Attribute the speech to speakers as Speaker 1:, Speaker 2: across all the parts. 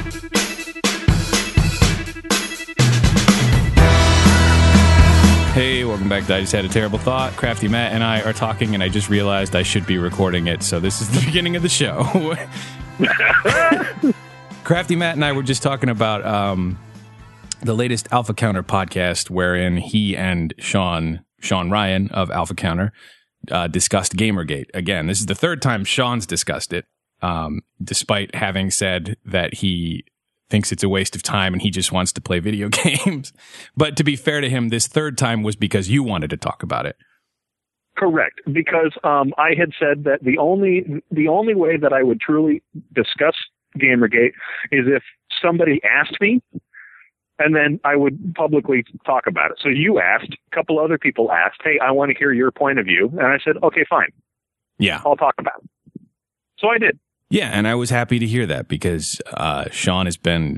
Speaker 1: Hey, welcome back to I Just Had a Terrible Thought. Crafty Matt and I are talking, and I just realized I should be recording it, so this is the beginning of the show. Crafty Matt and I were just talking about the latest Alpha Counter podcast, wherein he and Sean Ryan of Alpha Counter discussed Gamergate. Again, this is the third time Sean's discussed it, despite having said that he thinks it's a waste of time and he just wants to play video games. But to be fair to him, this third time was because you wanted to talk about it.
Speaker 2: Correct, because I had said that the only way that I would truly discuss Gamergate is if somebody asked me, and then I would publicly talk about it. So you asked, a couple other people asked, hey, I want to hear your point of view. And I said, okay, fine.
Speaker 1: Yeah.
Speaker 2: I'll talk about it. So I did.
Speaker 1: Yeah, and I was happy to hear that because Sean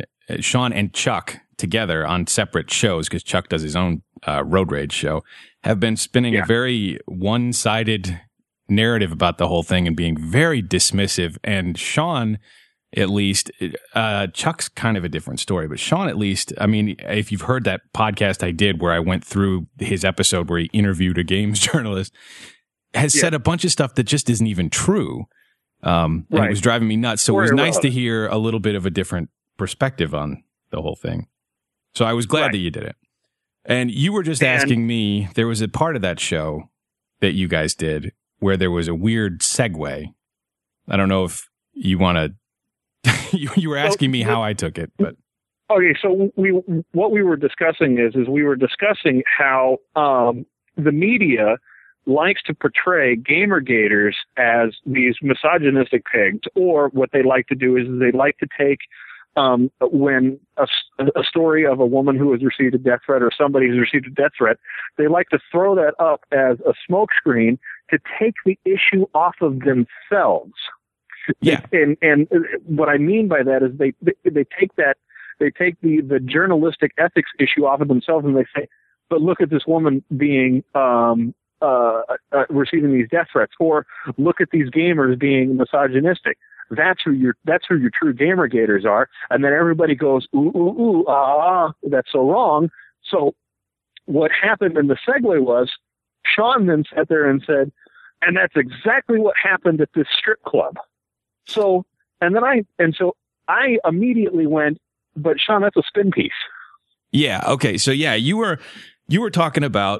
Speaker 1: and Chuck together on separate shows, because Chuck does his own Road Rage show, have been spinning a very one-sided narrative about the whole thing and being very dismissive. And Sean, at least, Chuck's kind of a different story, but Sean, at least, I mean, if you've heard that podcast I did where I went through his episode where he interviewed a games journalist, has said a bunch of stuff that just isn't even true. And it was driving me nuts. So it was nice to hear a little bit of a different perspective on the whole thing. So I was glad that you did it. And you were just asking me, there was a part of that show that you guys did where there was a weird segue. I don't know if you want to, you were asking me how I took it, but.
Speaker 2: Okay. So what we were discussing is we were discussing how, the media likes to portray Gamergaters as these misogynistic pigs, or what they like to do is they like to take when a story of a woman who has received a death threat or somebody who's received a death threat, they like to throw that up as a smokescreen to take the issue off of themselves.
Speaker 1: Yeah.
Speaker 2: And what I mean by that is they take the journalistic ethics issue off of themselves, and they say, but look at this woman being receiving these death threats, or look at these gamers being misogynistic. That's who your true Gamergaters are. And then everybody goes, ooh, that's so wrong. So what happened in the segue was Sean then sat there and said, and that's exactly what happened at this strip club. So I immediately went, but Sean, that's a spin piece.
Speaker 1: Yeah. Okay. So yeah, you were talking about,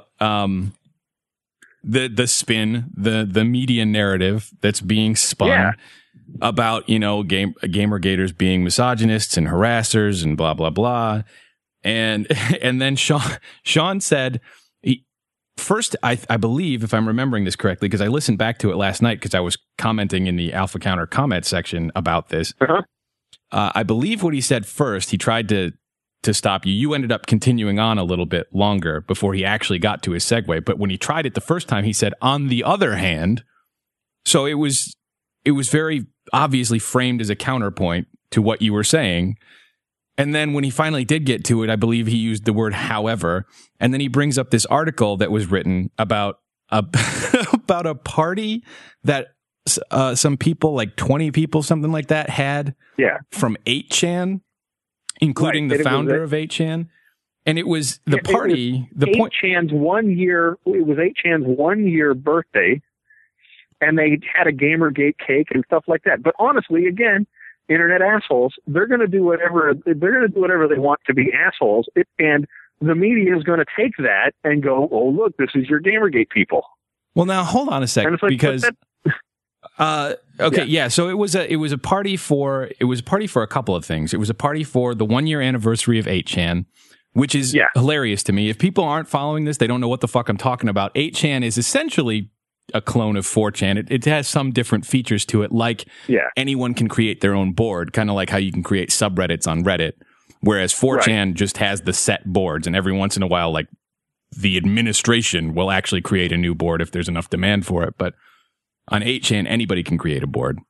Speaker 1: the spin, the media narrative that's being spun about, Gamergaters being misogynists and harassers and blah, blah, blah. And then Sean said, first, I believe, if I'm remembering this correctly, because I listened back to it last night because I was commenting in the Alpha Counter comment section about this.
Speaker 2: Uh-huh.
Speaker 1: I believe what he said first, he tried to stop you. You ended up continuing on a little bit longer before he actually got to his segue. But when he tried it the first time, he said, on the other hand, so it was very obviously framed as a counterpoint to what you were saying. And then when he finally did get to it, I believe he used the word however. And then he brings up this article that was written about about a party that some people, like 20 people, something like that, had from 8chan. Including the founder of 8chan. And it was the party.
Speaker 2: It was 8chan's 1 year. It was 8chan's 1 year birthday, and they had a Gamergate cake and stuff like that. But honestly, again, internet assholes, they're going to do whatever they want to be assholes. And the media is going to take that and go, oh, look, this is your Gamergate people.
Speaker 1: Well, now hold on a second, because okay, yeah. So it was a party for a couple of things. It was a party for the 1 year anniversary of 8chan, which is hilarious to me. If people aren't following this, they don't know what the fuck I'm talking about. 8chan is essentially a clone of 4chan. It has some different features to it, like anyone can create their own board, kind of like how you can create subreddits on Reddit, whereas 4chan just has the set boards, and every once in a while, like, the administration will actually create a new board if there's enough demand for it. But on 8chan, anybody can create a board.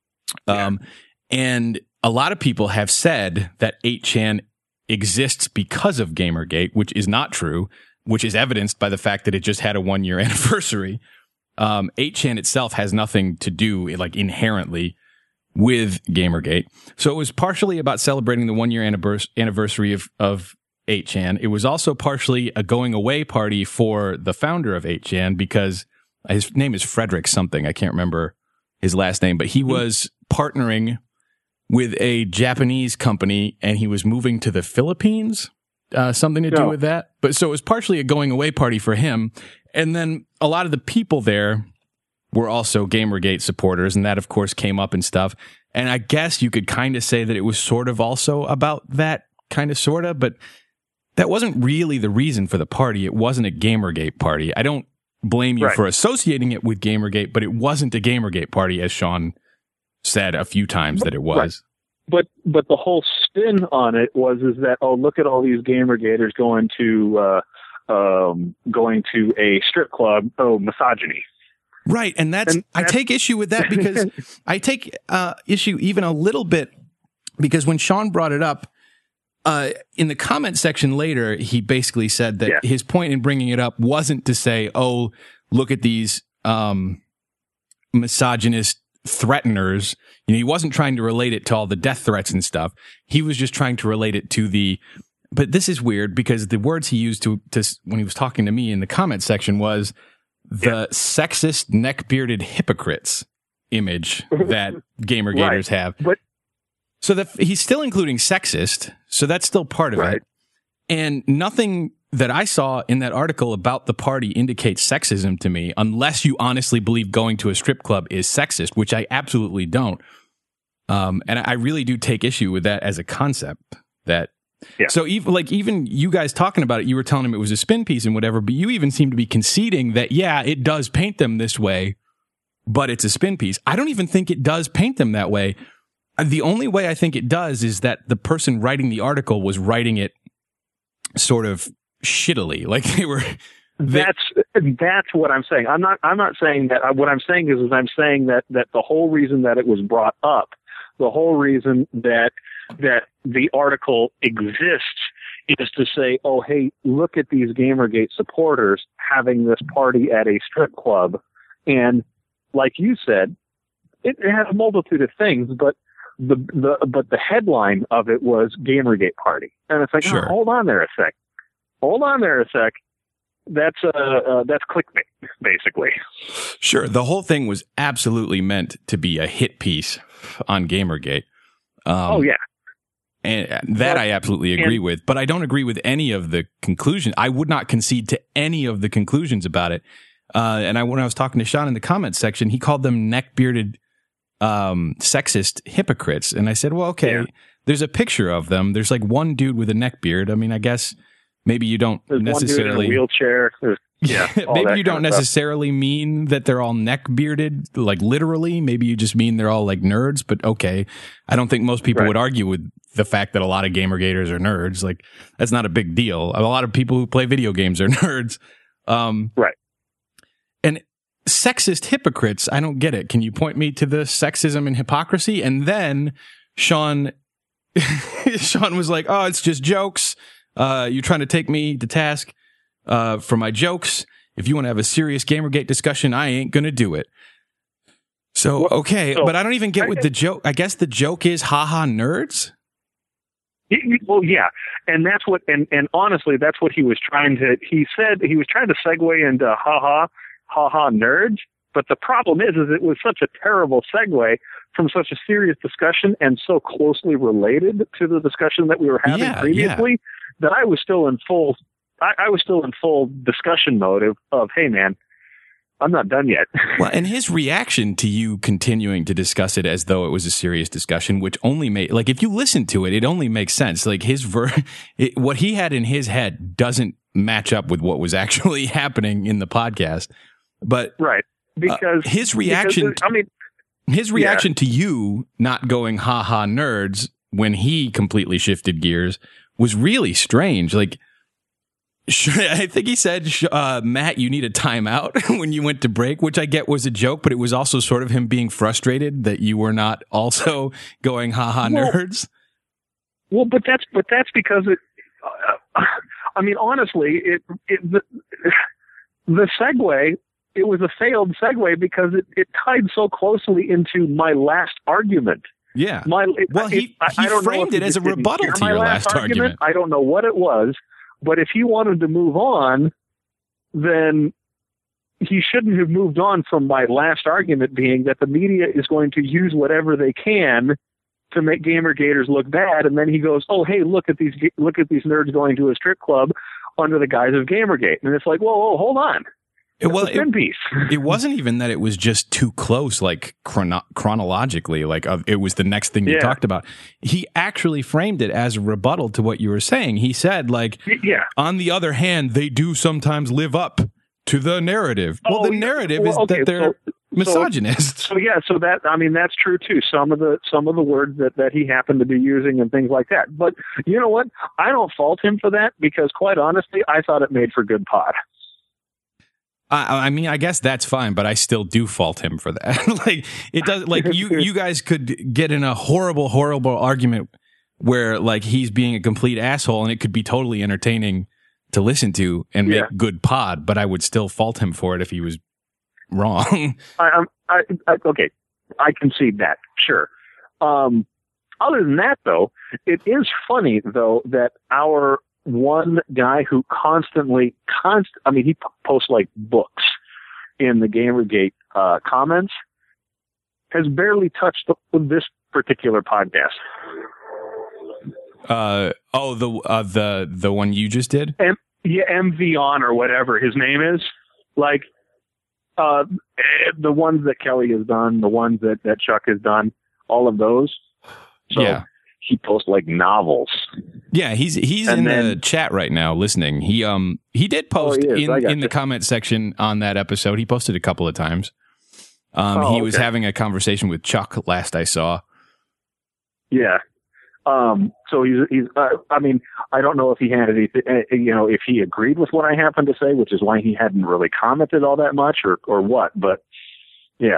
Speaker 1: And a lot of people have said that 8chan exists because of Gamergate, which is not true, which is evidenced by the fact that it just had a 1 year anniversary. 8chan itself has nothing to do, like, inherently with Gamergate. So it was partially about celebrating the 1-year anniversary of 8chan. It was also partially a going away party for the founder of 8chan, because his name is Frederick something. I can't remember his last name, but he was partnering with a Japanese company and he was moving to the Philippines, something to do with that. But so it was partially a going away party for him. And then a lot of the people there were also Gamergate supporters, and that of course came up and stuff. And I guess you could kind of say that it was sort of also about that, kind of sort of, but that wasn't really the reason for the party. It wasn't a Gamergate party. I don't blame you for associating it with Gamergate, but it wasn't a Gamergate party, as Sean said a few times that it was.
Speaker 2: But the whole spin on it was that, oh, look at all these Gamergaters going to a strip club. Oh, misogyny.
Speaker 1: Right, and I take issue with that, because I take issue even a little bit, because when Sean brought it up in the comment section later, he basically said that his point in bringing it up wasn't to say, oh, look at these misogynist threateners. You know, he wasn't trying to relate it to all the death threats and stuff. He was just trying to relate it to the. But this is weird, because the words he used to when he was talking to me in the comment section was the sexist neck-bearded hypocrites image that Gamergaters have.
Speaker 2: But
Speaker 1: so he's still including sexist, so that's still part of it. And nothing that I saw in that article about the party indicates sexism to me, unless you honestly believe going to a strip club is sexist, which I absolutely don't. And I really do take issue with that as a concept. So even you guys talking about it, you were telling him it was a spin piece and whatever, but you even seem to be conceding that, yeah, it does paint them this way, but it's a spin piece. I don't even think it does paint them that way. The only way I think it does is that the person writing the article was writing it sort of shittily, like they were.
Speaker 2: That's what I'm saying. I'm not saying that. What I'm saying is I'm saying that the whole reason that it was brought up, the whole reason that the article exists is to say, oh, hey, look at these Gamergate supporters having this party at a strip club. And like you said, it has a multitude of things, but the headline of it was Gamergate party. And it's like, oh, hold on there a sec. That's clickbait, basically.
Speaker 1: Sure. The whole thing was absolutely meant to be a hit piece on Gamergate. And that I absolutely agree with, but I don't agree with any of the conclusions. I would not concede to any of the conclusions about it. When I was talking to Sean in the comments section, he called them neck-bearded sexist hypocrites. And I said, well, okay, there's a picture of them. There's like one dude with a neck beard. I mean, I guess maybe you don't
Speaker 2: there's
Speaker 1: necessarily
Speaker 2: one dude in a wheelchair.
Speaker 1: Maybe you don't necessarily mean that they're all neck bearded, like literally. Maybe you just mean they're all like nerds, but okay. I don't think most people would argue with the fact that a lot of Gamergaters are nerds. Like, that's not a big deal. A lot of people who play video games are nerds. And sexist hypocrites, I don't get it. Can you point me to the sexism and hypocrisy? And then Sean was like, oh, it's just jokes. You're trying to take me to task for my jokes. If you want to have a serious Gamergate discussion, I ain't going to do it. So, okay, but I don't even get what the joke. I guess the joke is, haha, nerds?
Speaker 2: Well, yeah. And that's what, and honestly, that's what he was trying to, he said he was trying to segue into haha nerds. But the problem is it was such a terrible segue from such a serious discussion and so closely related to the discussion that we were having previously that I was still in full discussion mode of, hey man, I'm not done yet.
Speaker 1: Well, and his reaction to you continuing to discuss it as though it was a serious discussion, which only made, like, if you listen to it, it only makes sense. Like what he had in his head doesn't match up with what was actually happening in the podcast. But
Speaker 2: because
Speaker 1: his reaction, to you not going haha nerds when he completely shifted gears was really strange. Like, I think he said, Matt, you need a timeout when you went to break, which I get was a joke, but it was also sort of him being frustrated that you were not also going haha nerds.
Speaker 2: Well, but that's because it. I mean, honestly, the segue it was a failed segue because it tied so closely into my last argument.
Speaker 1: Yeah. He framed it as a rebuttal to your last argument.
Speaker 2: I don't know what it was, but if he wanted to move on, then he shouldn't have moved on from my last argument being that the media is going to use whatever they can to make Gamergaters look bad. And then he goes, oh, hey, look at these nerds going to a strip club under the guise of Gamergate. And it's like, whoa, hold on. It
Speaker 1: wasn't even that it was just too close, like chronologically, like it was the next thing you talked about. He actually framed it as a rebuttal to what you were saying. He said, like, on the other hand, they do sometimes live up to the narrative. Well, the narrative is that they're misogynist.
Speaker 2: So that, I mean, that's true too. Some of the words that he happened to be using and things like that. But you know what? I don't fault him for that because, quite honestly, I thought it made for good pod.
Speaker 1: I mean, I guess that's fine, but I still do fault him for that. Like, it does. Like, you guys could get in a horrible argument where, like, he's being a complete asshole, and it could be totally entertaining to listen to and make good pod. But I would still fault him for it if he was wrong.
Speaker 2: Okay, I concede that. Sure. Other than that, though, it is funny though that our one guy who I mean, he posts like books in the Gamergate comments, has barely touched this particular podcast.
Speaker 1: The one you just did?
Speaker 2: MV on or whatever his name is. Like, the ones that Kelly has done, the ones that Chuck has done, all of those. So, he posts like novels.
Speaker 1: Yeah, he's in the chat right now listening. He did post in the comment section on that episode. He posted a couple of times. He was having a conversation with Chuck last I saw.
Speaker 2: Yeah. So he's I mean, I don't know if he had anything, if he agreed with what I happened to say, which is why he hadn't really commented all that much or what, but yeah.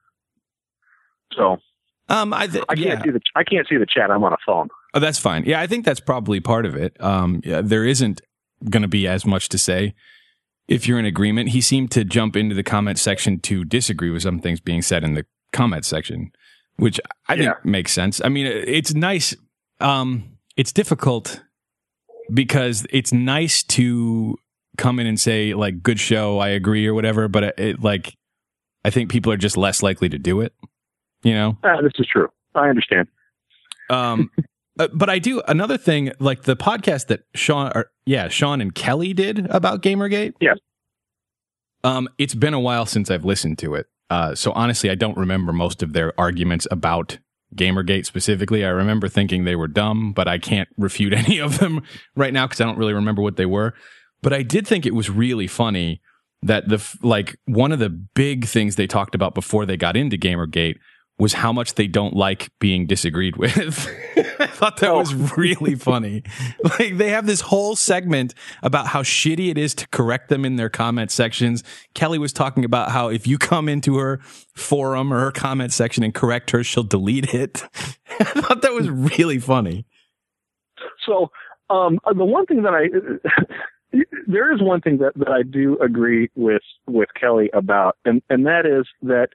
Speaker 2: So I can't see the chat. I'm on a phone.
Speaker 1: Oh, that's fine. Yeah, I think that's probably part of it. There isn't going to be as much to say if you're in agreement. He seemed to jump into the comment section to disagree with some things being said in the comment section, which I think makes sense. I mean, it's nice. It's difficult because it's nice to come in and say, like, good show, I agree or whatever, but I think people are just less likely to do it. You know,
Speaker 2: this is true. I understand.
Speaker 1: But I do another thing, like the podcast that Sean and Kelly did about Gamergate.
Speaker 2: Yeah.
Speaker 1: It's been a while since I've listened to it. So honestly, I don't remember most of their arguments about Gamergate specifically. I remember thinking they were dumb, but I can't refute any of them right now because I don't really remember what they were. But I did think it was really funny that one of the big things they talked about before they got into Gamergate was how much they don't like being disagreed with. I thought that was really funny. Like, they have this whole segment about how shitty it is to correct them in their comment sections. Kelly was talking about how if you come into her forum or her comment section and correct her, she'll delete it. I thought that was really funny.
Speaker 2: So, the one thing that there is one thing that I do agree with Kelly about, and that is that,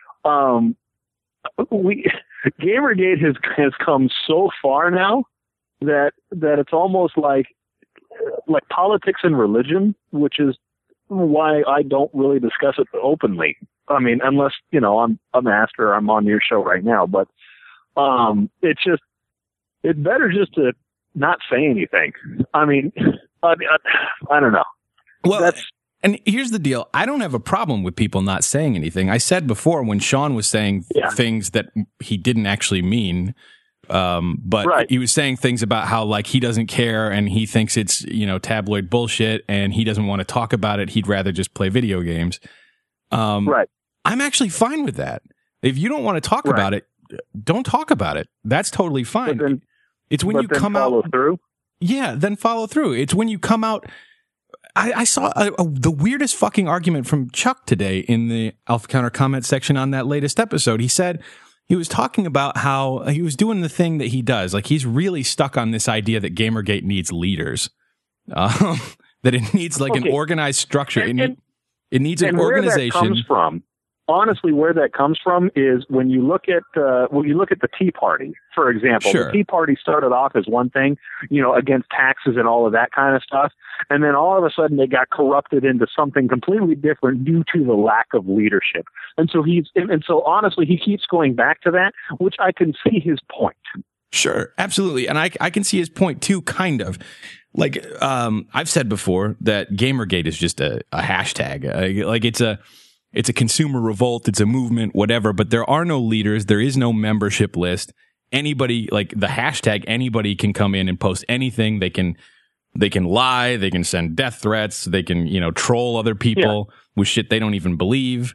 Speaker 2: Gamergate has come so far now that it's almost like politics and religion, which is why I don't really discuss it openly. I mean, unless, I'm a master, I'm on your show right now, but it's better just to not say anything. I mean, I don't know.
Speaker 1: Well, and here's the deal. I don't have a problem with people not saying anything. I said before when Sean was saying things that he didn't actually mean, but he was saying things about how, like, he doesn't care and he thinks it's, tabloid bullshit and he doesn't want to talk about it. He'd rather just play video games. I'm actually fine with that. If you don't want to talk about it, don't talk about it. That's totally fine. It's when you come
Speaker 2: follow through.
Speaker 1: Yeah, then follow through. It's when you come out. I saw the weirdest fucking argument from Chuck today in the Alpha Counter comment section on that latest episode. He said he was talking about how he was doing the thing that he does. Like, he's really stuck on this idea that Gamergate needs leaders, that it needs an organized structure. It needs an organization.
Speaker 2: Where that comes from, honestly, where that comes from is when you look at the Tea Party, for example.
Speaker 1: Sure.
Speaker 2: The Tea Party started off as one thing, against taxes and all of that kind of stuff, and then all of a sudden they got corrupted into something completely different due to the lack of leadership. And so honestly, he keeps going back to that, which I can see his point.
Speaker 1: Sure, absolutely, and I can see his point too, kind of. Like I've said before that Gamergate is just a hashtag. Like it's a consumer revolt, it's a movement, whatever, but there are no leaders, there is no membership list. Anybody, like the hashtag, anybody can come in and post anything. They can lie, they can send death threats, they can, troll other people with shit they don't even believe.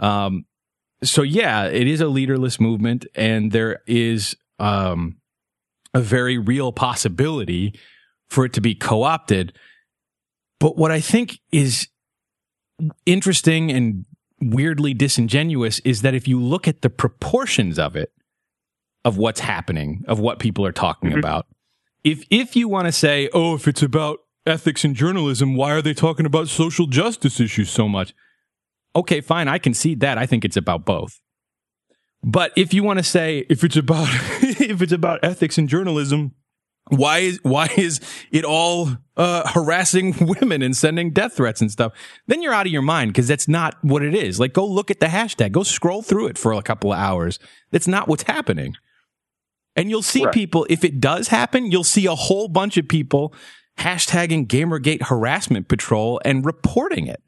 Speaker 1: So yeah, it is a leaderless movement, and there is a very real possibility for it to be co-opted. But what I think is interesting and weirdly disingenuous is that if you look at the proportions of it, of what's happening, of what people are talking about, if you want to say, oh, if it's about ethics and journalism, why are they talking about social justice issues so much? Okay, fine, I concede that. I think it's about both. But if you want to say, if it's about ethics and journalism, why is it all harassing women and sending death threats and stuff? Then you're out of your mind, because that's not what it is. Like, go look at the hashtag. Go scroll through it for a couple of hours. That's not what's happening. And you'll see people, if it does happen, you'll see a whole bunch of people hashtagging Gamergate Harassment Patrol and reporting it.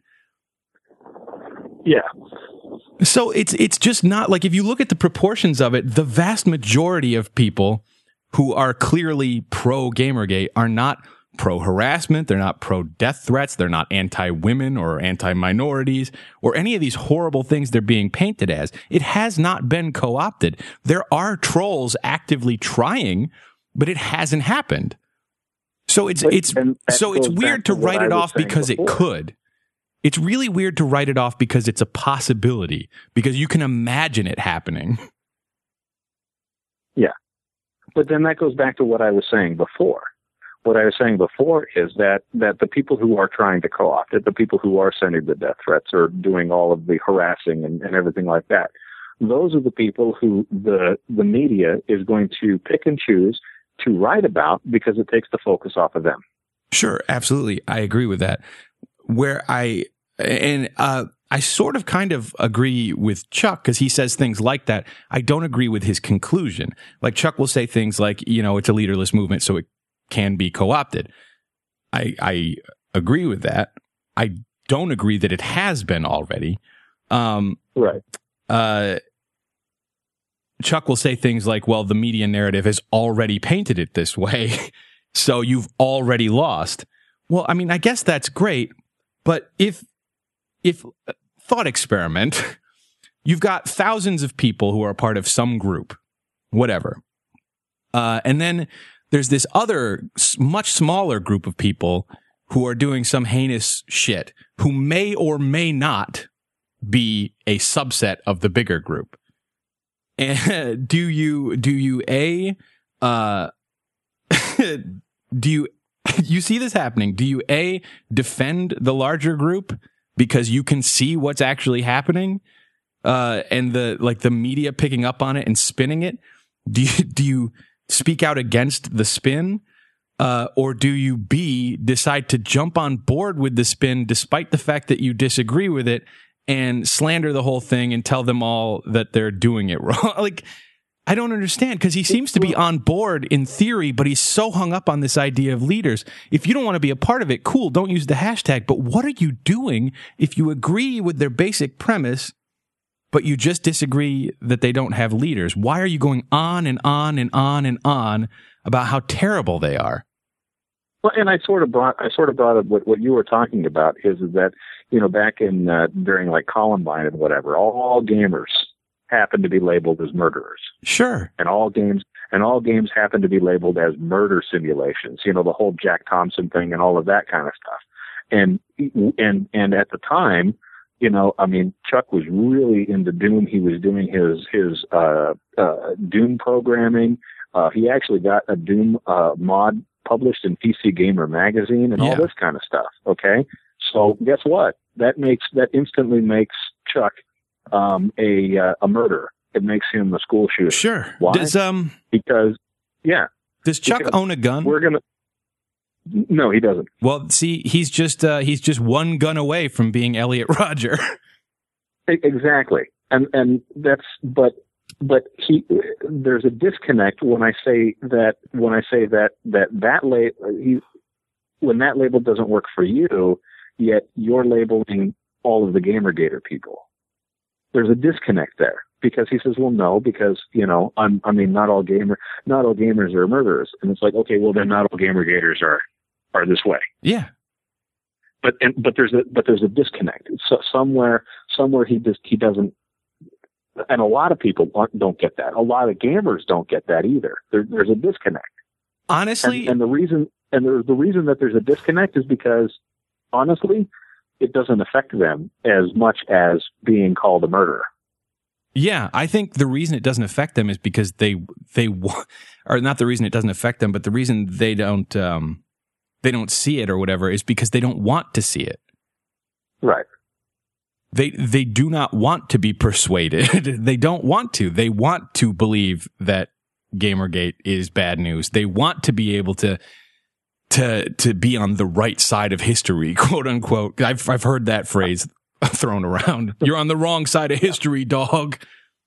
Speaker 2: Yeah.
Speaker 1: So it's just not, like, if you look at the proportions of it, the vast majority of people who are clearly pro-Gamergate are not pro-harassment, they're not pro-death threats, they're not anti-women or anti-minorities or any of these horrible things they're being painted as. It has not been co-opted. There are trolls actively trying, but it hasn't happened. So it's weird to write it off because it could. It's really weird to write it off because it's a possibility, because you can imagine it happening.
Speaker 2: Yeah. But then that goes back to what I was saying before. What I was saying before is that the people who are trying to co-opt it, the people who are sending the death threats or doing all of the harassing and everything like that, those are the people who the media is going to pick and choose to write about because it takes the focus off of them.
Speaker 1: Sure, absolutely. I agree with that. I sort of kind of agree with Chuck, because he says things like that. I don't agree with his conclusion. Like, Chuck will say things like, it's a leaderless movement, so it can be co-opted. I agree with that. I don't agree that it has been already.
Speaker 2: Right.
Speaker 1: Chuck will say things like, well, the media narrative has already painted it this way, so you've already lost. Well, I mean, I guess that's great, but if thought experiment, you've got thousands of people who are a part of some group, whatever. And then there's this other much smaller group of people who are doing some heinous shit, who may or may not be a subset of the bigger group. And do you see this happening? Do you defend the larger group because you can see what's actually happening, and the media picking up on it and spinning it? Do you speak out against the spin, or do you decide to jump on board with the spin despite the fact that you disagree with it and slander the whole thing and tell them all that they're doing it wrong? Like, I don't understand, because he seems to be on board in theory, but he's so hung up on this idea of leaders. If you don't want to be a part of it, cool, don't use the hashtag. But what are you doing if you agree with their basic premise, but you just disagree that they don't have leaders? Why are you going on and on and on and on about how terrible they are?
Speaker 2: Well, and I sort of brought up what you were talking about is that, back in during like Columbine and whatever, all gamers happen to be labeled as murderers.
Speaker 1: Sure.
Speaker 2: And all games happen to be labeled as murder simulations. The whole Jack Thompson thing and all of that kind of stuff. And at the time, Chuck was really into Doom. He was doing his Doom programming. He actually got a Doom mod published in PC Gamer magazine and all this kind of stuff. Okay. So guess what? That instantly makes Chuck a murderer. It makes him a school shooter.
Speaker 1: Sure.
Speaker 2: Why? Because
Speaker 1: Chuck own a gun?
Speaker 2: No, he doesn't.
Speaker 1: Well, see, he's just one gun away from being Elliot Rodger.
Speaker 2: Exactly, and that's but there's a disconnect when I say that when that label doesn't work for you, yet you're labeling all of the Gamergater people. There's a disconnect there because he says, well, no, because not all gamers are murderers, and it's like, okay, well then not all Gamergaters are this way.
Speaker 1: Yeah.
Speaker 2: But there's a disconnect. So somewhere he doesn't, and a lot of people don't get that. A lot of gamers don't get that either. There's a disconnect.
Speaker 1: Honestly,
Speaker 2: and the reason that there's a disconnect is because honestly, it doesn't affect them as much as being called a murderer.
Speaker 1: Yeah, I think the reason it doesn't affect them is because or not the reason it doesn't affect them, but the reason they don't see it or whatever is because they don't want to see it.
Speaker 2: Right.
Speaker 1: They do not want to be persuaded. They don't want to. They want to believe that Gamergate is bad news. They want to be able to be on the right side of history, quote unquote. I've heard that phrase thrown around. You're on the wrong side of history, dog.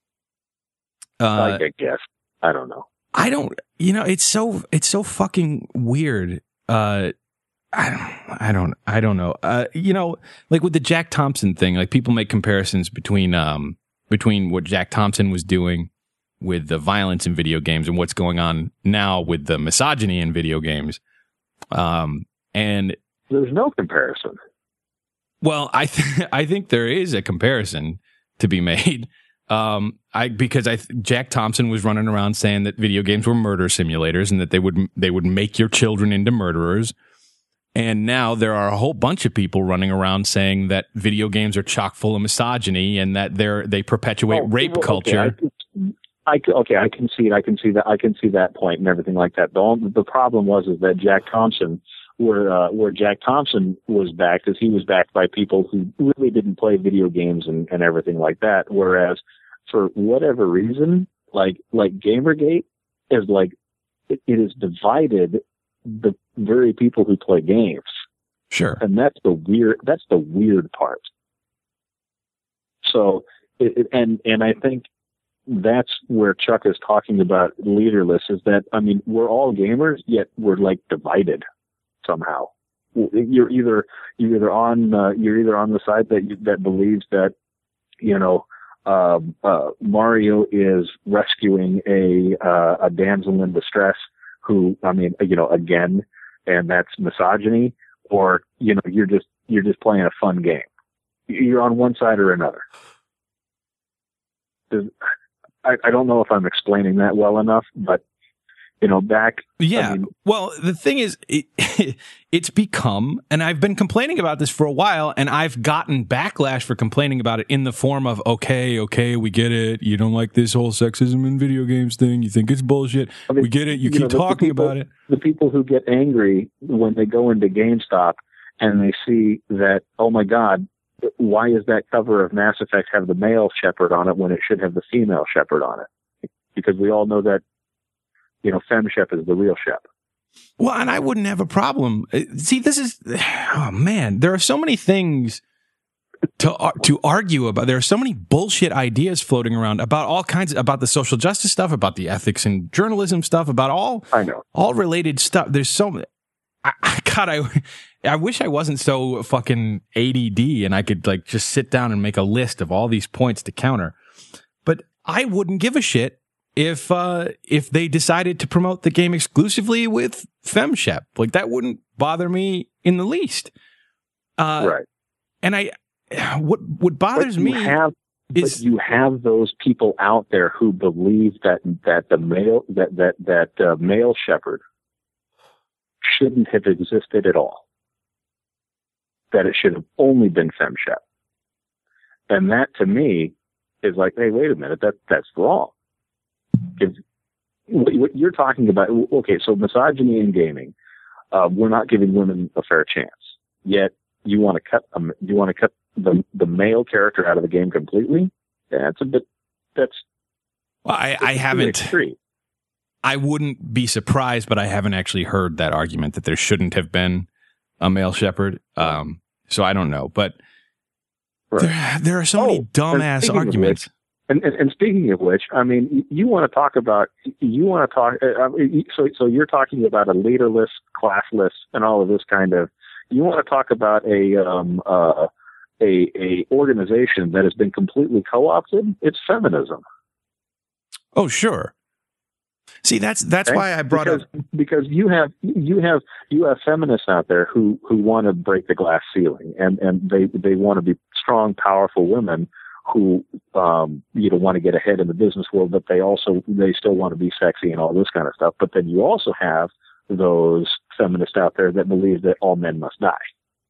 Speaker 2: I guess. I don't know.
Speaker 1: I don't. It's so fucking weird. I don't know. Like with the Jack Thompson thing, like people make comparisons between what Jack Thompson was doing with the violence in video games and what's going on now with the misogyny in video games. And
Speaker 2: there's no comparison.
Speaker 1: Well, I think there is a comparison to be made. Jack Thompson was running around saying that video games were murder simulators and that they would make your children into murderers. And now there are a whole bunch of people running around saying that video games are chock full of misogyny and that they perpetuate rape culture.
Speaker 2: I can see that point and everything like that. The problem was that Jack Thompson, where Jack Thompson was backed, is he was backed by people who really didn't play video games and everything like that. Whereas for whatever reason, like Gamergate is it is divided the very people who play games.
Speaker 1: Sure.
Speaker 2: And that's the weird part. So, and I think that's where Chuck is talking about leaderless, is that, we're all gamers, yet we're divided somehow. You're either on the side that believes that, Mario is rescuing a damsel in distress who, again, and that's misogyny, or, you're just playing a fun game. You're on one side or another. I don't know if I'm explaining that well enough, but back.
Speaker 1: Yeah. Well, the thing is, it's become, and I've been complaining about this for a while, and I've gotten backlash for complaining about it in the form of, okay, we get it. You don't like this whole sexism in video games thing. You think it's bullshit. We get it. You keep talking about it.
Speaker 2: The people who get angry when they go into GameStop and they see that, oh my God, why is that cover of Mass Effect have the male Shepard on it when it should have the female Shepard on it? Because we all know that, Fem Shep is the real Shep.
Speaker 1: Well, and I wouldn't have a problem. See, this is, oh man, there are so many things to argue about. There are so many bullshit ideas floating around about all kinds about the social justice stuff, about the ethics and journalism stuff, about all related stuff. There's so many. I wish I wasn't so fucking ADD and I could just sit down and make a list of all these points to counter. But I wouldn't give a shit if they decided to promote the game exclusively with FemShep. That wouldn't bother me in the least.
Speaker 2: Right.
Speaker 1: And what bothers me is
Speaker 2: you have those people out there who believe that the male Shepard shouldn't have existed at all. That it should have only been FemShep. And that to me is hey, wait a minute, that's wrong. What you're talking about, okay, so misogyny in gaming, we're not giving women a fair chance. Yet
Speaker 3: you want to cut the male character out of the game completely? That's a bit.
Speaker 1: Well, I haven't. I wouldn't be surprised, but I haven't actually heard that argument that there shouldn't have been a male shepherd. So I don't know, but there are so many dumbass arguments.
Speaker 3: And speaking of which, I mean, you want to talk. So you're talking about a leaderless, classless, and all of this kind of. You want to talk about a organization that has been completely co-opted? It's feminism.
Speaker 1: Oh, sure. See, that's why I brought up,
Speaker 3: because you have feminists out there who want to break the glass ceiling, and they want to be strong, powerful women who want to get ahead in the business world, but they still want to be sexy and all this kind of stuff. But then you also have those feminists out there that believe that all men must die.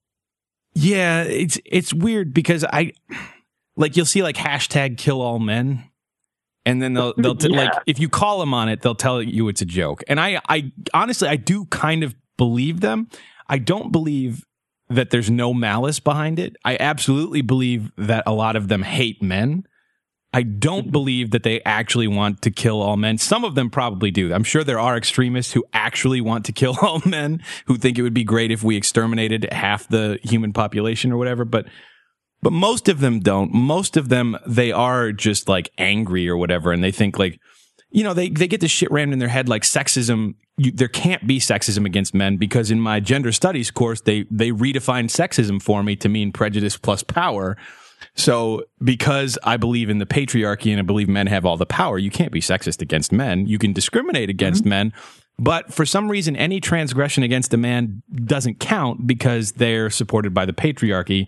Speaker 1: Yeah, it's weird because you'll see hashtag kill all men. And then they'll like, if you call them on it, they'll tell you it's a joke. And I honestly, I do kind of believe them. I don't believe that there's no malice behind it. I absolutely believe that a lot of them hate men. I don't believe that they actually want to kill all men. Some of them probably do. I'm sure there are extremists who actually want to kill all men, who think it would be great if we exterminated half the human population or whatever. But most of them don't. Most of them, they are just angry or whatever. And they think they get this shit rammed in their head like sexism. There can't be sexism against men because in my gender studies course, they redefined sexism for me to mean prejudice plus power. So because I believe in the patriarchy and I believe men have all the power, you can't be sexist against men. You can discriminate against men. But for some reason, any transgression against a man doesn't count because they're supported by the patriarchy.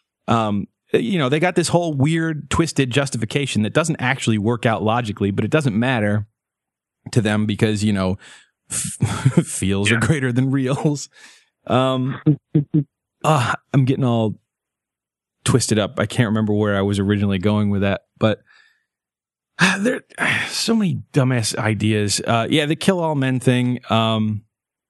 Speaker 1: They got this whole weird, twisted justification that doesn't actually work out logically, but it doesn't matter to them because, feels are greater than reals. I'm getting all twisted up. I can't remember where I was originally going with that, but there are so many dumbass ideas. The kill all men thing. I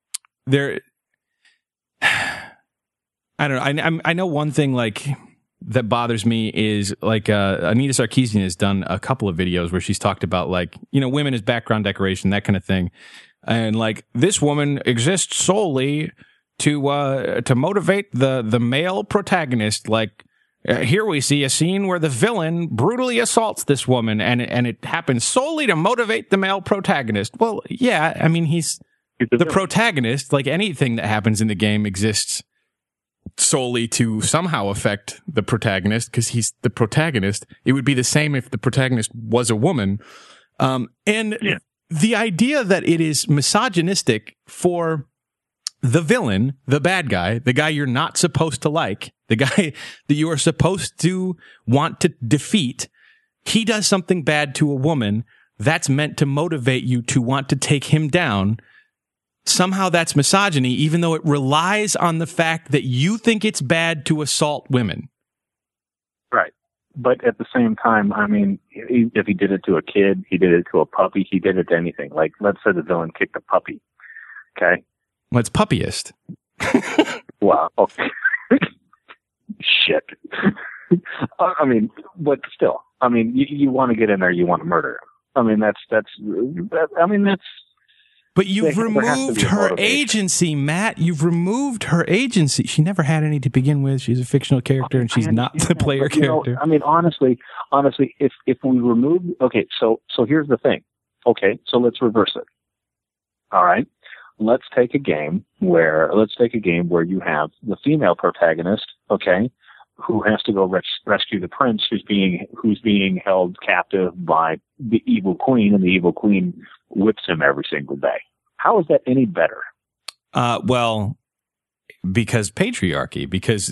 Speaker 1: don't know. I know one thing that bothers me is Anita Sarkeesian has done a couple of videos where she's talked about women as background decoration, that kind of thing. And this woman exists solely to motivate the male protagonist. Here we see a scene where the villain brutally assaults this woman and it happens solely to motivate the male protagonist. Well, yeah, I mean, he's the protagonist. Anything that happens in the game exists solely to somehow affect the protagonist because he's the protagonist. It would be the same if the protagonist was a woman. The idea that it is misogynistic for the villain, the bad guy, the guy you're not supposed to like, the guy that you are supposed to want to defeat, he does something bad to a woman that's meant to motivate you to want to take him down. Somehow that's misogyny, even though it relies on the fact that you think it's bad to assault women.
Speaker 3: Right. But at the same time, I mean, if he did it to a kid, he did it to a puppy, he did it to anything. Let's say the villain kicked a puppy. Okay?
Speaker 1: Well, it's puppyist.
Speaker 3: Wow. Okay. Shit. I mean, but still, I mean, you want to get in there, you want to murder him. I mean, that's.
Speaker 1: But you've removed her agency, Matt. You've removed her agency. She never had any to begin with. She's a fictional character, and she's not the player character.
Speaker 3: I mean, honestly, if we remove, okay, so here's the thing. Okay, so let's reverse it. All right, let's take a game where you have the female protagonist, okay, who has to go rescue the prince who's being held captive by the evil queen, and the evil queen whips him every single day. How is that any better?
Speaker 1: Well, because patriarchy, because,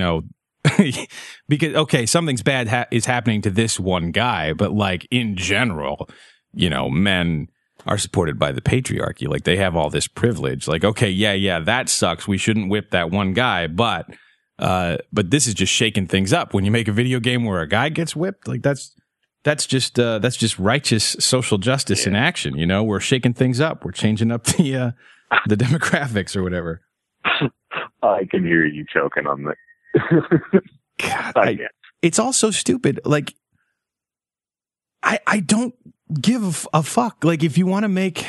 Speaker 1: okay, something's bad is happening to this one guy, but in general, men are supported by the patriarchy. They have all this privilege. Okay, yeah, that sucks. We shouldn't whip that one guy, but this is just shaking things up. When you make a video game where a guy gets whipped, that's just righteous social justice in action. We're shaking things up. We're changing up the demographics or whatever.
Speaker 3: I can hear you choking on
Speaker 1: God, it's all so stupid. Like, I don't give a fuck. Like, if you want to make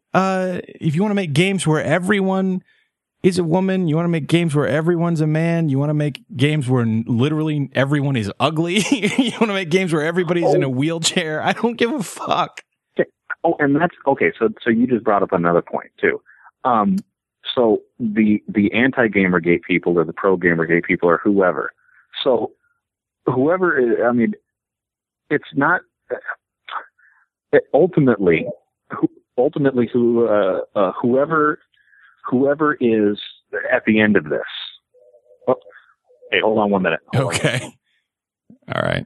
Speaker 1: games where everyone is a woman, you want to make games where everyone's a man, you want to make games where literally everyone is ugly, you want to make games where everybody's in a wheelchair. I don't give a fuck.
Speaker 3: Oh, and that's okay. So you just brought up another point too. So the anti-Gamergate people or the pro-Gamergate people or whoever. So whoever is, I mean, it's not ultimately whoever is at the end of this. Oh, hey, hold on 1 minute.
Speaker 1: Okay. All right.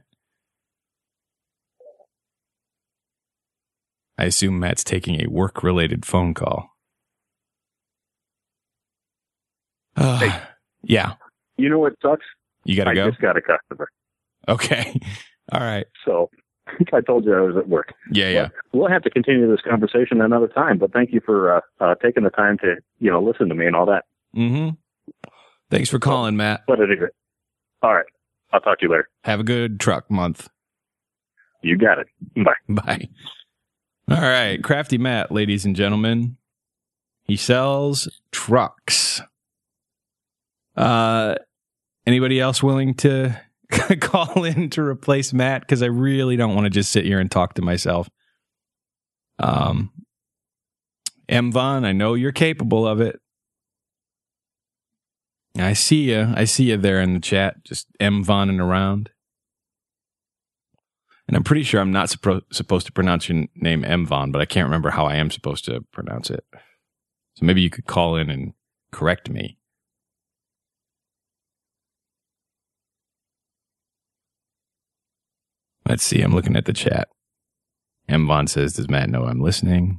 Speaker 1: I assume Matt's taking a work-related phone call.
Speaker 3: Hey,
Speaker 1: yeah.
Speaker 3: You know what sucks?
Speaker 1: You gotta go?
Speaker 3: I just got a customer.
Speaker 1: Okay. All right.
Speaker 3: So I told you I was at work.
Speaker 1: Yeah.
Speaker 3: We'll have to continue this conversation another time, but thank you for taking the time to, listen to me and all that.
Speaker 1: Mm-hmm. Thanks for calling, Matt.
Speaker 3: But it is good. All right. I'll talk to you later.
Speaker 1: Have a good truck month.
Speaker 3: You got it. Bye.
Speaker 1: Bye. All right. Crafty Matt, ladies and gentlemen. He sells trucks. Anybody else willing to call in to replace Matt? Because I really don't want to just sit here and talk to myself. M. Vaughn, I know you're capable of it. I see you. I see you there in the chat, just M. Vaughning around. And I'm pretty sure I'm not supposed to pronounce your name M. Vaughn, but I can't remember how I am supposed to pronounce it. So maybe you could call in and correct me. Let's see. I'm looking at the chat. M. Vaughn says, does Matt know I'm listening?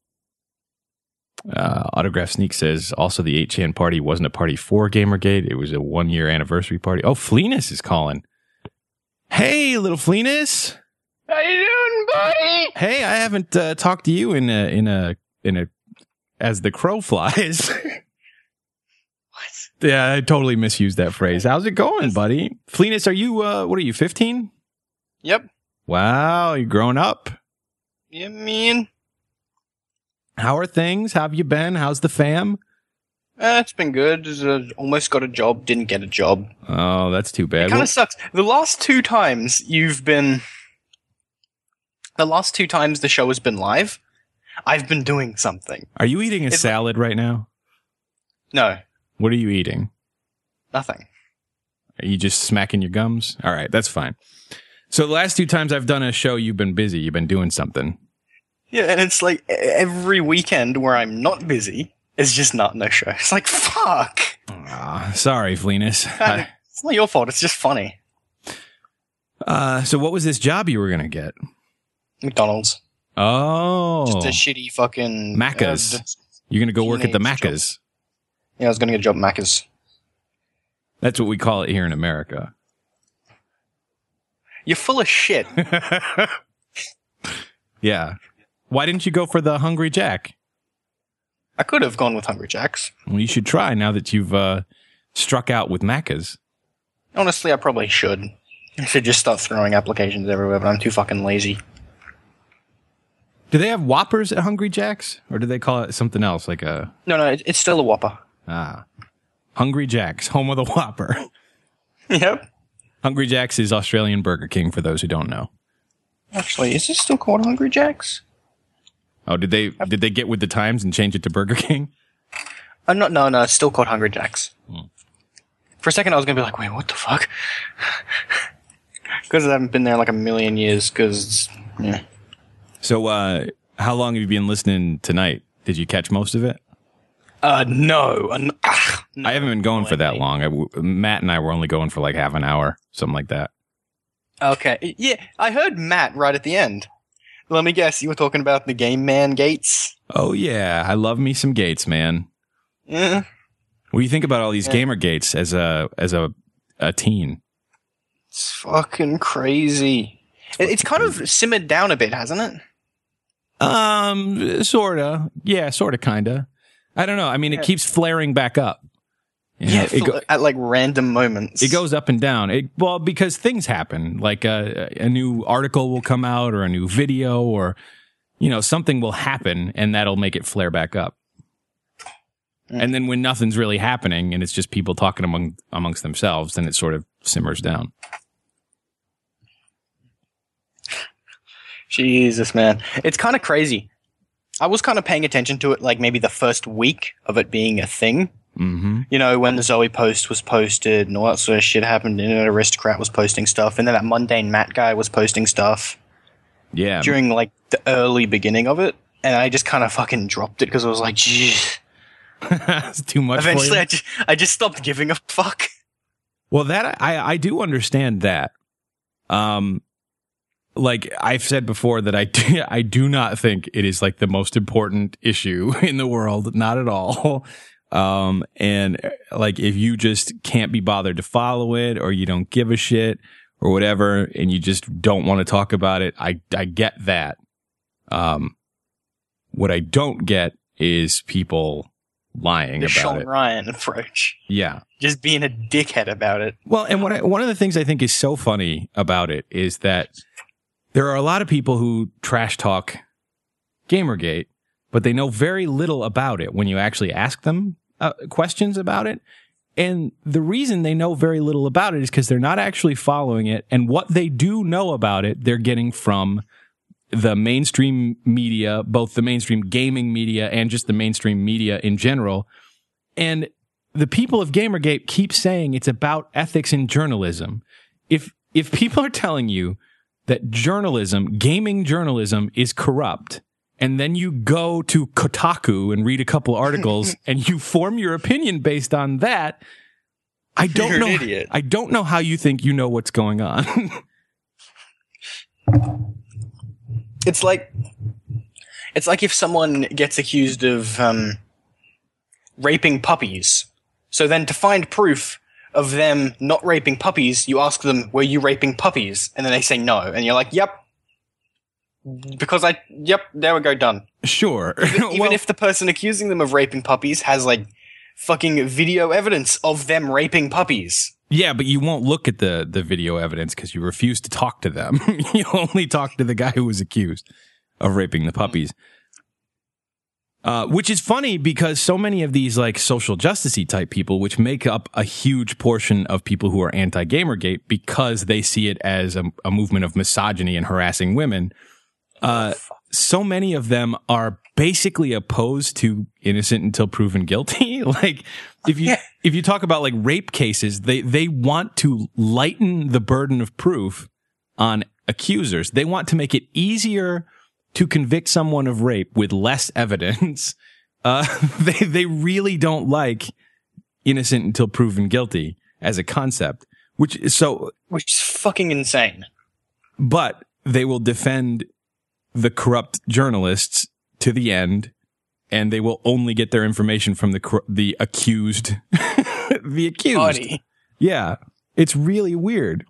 Speaker 1: Autograph Sneak says, also the 8chan party wasn't a party for Gamergate. It was a 1-year anniversary party. Oh, Fleenus is calling. Hey, little Fleenus.
Speaker 4: How you doing, buddy?
Speaker 1: Hey, I haven't talked to you in a as the crow flies.
Speaker 4: What?
Speaker 1: Yeah, I totally misused that phrase. How's it going, buddy? Fleenus, are you, what are you, 15?
Speaker 4: Yep.
Speaker 1: Wow, you're growing up.
Speaker 4: You mean?
Speaker 1: How are things? How have you been? How's the fam?
Speaker 4: It's been good. Almost got a job, didn't get a job.
Speaker 1: Oh, that's too bad.
Speaker 4: It kind of sucks. The last two times the show has been live, I've been doing something.
Speaker 1: Are you eating a salad right now?
Speaker 4: No.
Speaker 1: What are you eating?
Speaker 4: Nothing.
Speaker 1: Are you just smacking your gums? All right, that's fine. So the last 2 times I've done a show, you've been busy. You've been doing something.
Speaker 4: Yeah, and it's like every weekend where I'm not busy is just not no show. It's like, fuck.
Speaker 1: Sorry, Fleenus.
Speaker 4: It's not your fault. It's just funny.
Speaker 1: So what was this job you were going to get?
Speaker 4: McDonald's.
Speaker 1: Oh.
Speaker 4: Just a shitty fucking...
Speaker 1: Macca's. You're going to go work at the Macca's.
Speaker 4: Yeah, I was going to get a job at Macca's.
Speaker 1: That's what we call it here in America.
Speaker 4: You're full of shit.
Speaker 1: Yeah. Why didn't you go for the Hungry Jack?
Speaker 4: I could have gone with Hungry Jack's.
Speaker 1: Well, you should try now that you've struck out with Macca's.
Speaker 4: Honestly, I probably should. I should just start throwing applications everywhere, but I'm too fucking lazy.
Speaker 1: Do they have Whoppers at Hungry Jack's? Or do they call it something else? Like a...
Speaker 4: No, it's still a Whopper.
Speaker 1: Hungry Jack's, home of the Whopper.
Speaker 4: Yep.
Speaker 1: Hungry Jack's is Australian Burger King, for those who don't know.
Speaker 4: Actually, is this still called Hungry Jack's?
Speaker 1: Oh, did they get with the times and change it to Burger King?
Speaker 4: No, it's still called Hungry Jack's. For a second, I was going to be like, wait, what the fuck? Because I haven't been there like a million years, because, yeah.
Speaker 1: So, how long have you been listening tonight? Did you catch most of it?
Speaker 4: No.
Speaker 1: I haven't been going for that long. Matt and I were only going for like half an hour, something like that.
Speaker 4: Okay. Yeah, I heard Matt right at the end. Let me guess, you were talking about the Game Man Gates?
Speaker 1: Oh, yeah. I love me some Gates, man.
Speaker 4: Yeah.
Speaker 1: What do you think about all these gamer Gates as a teen?
Speaker 4: It's fucking crazy. It's kind of simmered down a bit, hasn't it?
Speaker 1: Sorta. Yeah, sorta, kinda. I don't know. I mean, it keeps flaring back up.
Speaker 4: At like random moments.
Speaker 1: It goes up and down. Because things happen. Like a new article will come out, or a new video, or something will happen, and that'll make it flare back up. And then when nothing's really happening, and it's just people talking amongst themselves, then it sort of simmers down.
Speaker 4: Jesus, man, it's kind of crazy. I was kind of paying attention to it, like maybe the first week of it being a thing.
Speaker 1: Mm-hmm.
Speaker 4: When the Zoe post was posted and all that sort of shit happened, and Aristocrat was posting stuff, and then that Mundane Matt guy was posting stuff.
Speaker 1: Yeah.
Speaker 4: During like the early beginning of it, and I just kind of fucking dropped it because I was like, "Geez,
Speaker 1: it's too much."
Speaker 4: Eventually,
Speaker 1: for you.
Speaker 4: I just stopped giving a fuck.
Speaker 1: Well, that I do understand that. Like I've said before, that I do not think it is like the most important issue in the world, not at all. And like if you just can't be bothered to follow it, or you don't give a shit or whatever, and you just don't want to talk about it, I get that. What I don't get is people lying
Speaker 4: the
Speaker 1: about
Speaker 4: Sean
Speaker 1: it.
Speaker 4: Ryan approach.
Speaker 1: Yeah.
Speaker 4: Just being a dickhead about it.
Speaker 1: Well, and one of the things I think is so funny about it is that there are a lot of people who trash talk Gamergate, but they know very little about it when you actually ask them questions about it. And the reason they know very little about it is because they're not actually following it. And what they do know about it, they're getting from the mainstream media, both the mainstream gaming media and just the mainstream media in general. And the people of Gamergate keep saying it's about ethics in journalism. If people are telling you that gaming journalism is corrupt, and then you go to Kotaku and read a couple articles and you form your opinion based on that, I don't know.
Speaker 4: Idiot.
Speaker 1: I don't know how you think you know what's going on.
Speaker 4: It's like if someone gets accused of raping puppies. So then to find proof of them not raping puppies, you ask them, "Were you raping puppies?" And then they say no, and you're like, "Yep." Because there we go, done.
Speaker 1: Sure.
Speaker 4: Even if the person accusing them of raping puppies has like fucking video evidence of them raping puppies.
Speaker 1: Yeah, but you won't look at the video evidence because you refuse to talk to them. You only talk to the guy who was accused of raping the puppies. Which is funny because so many of these like social justice-y type people, which make up a huge portion of people who are anti-Gamergate because they see it as a movement of misogyny and harassing women, so many of them are basically opposed to innocent until proven guilty. Like if you talk about like rape cases, they want to lighten the burden of proof on accusers. They want to make it easier to convict someone of rape with less evidence. They really don't like innocent until proven guilty as a concept, which is
Speaker 4: fucking insane.
Speaker 1: But they will defend the corrupt journalists to the end, and they will only get their information from the accused. The accused.
Speaker 4: Funny.
Speaker 1: Yeah. It's really weird.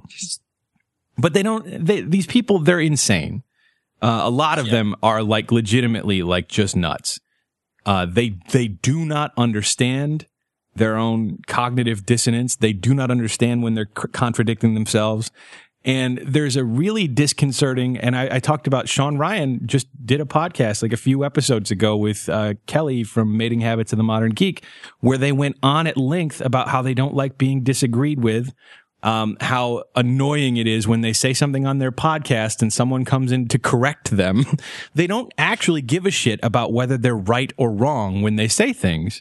Speaker 1: But these people, they're insane. A lot of them are like legitimately like just nuts. They do not understand their own cognitive dissonance. They do not understand when they're contradicting themselves. And there's a really disconcerting, and I talked about Sean Ryan just did a podcast like a few episodes ago with Kelly from Mating Habits of the Modern Geek, where they went on at length about how they don't like being disagreed with, how annoying it is when they say something on their podcast and someone comes in to correct them. They don't actually give a shit about whether they're right or wrong when they say things.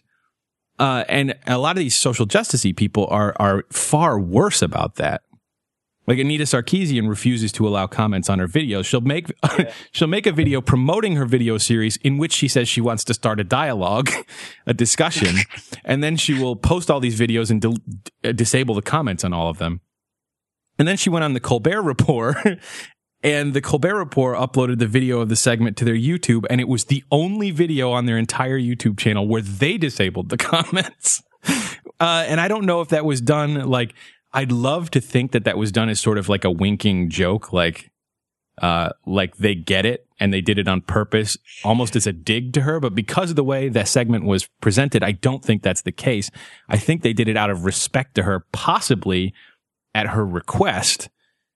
Speaker 1: And a lot of these social justice-y people are far worse about that. Like Anita Sarkeesian refuses to allow comments on her videos. She'll make a video promoting her video series in which she says she wants to start a dialogue, a discussion, and then she will post all these videos and disable the comments on all of them. And then she went on the Colbert Report, and the Colbert Report uploaded the video of the segment to their YouTube, and it was the only video on their entire YouTube channel where they disabled the comments. And I don't know if that was done like. I'd love to think that was done as sort of like a winking joke, like they get it and they did it on purpose, almost as a dig to her. But because of the way that segment was presented, I don't think that's the case. I think they did it out of respect to her, possibly at her request.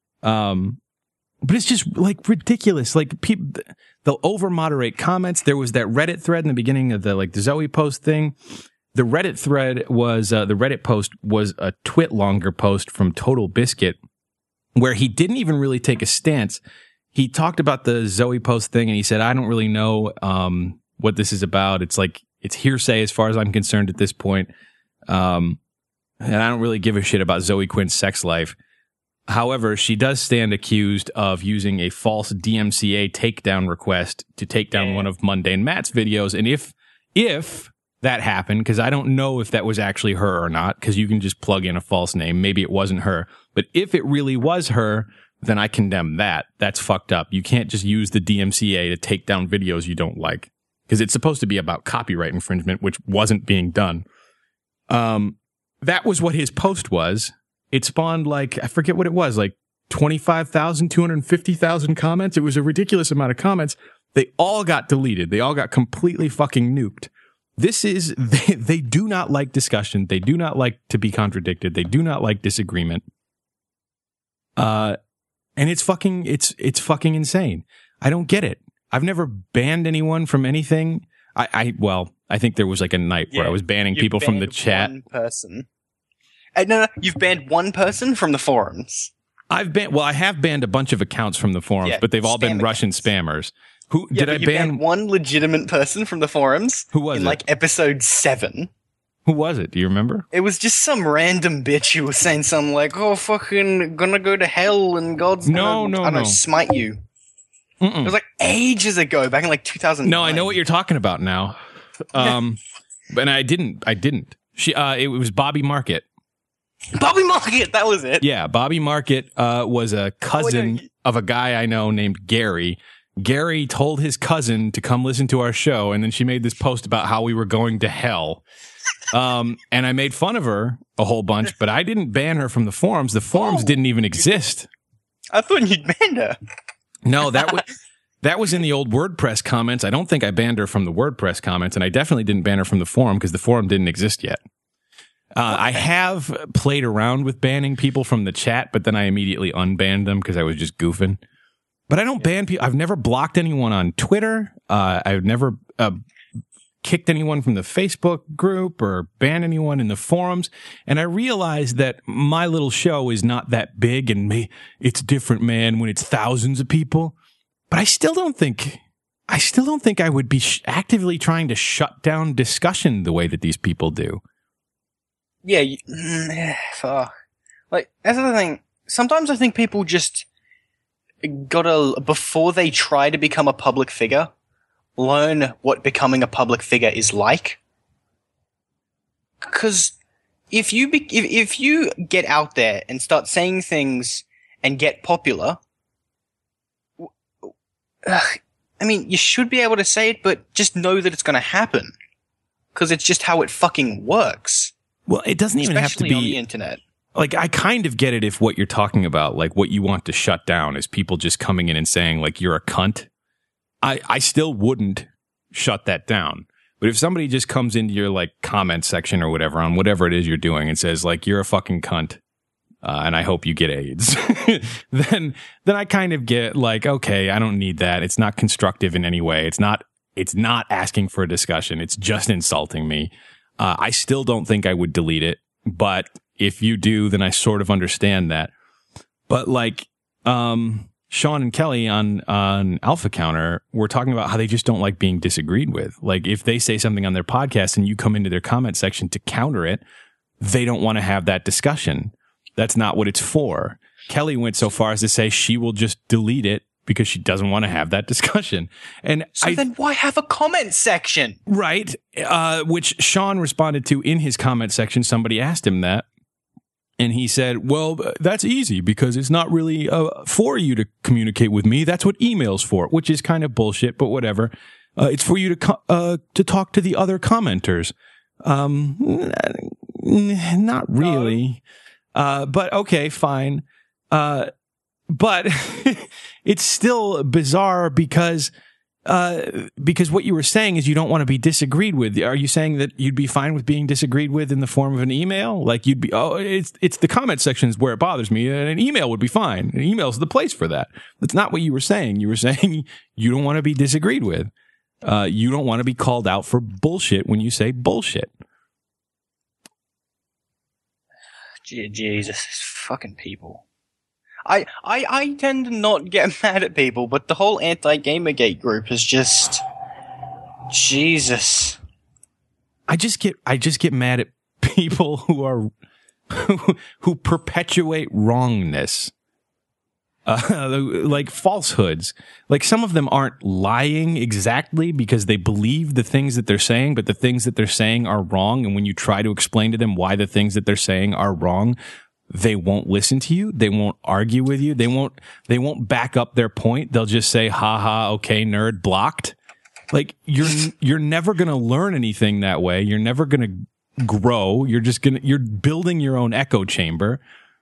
Speaker 1: But it's just like ridiculous. Like people, they'll over moderate comments. There was that Reddit thread in the beginning of the Zoe post thing. The Reddit thread was, the Reddit post was a twit longer post from Total Biscuit where he didn't even really take a stance. He talked about the Zoe post thing and he said, I don't really know, what this is about. It's like, it's hearsay as far as I'm concerned at this point. And I don't really give a shit about Zoe Quinn's sex life. However, she does stand accused of using a false DMCA takedown request to take down one of Mundane Matt's videos. And if that happened, because I don't know if that was actually her or not, because you can just plug in a false name. Maybe it wasn't her. But if it really was her, then I condemn that. That's fucked up. You can't just use the DMCA to take down videos you don't like, because it's supposed to be about copyright infringement, which wasn't being done. That was what his post was. It spawned like, I forget what it was, like 25,000, 250,000 comments. It was a ridiculous amount of comments. They all got deleted. They all got completely fucking nuked. They do not like discussion. They do not like to be contradicted. They do not like disagreement. And it's fucking insane. I don't get it. I've never banned anyone from anything. I think there was like a night where I was banning people from the chat.
Speaker 4: One person. No, you've banned one person from the forums.
Speaker 1: I have banned a bunch of accounts from the forums, but they've all been Russian spammers. Who did I ban?
Speaker 4: Banned one legitimate person from the forums.
Speaker 1: Who was it?
Speaker 4: In like episode 7.
Speaker 1: Who was it? Do you remember?
Speaker 4: It was just some random bitch who was saying something like, "Oh, fucking gonna go to hell and God's gonna smite you." Mm-mm. It was like ages ago, back in like 2009.
Speaker 1: No, I know what you're talking about now. But I didn't. It was Bobby Market.
Speaker 4: Bobby Market, that was it.
Speaker 1: Yeah, Bobby Market was a cousin of a guy I know named Gary. Gary told his cousin to come listen to our show, and then she made this post about how we were going to hell. And I made fun of her a whole bunch, but I didn't ban her from the forums. The forums didn't even exist.
Speaker 4: I thought you'd banned her.
Speaker 1: No, that was in the old WordPress comments. I don't think I banned her from the WordPress comments, and I definitely didn't ban her from the forum because the forum didn't exist yet. I have played around with banning people from the chat, but then I immediately unbanned them because I was just goofing. But I don't ban people. I've never blocked anyone on Twitter. I've never kicked anyone from the Facebook group or banned anyone in the forums. And I realized that my little show is not that big, and it's different, man, when it's thousands of people. But I still don't think I would be actively trying to shut down discussion the way that these people do.
Speaker 4: Yeah, like, that's the thing. Sometimes I think people just gotta, before they try to become a public figure, learn what becoming a public figure is like. Because if you get out there and start saying things and get popular, I mean, you should be able to say it, but just know that it's gonna happen. Because it's just how it fucking works.
Speaker 1: Well, it doesn't even have to be
Speaker 4: on the internet.
Speaker 1: Like, I kind of get it if what you're talking about, like what you want to shut down is people just coming in and saying like, you're a cunt. I still wouldn't shut that down. But if somebody just comes into your like comment section or whatever on whatever it is you're doing and says like, you're a fucking cunt, and I hope you get AIDS, then I kind of get like, okay, I don't need that. It's not constructive in any way. It's not asking for a discussion. It's just insulting me. I still don't think I would delete it, but if you do, then I sort of understand that. But like, Sean and Kelly on Alpha Counter were talking about how they just don't like being disagreed with. Like, if they say something on their podcast and you come into their comment section to counter it, they don't want to have that discussion. That's not what it's for. Kelly went so far as to say she will just delete it because she doesn't want to have that discussion. And
Speaker 4: so then why have a comment section?
Speaker 1: Right. Which Sean responded to in his comment section. Somebody asked him that. And he said, well, that's easy because it's not really for you to communicate with me. That's what email's for, which is kind of bullshit, but whatever. It's for you to talk to the other commenters. Not really. But okay, fine. But it's still bizarre because what you were saying is you don't want to be disagreed with. Are you saying that you'd be fine with being disagreed with in the form of an email? Like you'd be, it's the comment section is where it bothers me, and an email would be fine. An email's the place for that. That's not what you were saying. You were saying you don't want to be disagreed with. You don't want to be called out for bullshit when you say bullshit.
Speaker 4: Jesus, fucking people. I tend to not get mad at people, but the whole anti-Gamergate group is just Jesus.
Speaker 1: I just get mad at people who perpetuate wrongness. Like falsehoods. Like some of them aren't lying exactly because they believe the things that they're saying, but the things that they're saying are wrong. And when you try to explain to them why the things that they're saying are wrong, they won't listen to you. They won't argue with you. They won't back up their point. They'll just say, ha ha, okay, nerd, blocked. Like you're never going to learn anything that way. You're never going to grow. You're building your own echo chamber.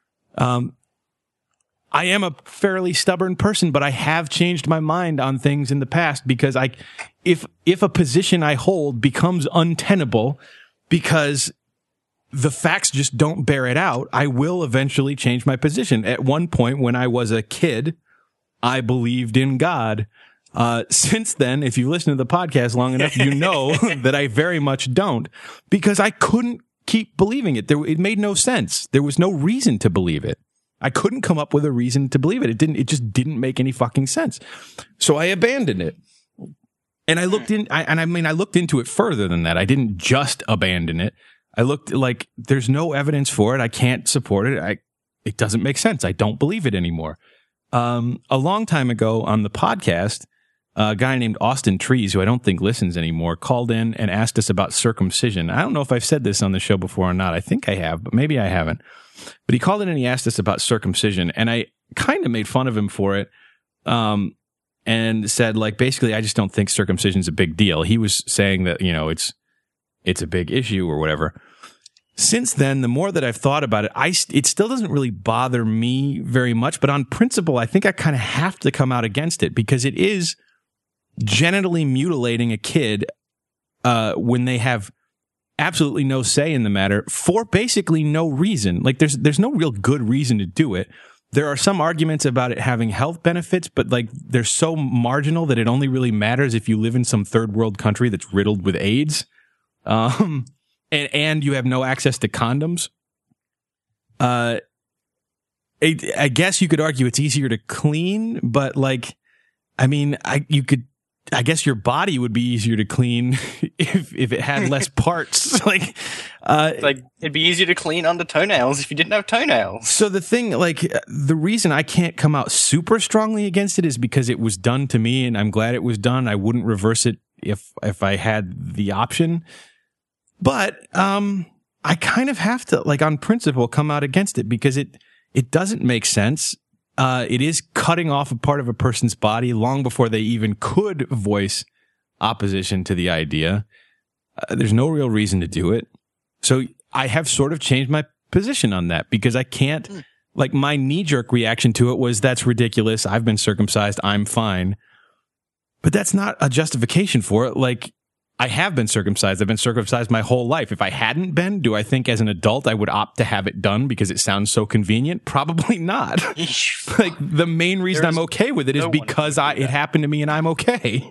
Speaker 1: I am a fairly stubborn person, but I have changed my mind on things in the past because if a position I hold becomes untenable because the facts just don't bear it out, I will eventually change my position. At one point when I was a kid, I believed in God. Since then, if you listen to the podcast long enough, you know that I very much don't because I couldn't keep believing it. It made no sense. There was no reason to believe it. I couldn't come up with a reason to believe it. It just didn't make any fucking sense. So I abandoned it. And I looked into it further than that. I didn't just abandon it. I looked like there's no evidence for it. I can't support it. It doesn't make sense. I don't believe it anymore. A long time ago on the podcast, a guy named Austin Trees, who I don't think listens anymore, called in and asked us about circumcision. I don't know if I've said this on the show before or not. I think I have, but maybe I haven't. But he called in and he asked us about circumcision, and I kind of made fun of him for it, and said, like, basically, I just don't think circumcision's a big deal. He was saying that, it's a big issue or whatever. Since then, the more that I've thought about it, it still doesn't really bother me very much, but on principle, I think I kind of have to come out against it because it is genitally mutilating a kid when they have absolutely no say in the matter for basically no reason. Like there's no real good reason to do it. There are some arguments about it having health benefits, but like they're so marginal that it only really matters if you live in some third world country that's riddled with AIDS. And you have no access to condoms. I guess you could argue it's easier to clean, but like, I mean, I guess your body would be easier to clean if it had less parts. Like
Speaker 4: it'd be easier to clean under toenails if you didn't have toenails.
Speaker 1: So the thing, like the reason I can't come out super strongly against it is because it was done to me, and I'm glad it was done. I wouldn't reverse it if I had the option. But I kind of have to, like on principle, come out against it because it doesn't make sense. It is cutting off a part of a person's body long before they even could voice opposition to the idea. There's no real reason to do it. So I have sort of changed my position on that because I can't, like my knee-jerk reaction to it was, that's ridiculous. I've been circumcised. I'm fine. But that's not a justification for it. Like, I have been circumcised. I've been circumcised my whole life. If I hadn't been, do I think as an adult I would opt to have it done because it sounds so convenient? Probably not. Like the main reason I'm okay with it is because it happened to me and I'm okay.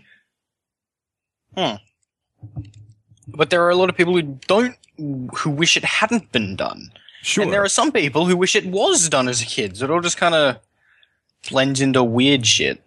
Speaker 4: But there are a lot of people who wish it hadn't been done.
Speaker 1: Sure.
Speaker 4: And there are some people who wish it was done as a kid. So it all just kind of blends into weird shit.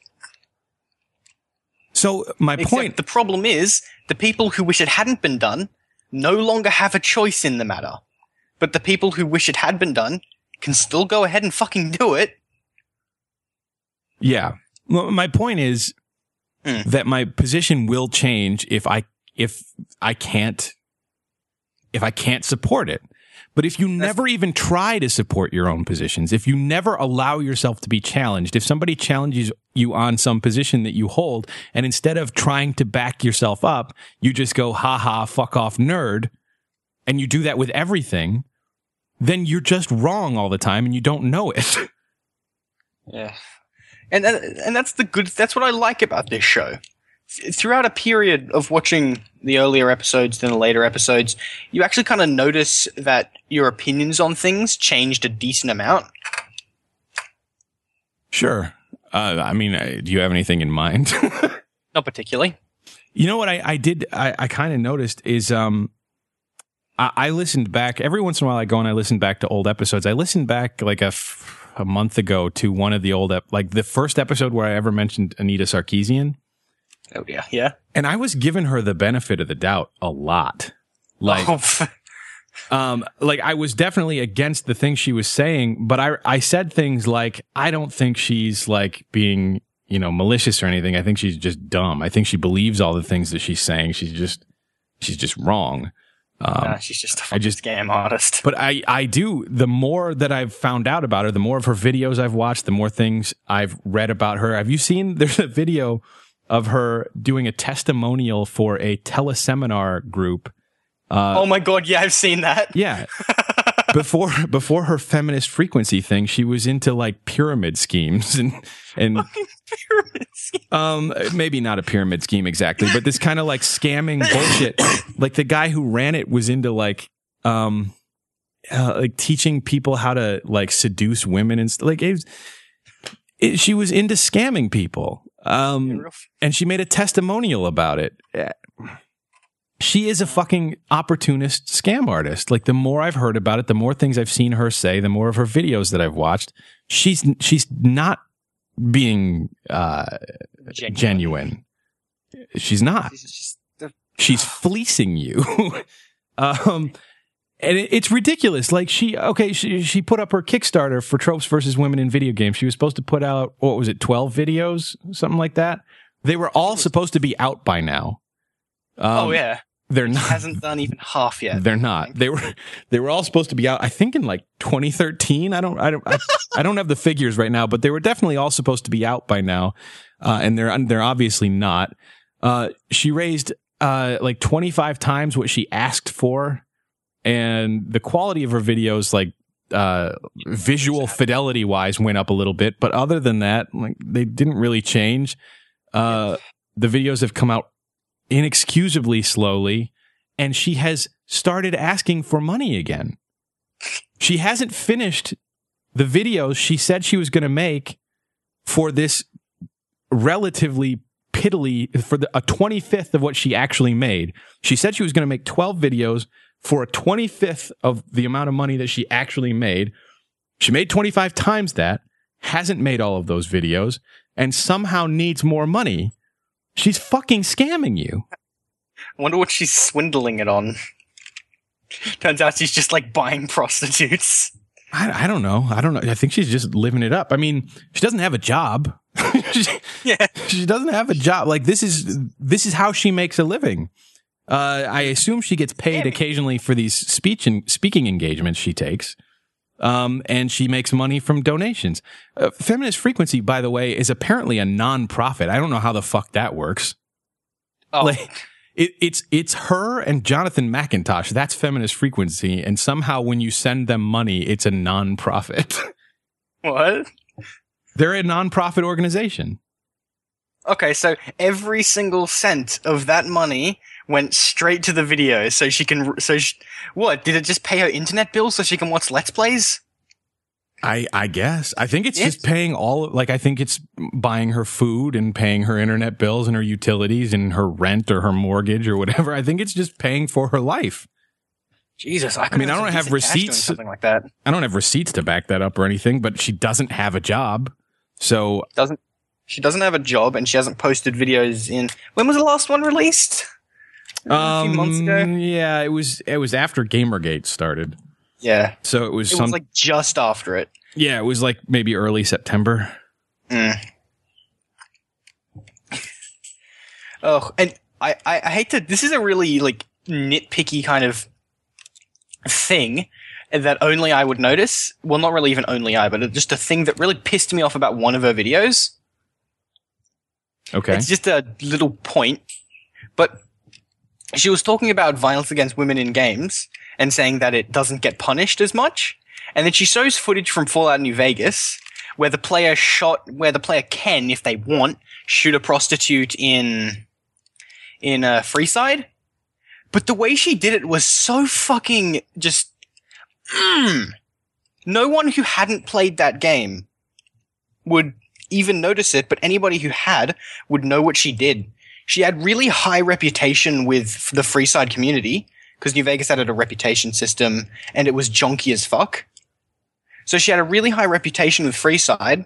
Speaker 1: So my point...
Speaker 4: The problem is, the people who wish it hadn't been done no longer have a choice in the matter. But the people who wish it had been done can still go ahead and fucking do it.
Speaker 1: Yeah. Well, my point is that my position will change if I can't support it. But if you never even try to support your own positions, if you never allow yourself to be challenged, if somebody challenges you on some position that you hold, and instead of trying to back yourself up, you just go, ha ha, fuck off, nerd, and you do that with everything, then you're just wrong all the time and you don't know it.
Speaker 4: Yeah. And that's what I like about this show. Throughout a period of watching the earlier episodes than the later episodes, you actually kind of notice that your opinions on things changed a decent amount.
Speaker 1: Sure. I mean, do you have anything in mind?
Speaker 4: Not particularly.
Speaker 1: You know what I kind of noticed is I listened back every once in a while. I go and I listen back to old episodes. I listened back like a month ago to one of the old like the first episode where I ever mentioned Anita Sarkeesian.
Speaker 4: Oh yeah, yeah.
Speaker 1: And I was giving her the benefit of the doubt a lot. Like, like I was definitely against the things she was saying, but I said things like, I don't think she's like being, malicious or anything. I think she's just dumb. I think she believes all the things that she's saying. She's just wrong.
Speaker 4: She's just a scam artist.
Speaker 1: But I do, the more that I've found out about her, the more of her videos I've watched, the more things I've read about her. Have you seen, there's a video of her doing a testimonial for a teleseminar group.
Speaker 4: Oh my God. Yeah, I've seen that.
Speaker 1: Yeah. Before her feminist frequency thing, she was into like pyramid schemes and
Speaker 4: pyramid scheme.
Speaker 1: Maybe not a pyramid scheme exactly, but this kind of like scamming bullshit. Like the guy who ran it was into like teaching people how to like seduce women and stuff. Like she was into scamming people. And she made a testimonial about it. She is a fucking opportunist scam artist. Like the more I've heard about it, the more things I've seen her say, the more of her videos that I've watched, she's not being genuine. She's not. She's fleecing you. And it's ridiculous. Like she put up her Kickstarter for Tropes versus Women in Video Games. She was supposed to put out, 12 videos? Something like that. They were all supposed to be out by now.
Speaker 4: Oh yeah.
Speaker 1: They're not.
Speaker 4: She hasn't done even half yet.
Speaker 1: They're not. They were all supposed to be out, I think in like 2013. I don't have the figures right now, but they were definitely all supposed to be out by now. And they're obviously not. She raised like 25 times what she asked for. And the quality of her videos, like visual fidelity wise, went up a little bit. But other than that, like they didn't really change. The videos have come out inexcusably slowly, and she has started asking for money again. She hasn't finished the videos she said she was going to make for this relatively piddly, for a 25th of what she actually made. She said she was going to make 12 videos for a 25th of the amount of money that she actually made. She made 25 times that, hasn't made all of those videos, and somehow needs more money. She's fucking scamming you.
Speaker 4: I wonder what she's swindling it on. Turns out she's just like buying prostitutes.
Speaker 1: I don't know. I think she's just living it up. I mean, she doesn't have a job. She doesn't have a job. Like this is how she makes a living. I assume she gets paid occasionally for these speaking engagements she takes. And she makes money from donations. Feminist Frequency, by the way, is apparently a non-profit. I don't know how the fuck that works.
Speaker 4: Oh.
Speaker 1: Like, it's her and Jonathan McIntosh. That's Feminist Frequency. And somehow when you send them money, it's a non-profit.
Speaker 4: What?
Speaker 1: They're a non-profit organization.
Speaker 4: Okay, so every single cent of that money went straight to the video, what? Did it just pay her internet bill so she can watch Let's Plays?
Speaker 1: I guess. I think it's just paying I think it's buying her food and paying her internet bills and her utilities and her rent or her mortgage or whatever. I think it's just paying for her life.
Speaker 4: Jesus,
Speaker 1: I mean, I don't have receipts.
Speaker 4: Something like that.
Speaker 1: I don't have receipts to back that up or anything, but she doesn't have a job. So
Speaker 4: she doesn't have a job, and she hasn't posted videos in. When was the last one released? A few months ago.
Speaker 1: Yeah, it was after Gamergate started.
Speaker 4: Yeah.
Speaker 1: So it was
Speaker 4: like just after it.
Speaker 1: Yeah, it was like maybe early September.
Speaker 4: Oh, and I hate to. This is a really like nitpicky kind of thing that only I would notice. Well, not really even only I, but just a thing that really pissed me off about one of her videos.
Speaker 1: Okay.
Speaker 4: It's just a little point, but she was talking about violence against women in games and saying that it doesn't get punished as much. And then she shows footage from Fallout New Vegas where the player can, if they want, shoot a prostitute in Freeside. But the way she did it was so fucking just. No one who hadn't played that game would even notice it, but anybody who had would know what she did. She had really high reputation with the Freeside community because New Vegas had a reputation system and it was junky as fuck. So she had a really high reputation with Freeside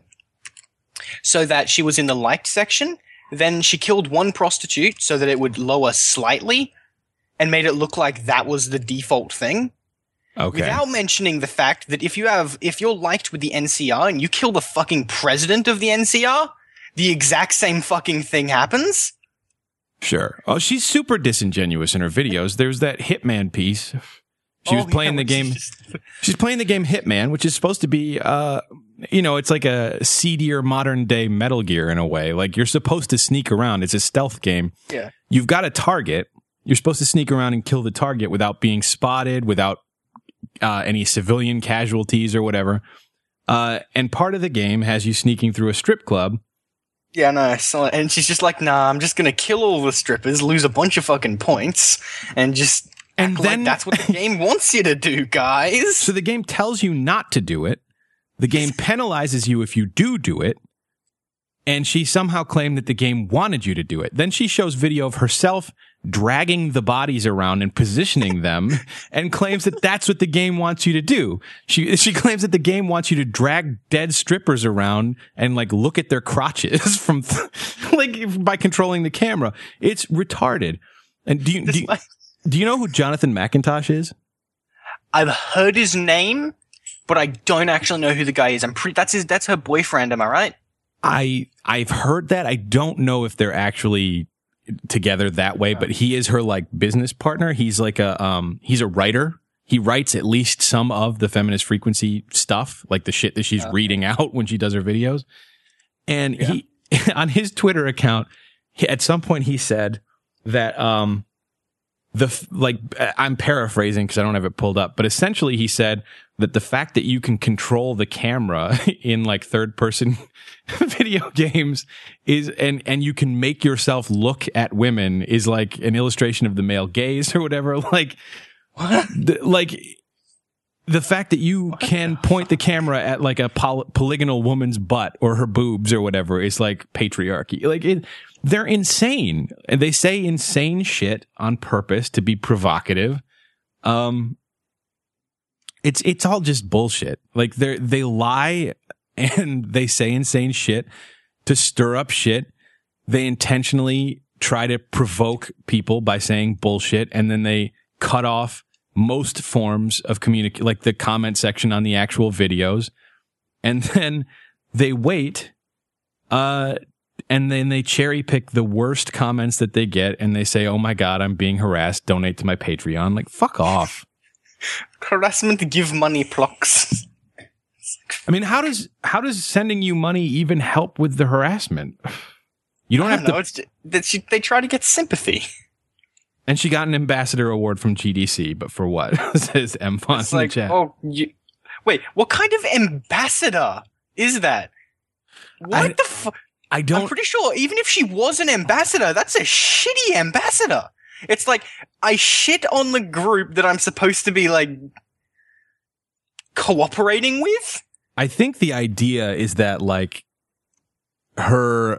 Speaker 4: so that she was in the liked section. Then she killed one prostitute so that it would lower slightly and made it look like that was the default thing.
Speaker 1: Okay.
Speaker 4: Without mentioning the fact that if you're liked with the NCR and you kill the fucking president of the NCR, the exact same fucking thing happens.
Speaker 1: Sure. Oh, she's super disingenuous in her videos. There's that Hitman piece. She was playing the game. She's playing the game Hitman, which is supposed to be, it's like a seedier modern day Metal Gear in a way. Like you're supposed to sneak around. It's a stealth game.
Speaker 4: Yeah.
Speaker 1: You've got a target. You're supposed to sneak around and kill the target without being spotted, without any civilian casualties or whatever. And part of the game has you sneaking through a strip club.
Speaker 4: Yeah, no, and she's just like, nah, I'm just gonna kill all the strippers, lose a bunch of fucking points, and just act like that's what the game wants you to do, guys.
Speaker 1: So the game tells you not to do it. The game penalizes you if you do it. And she somehow claimed that the game wanted you to do it. Then she shows video of herself dragging the bodies around and positioning them and claims that that's what the game wants you to do. She claims that the game wants you to drag dead strippers around and like look at their crotches from like by controlling the camera. It's retarded. And do you know who Jonathan McIntosh is?
Speaker 4: I've heard his name, but I don't actually know who the guy is. That's her boyfriend, am I right?
Speaker 1: I've heard that. I don't know if they're actually together that way, but he is her like business partner. He's like he's a writer. He writes at least some of the Feminist Frequency stuff, like the shit that she's reading out when she does her videos. And he, on his Twitter account, at some point he said that, I'm paraphrasing because I don't have it pulled up, but essentially he said that the fact that you can control the camera in like third person video games is, and you can make yourself look at women is like an illustration of the male gaze or whatever. Like, what? The fact that you can point the camera at like a polygonal woman's butt or her boobs or whatever is like patriarchy. Like they're insane. And they say insane shit on purpose to be provocative. It's all just bullshit. Like they lie and they say insane shit to stir up shit. They intentionally try to provoke people by saying bullshit, and then they cut off most forms of like the comment section on the actual videos. And then they wait, and then they cherry pick the worst comments that they get and they say, "Oh my God, I'm being harassed. Donate to my Patreon." Like, fuck off.
Speaker 4: Harassment, give money, plucks.
Speaker 1: I mean, how does sending you money even help with the harassment? You don't have to.
Speaker 4: They try to get sympathy.
Speaker 1: And she got an ambassador award from GDC, but for what? Says M-Font in the chat.
Speaker 4: Wait, what kind of ambassador is that? What the fuck? I'm pretty sure even if she was an ambassador, that's a shitty ambassador. It's like, I shit on the group that I'm supposed to be, like, cooperating with?
Speaker 1: I think the idea is that, like, her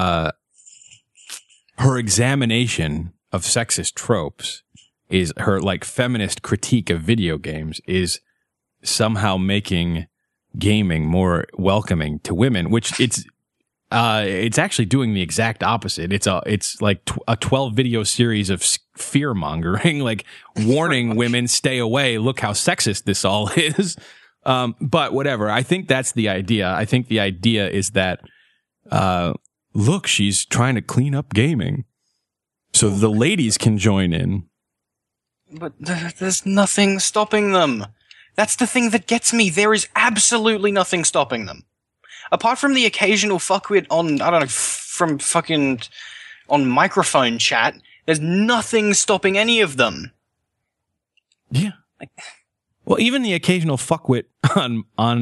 Speaker 1: examination of sexist tropes is her, like, feminist critique of video games is somehow making gaming more welcoming to women, which it's actually doing the exact opposite. It's like a 12 video series of fear mongering, like warning women, stay away. Look how sexist this all is. But whatever. I think that's the idea. I think the idea is that, look, she's trying to clean up gaming so the ladies can join in.
Speaker 4: But there's nothing stopping them. That's the thing that gets me. There is absolutely nothing stopping them. Apart from the occasional fuckwit on, I don't know, from fucking on microphone chat, there's nothing stopping any of them.
Speaker 1: Yeah. Well, even the occasional fuckwit on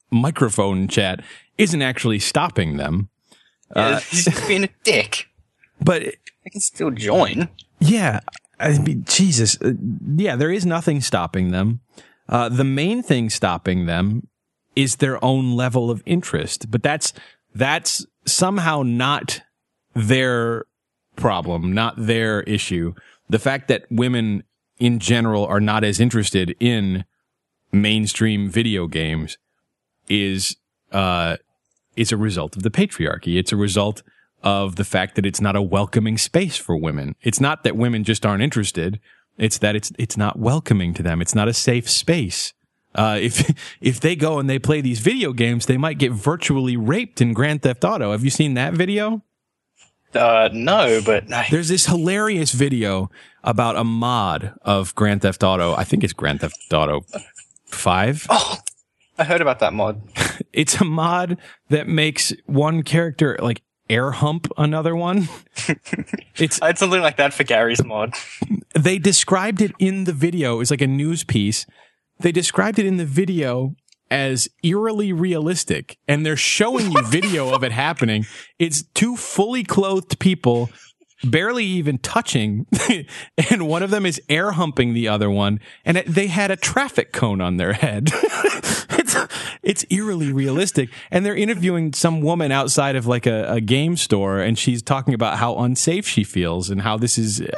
Speaker 1: microphone chat isn't actually stopping them.
Speaker 4: He's just being a dick.
Speaker 1: But
Speaker 4: They can still join.
Speaker 1: yeah, I mean, Jesus. Yeah, there is nothing stopping them. The main thing stopping them is their own level of interest. But that's somehow not their problem, not their issue. The fact that women in general are not as interested in mainstream video games is a result of the patriarchy. It's a result of the fact that it's not a welcoming space for women. It's not that women just aren't interested. It's that it's not welcoming to them. It's not a safe space. If they go and they play these video games, they might get virtually raped in Grand Theft Auto. Have you seen that video?
Speaker 4: No, but
Speaker 1: There's this hilarious video about a mod of Grand Theft Auto. I think it's Grand Theft Auto 5.
Speaker 4: Oh, I heard about that mod.
Speaker 1: It's a mod that makes one character like air hump another one.
Speaker 4: I had something like that for Gary's mod.
Speaker 1: They described it in the video. It was like a news piece. They described it in the video as eerily realistic, and they're showing you video of it happening. It's two fully clothed people barely even touching, and one of them is air humping the other one, and they had a traffic cone on their head. It's eerily realistic, and they're interviewing some woman outside of like a game store, and she's talking about how unsafe she feels and how this is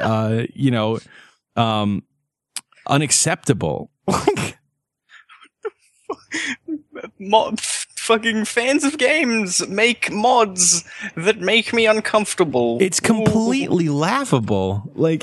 Speaker 1: unacceptable.
Speaker 4: Fucking fans of games make mods that make me uncomfortable.
Speaker 1: It's completely laughable. Like,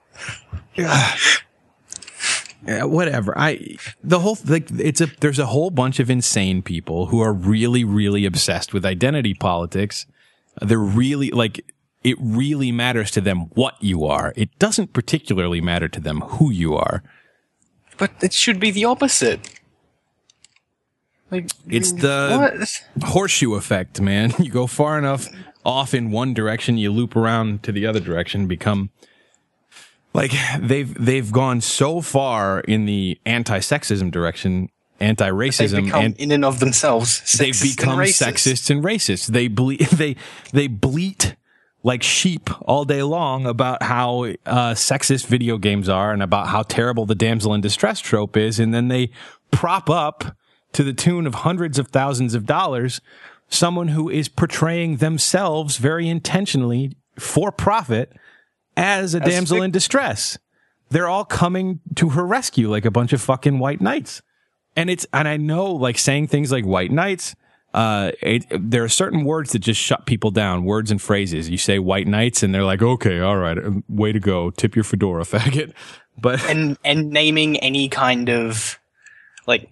Speaker 1: whatever. There's a whole bunch of insane people who are really, really obsessed with identity politics. They're really it really matters to them what you are. It doesn't particularly matter to them who you are.
Speaker 4: But it should be the opposite. Like,
Speaker 1: it's the
Speaker 4: what?
Speaker 1: Horseshoe effect, man. You go far enough off in one direction, you loop around to the other direction, become like they've gone so far in the anti-sexism direction, anti-racism,
Speaker 4: they've become, in and of themselves,
Speaker 1: they've become sexists and racists. They bleat like sheep all day long about how sexist video games are and about how terrible the damsel in distress trope is, and then they prop up to the tune of hundreds of thousands of dollars someone who is portraying themselves very intentionally for profit as a damsel in distress. They're all coming to her rescue like a bunch of fucking white knights. And I know, like, saying things like white knights, there are certain words that just shut people down, words and phrases. You say white knights and they're like, okay, all right, way to go. Tip your fedora, faggot. But
Speaker 4: and naming any kind of like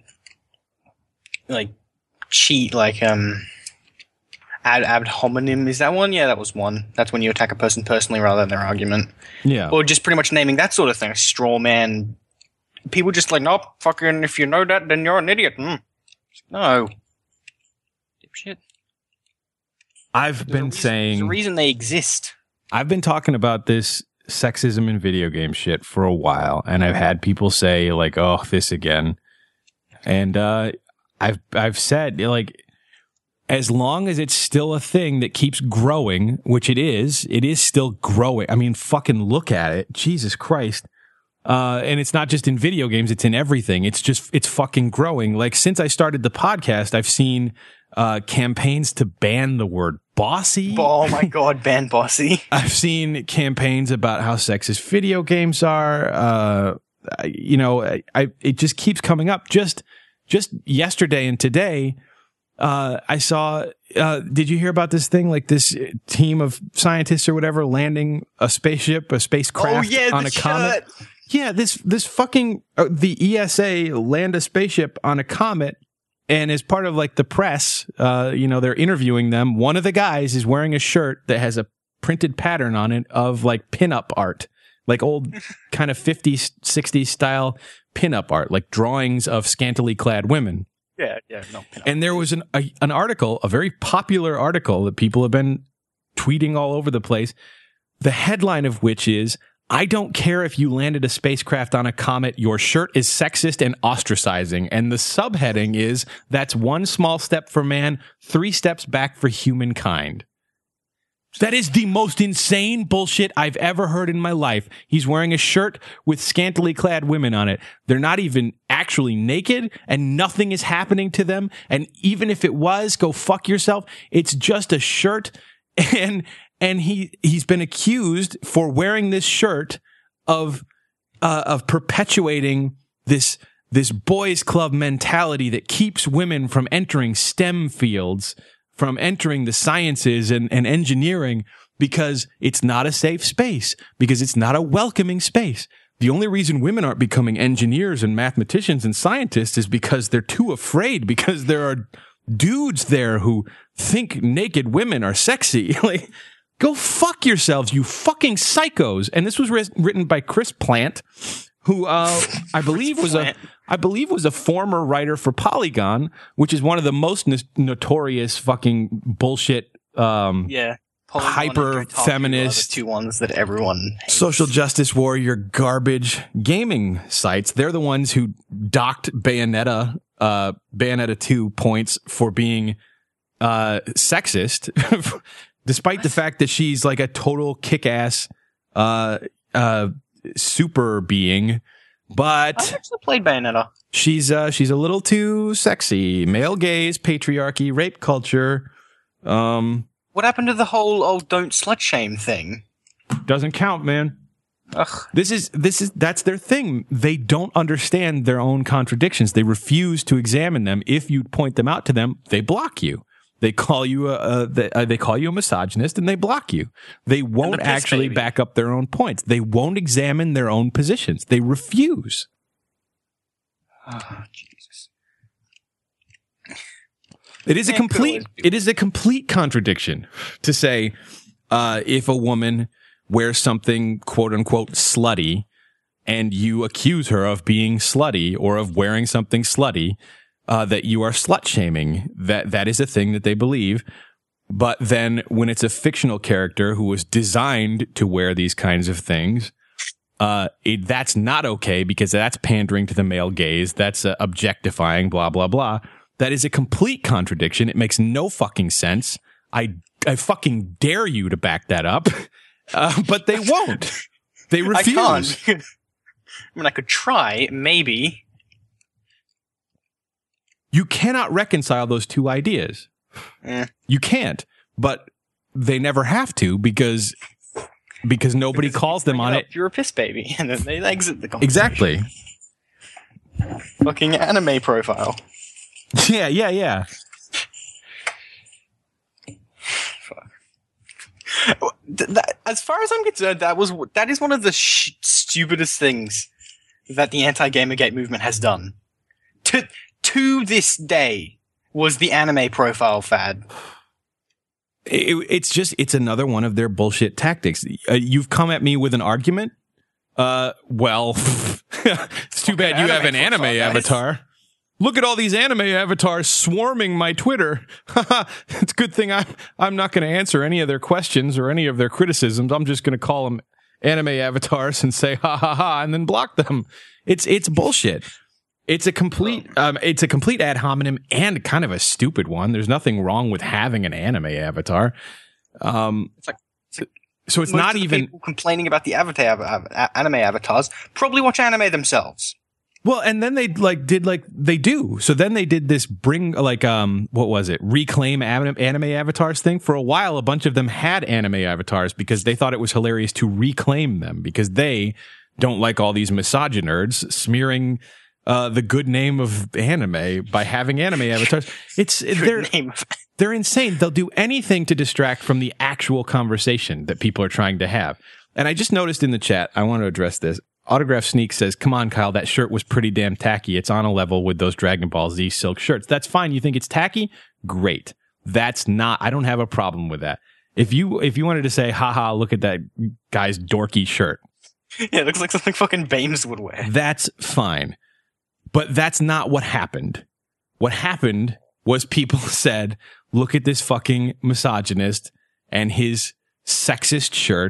Speaker 4: cheat, like ad hominem, is that one? Yeah, that was one. That's when you attack a person personally rather than their argument.
Speaker 1: Yeah.
Speaker 4: Or just pretty much naming that sort of thing. Straw man. People just like, nope, fucking, if you know that, then you're an idiot. No. Dipshit. There's a reason they exist. I've
Speaker 1: been talking about this sexism in video game shit for a while, and I've had people say like, oh, this again. And I've said, like, as long as it's still a thing that keeps growing, which it is still growing. I mean, fucking look at it. Jesus Christ. And it's not just in video games, it's in everything. It's fucking growing. Like, since I started the podcast, I've seen campaigns to ban the word bossy.
Speaker 4: Oh my God, ban bossy.
Speaker 1: I've seen campaigns about how sexist video games are. It just keeps coming up. Just yesterday and today, I saw, did you hear about this thing? Like this team of scientists or whatever landing a spacecraft on a comet. Yeah, this fucking, the ESA land a spaceship on a comet, and as part of like the press, they're interviewing them. One of the guys is wearing a shirt that has a printed pattern on it of like pinup art, like old kind of 50s, 60s style pinup art, like drawings of scantily clad women.
Speaker 4: Yeah, no.
Speaker 1: And there was an article, a very popular article that people have been tweeting all over the place, the headline of which is, I don't care if you landed a spacecraft on a comet, your shirt is sexist and ostracizing. And the subheading is, that's one small step for man, 3 steps back for humankind. That is the most insane bullshit I've ever heard in my life. He's wearing a shirt with scantily clad women on it. They're not even actually naked, and nothing is happening to them. And even if it was, go fuck yourself. It's just a shirt. And he's been accused for wearing this shirt of perpetuating this boys club mentality that keeps women from entering STEM fields, from entering the sciences and engineering, because it's not a safe space, because it's not a welcoming space. The only reason women aren't becoming engineers and mathematicians and scientists is because they're too afraid, because there are dudes there who think naked women are sexy. Like, go fuck yourselves, you fucking psychos. And this was written by Chris Plant, who I believe was a former writer for Polygon, which is one of the most notorious fucking bullshit hyper feminist,
Speaker 4: the 2 ones that everyone hates.
Speaker 1: Social justice warrior garbage gaming sites. They're the ones who docked Bayonetta 2 points for being sexist, despite the fact that she's like a total kick-ass super being. But
Speaker 4: I've actually played Bayonetta.
Speaker 1: She's a little too sexy. Male gaze, patriarchy, rape culture.
Speaker 4: What happened to the whole don't slut shame thing?
Speaker 1: Doesn't count, man.
Speaker 4: Ugh.
Speaker 1: That's their thing. They don't understand their own contradictions. They refuse to examine them. If you point them out to them, they block you. They call you a misogynist, and they block you. They won't actually back up their own points. They won't examine their own positions. They refuse.
Speaker 4: Oh, Jesus.
Speaker 1: It is a complete contradiction to say, if a woman wears something quote unquote slutty and you accuse her of being slutty or of wearing something slutty, that you are slut shaming. That is a thing that they believe. But then when it's a fictional character who was designed to wear these kinds of things, that's not okay, because that's pandering to the male gaze. That's objectifying, blah, blah, blah. That is a complete contradiction. It makes no fucking sense. I fucking dare you to back that up. But they won't. They refuse.
Speaker 4: I can't. I mean, I could try, maybe.
Speaker 1: You cannot reconcile those two ideas. You can't. But they never have to, because nobody calls them on it.
Speaker 4: You're a piss baby, and then they exit the conversation.
Speaker 1: Exactly.
Speaker 4: Fucking anime profile.
Speaker 1: Yeah.
Speaker 4: As far as I'm concerned, that is one of the stupidest things that the anti-Gamergate movement has done. To this day, was the anime profile fad.
Speaker 1: It's another one of their bullshit tactics. You've come at me with an argument. Well, it's too bad you have an anime avatar. Look at all these anime avatars swarming my Twitter. It's a good thing I'm not going to answer any of their questions or any of their criticisms. I'm just going to call them anime avatars and say ha ha ha and then block them. It's bullshit. It's a complete ad hominem and kind of a stupid one. There's nothing wrong with having an anime avatar. So it's not even
Speaker 4: people complaining about the anime avatars probably watch anime themselves.
Speaker 1: Well, and then they they do. So then they did this what was it? Reclaim anime avatars thing. For a while, a bunch of them had anime avatars because they thought it was hilarious to reclaim them, because they don't like all these misogynerds smearing the good name of anime by having anime avatars. They're insane. They'll do anything to distract from the actual conversation that people are trying to have. And I just noticed in the chat, I want to address this. Autograph Sneak says, come on, Kyle, that shirt was pretty damn tacky. It's on a level with those Dragon Ball Z silk shirts. That's fine. You think it's tacky? Great. I don't have a problem with that. If you wanted to say, haha, look at that guy's dorky shirt.
Speaker 4: Yeah, it looks like something fucking Bames would wear.
Speaker 1: That's fine. But that's not what happened. What happened was people said, look at this fucking misogynist and his sexist shirt.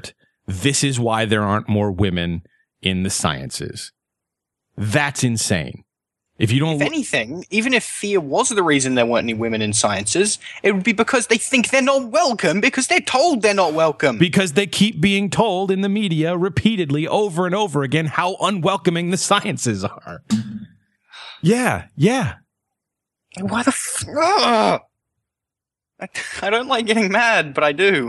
Speaker 1: this is why there aren't more women in the sciences. That's insane. If you don't,
Speaker 4: If anything, even if fear was the reason there weren't any women in sciences, it would be because they think they're not welcome because they're told they're not welcome.
Speaker 1: Because they keep being told in the media repeatedly over and over again how unwelcoming the sciences are. Yeah.
Speaker 4: Why the Ugh! I don't like getting mad, but I do.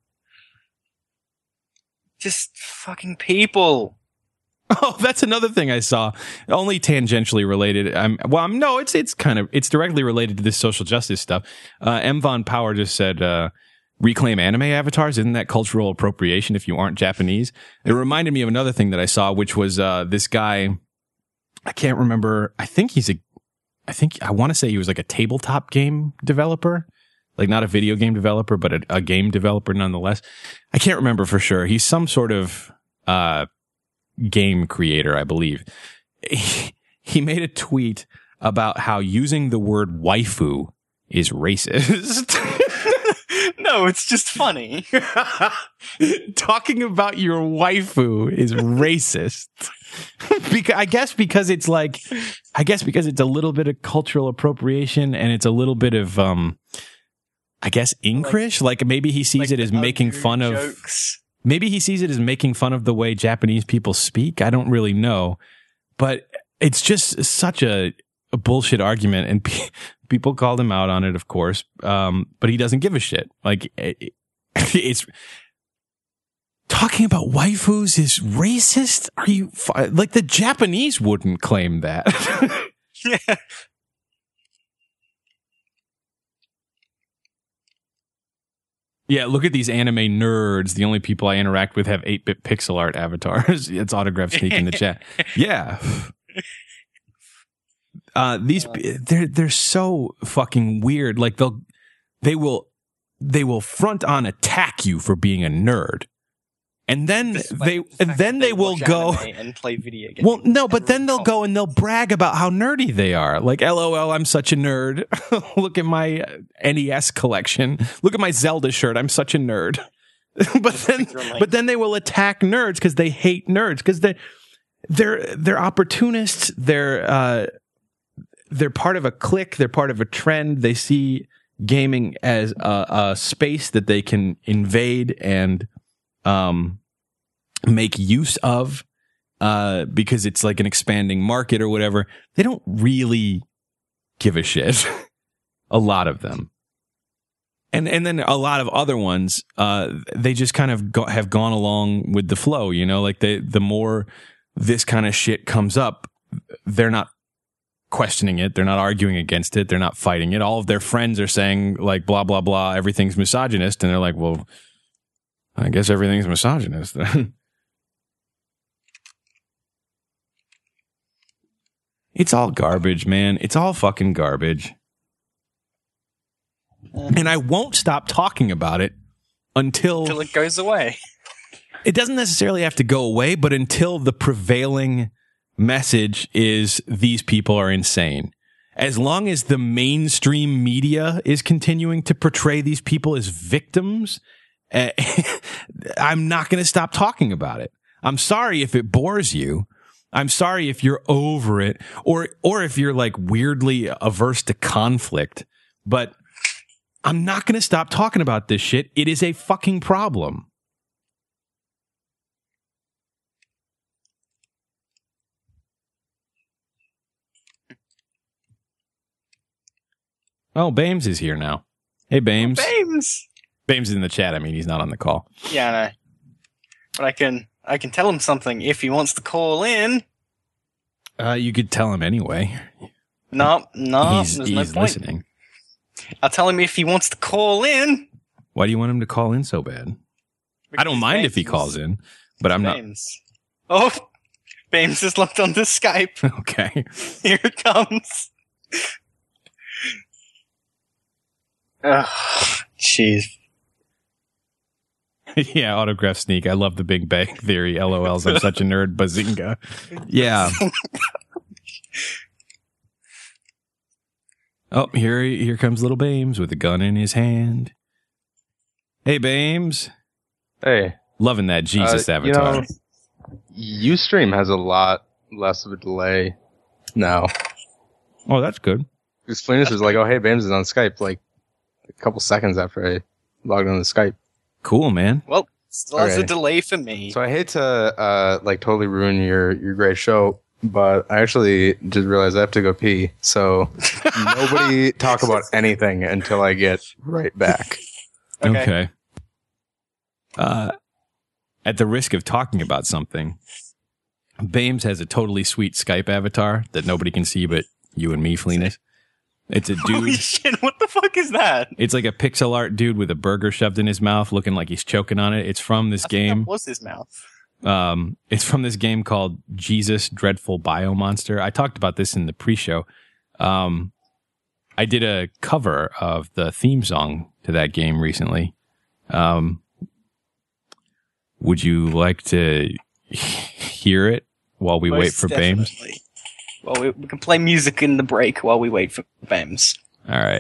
Speaker 4: Just fucking people.
Speaker 1: Oh, that's another thing I saw. Only tangentially related. No, it's directly related to this social justice stuff. M. Von Power just said, reclaim anime avatars. Isn't that cultural appropriation if you aren't Japanese? It reminded me of another thing that I saw, which was this guy. I can't remember. I want to say he was like a tabletop game developer. Like not a video game developer, but a game developer nonetheless. I can't remember for sure. He's some sort of game creator, I believe. He made a tweet about how using the word waifu is racist.
Speaker 4: No, it's just funny.
Speaker 1: Talking about your waifu is racist. I guess because it's a little bit of cultural appropriation and it's a little bit of I guess English. Like maybe he sees it as making fun of
Speaker 4: jokes.
Speaker 1: Maybe he sees it as making fun of the way Japanese people speak. I don't really know, but it's just such a bullshit argument, and people called him out on it, of course. But he doesn't give a shit. Like it's talking about waifus is racist. Are you like the Japanese wouldn't claim that?
Speaker 4: Yeah.
Speaker 1: Yeah, look at these anime nerds. The only people I interact with have 8-bit pixel art avatars. It's Autograph Sneak in the chat. Yeah. They're so fucking weird. Like they will front on attack you for being a nerd. And then they will go
Speaker 4: and play video games.
Speaker 1: Well, no, but then they'll go and they'll brag about how nerdy they are. Like, LOL, I'm such a nerd. Look at my NES collection. Look at my Zelda shirt. I'm such a nerd. but then they will attack nerds because they hate nerds because they're opportunists. They're part of a clique. They're part of a trend. They see gaming as a space that they can invade and make use of because it's like an expanding market or whatever. They don't really give a shit. A lot of them. And then a lot of other ones, they just kind of have gone along with the flow, you know, like the more this kind of shit comes up, they're not questioning it. They're not arguing against it. They're not fighting it. All of their friends are saying like, blah, blah, blah, everything's misogynist. And they're like, well, I guess everything's misogynist then. It's all garbage, man. It's all fucking garbage. And I won't stop talking about it until
Speaker 4: it goes away.
Speaker 1: It doesn't necessarily have to go away, but until the prevailing message is these people are insane. As long as the mainstream media is continuing to portray these people as victims, I'm not going to stop talking about it. I'm sorry if it bores you. I'm sorry if you're over it or if you're like weirdly averse to conflict, but I'm not going to stop talking about this shit. It is a fucking problem. Oh, Bames is here now. Hey, Bames.
Speaker 4: Oh, Bames.
Speaker 1: Bames is in the chat. I mean, he's not on the call.
Speaker 4: Yeah, I know. But I can tell him something if he wants to call in.
Speaker 1: You could tell him anyway.
Speaker 4: No,
Speaker 1: he's
Speaker 4: there's no point.
Speaker 1: Listening.
Speaker 4: I'll tell him if he wants to call in.
Speaker 1: Why do you want him to call in so bad? I don't mind if he calls in, but I'm
Speaker 4: Bames. Oh, Bames is locked onto Skype.
Speaker 1: not. Okay.
Speaker 4: Here it comes. Oh, jeez.
Speaker 1: Yeah, Autograph Sneak. I love the Big Bang Theory. LOLs. I'm such a nerd. Bazinga. Yeah. Oh, here comes little Bames with a gun in his hand. Hey, Bames.
Speaker 5: Hey,
Speaker 1: Loving that Jesus avatar.
Speaker 5: Ustream has a lot less of a delay now.
Speaker 1: Oh, that's good.
Speaker 5: Because Flinus was like, "Oh, hey, Bames is on Skype," like a couple seconds after I logged on to Skype.
Speaker 1: Cool, man.
Speaker 4: Well, still has a
Speaker 5: Okay.
Speaker 4: delay for me.
Speaker 5: So I hate to like totally ruin your great show, but I actually just realized I have to go pee. So nobody talk about anything until I get right back.
Speaker 1: Okay. At the risk of talking about something, Bames has a totally sweet Skype avatar that nobody can see but you and me, Flinus. It's a
Speaker 4: Holy
Speaker 1: dude.
Speaker 4: shit, what the fuck is that?
Speaker 1: It's like a pixel art dude with a burger shoved in his mouth, looking like he's choking on it. It's from this game.
Speaker 4: That was his mouth.
Speaker 1: It's from this game called Jesus Dreadful Biomonster. I talked about this in the pre-show. I did a cover of the theme song to that game recently. Would you like to hear it while we wait for Bames?
Speaker 4: Definitely. Well, we can play music in the break while we wait for Bames.
Speaker 1: All right.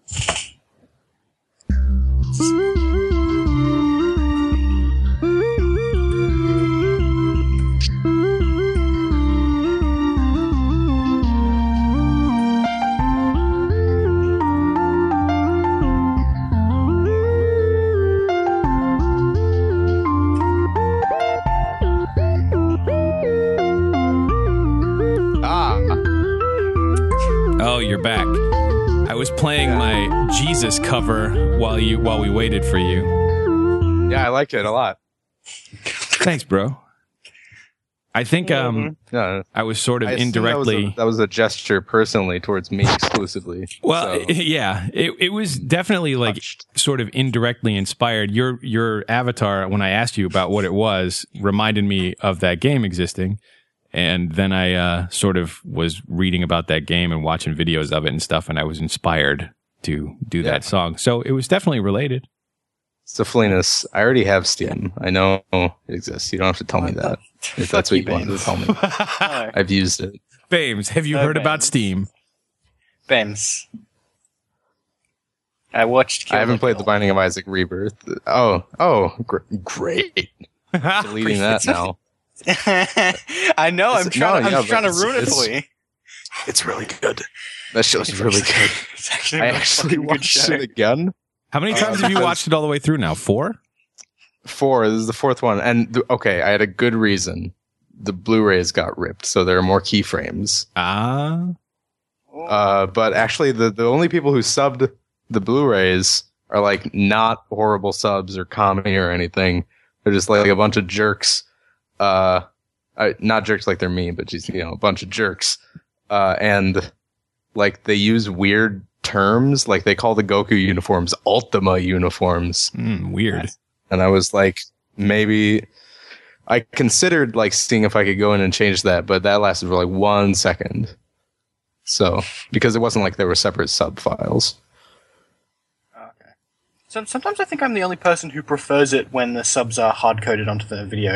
Speaker 1: Oh, you're back. I was playing my Jesus cover while we waited for you.
Speaker 5: Yeah, I like it a lot.
Speaker 1: Thanks, bro. I think
Speaker 5: Yeah,
Speaker 1: I was sort of
Speaker 5: I assume
Speaker 1: indirectly.
Speaker 5: that was a gesture personally towards me exclusively.
Speaker 1: Well,
Speaker 5: So,
Speaker 1: yeah, it was definitely like
Speaker 5: touched.
Speaker 1: sort of indirectly inspired. Your avatar, when I asked you about what it was, reminded me of that game existing. And then I sort of was reading about that game and watching videos of it and stuff, and I was inspired to do that song. So it was definitely related.
Speaker 5: So Flinus, I already have Steam. I know it exists. You don't have to tell me that. If that's what you wanted to tell me.
Speaker 4: No.
Speaker 5: I've used it.
Speaker 1: Bames, have you heard about
Speaker 4: Bames.
Speaker 1: Steam?
Speaker 4: Bames. I watched Kill
Speaker 5: I haven't
Speaker 4: la
Speaker 5: played The
Speaker 4: Kill.
Speaker 5: Binding of Isaac Rebirth. Great. Deleting that now.
Speaker 4: I know, I'm trying to
Speaker 5: but
Speaker 4: ruin it for you.
Speaker 5: It's really good. That show's really good.
Speaker 4: It's actually
Speaker 5: I
Speaker 4: a really
Speaker 5: actually
Speaker 4: fucking good
Speaker 5: watched
Speaker 4: show.
Speaker 5: it again.
Speaker 1: How many times have you
Speaker 5: because-
Speaker 1: watched it all the way through now? 4?
Speaker 5: 4. This is the 4th one. And okay, I had a good reason. The Blu-rays got ripped, so there are more keyframes.
Speaker 1: Ah.
Speaker 5: But actually, the only people who subbed the Blu-rays are like not horrible subs or comedy or anything. They're just like a bunch of jerks. Not jerks like they're mean, but just, a bunch of jerks. And like they use weird terms, like they call the Goku uniforms Ultima uniforms.
Speaker 1: Weird.
Speaker 5: And I was like, maybe I considered like seeing if I could go in and change that, but that lasted for like 1 second. So, because it wasn't like there were separate sub files.
Speaker 4: Okay. So sometimes I think I'm the only person who prefers it when the subs are hard-coded onto the video.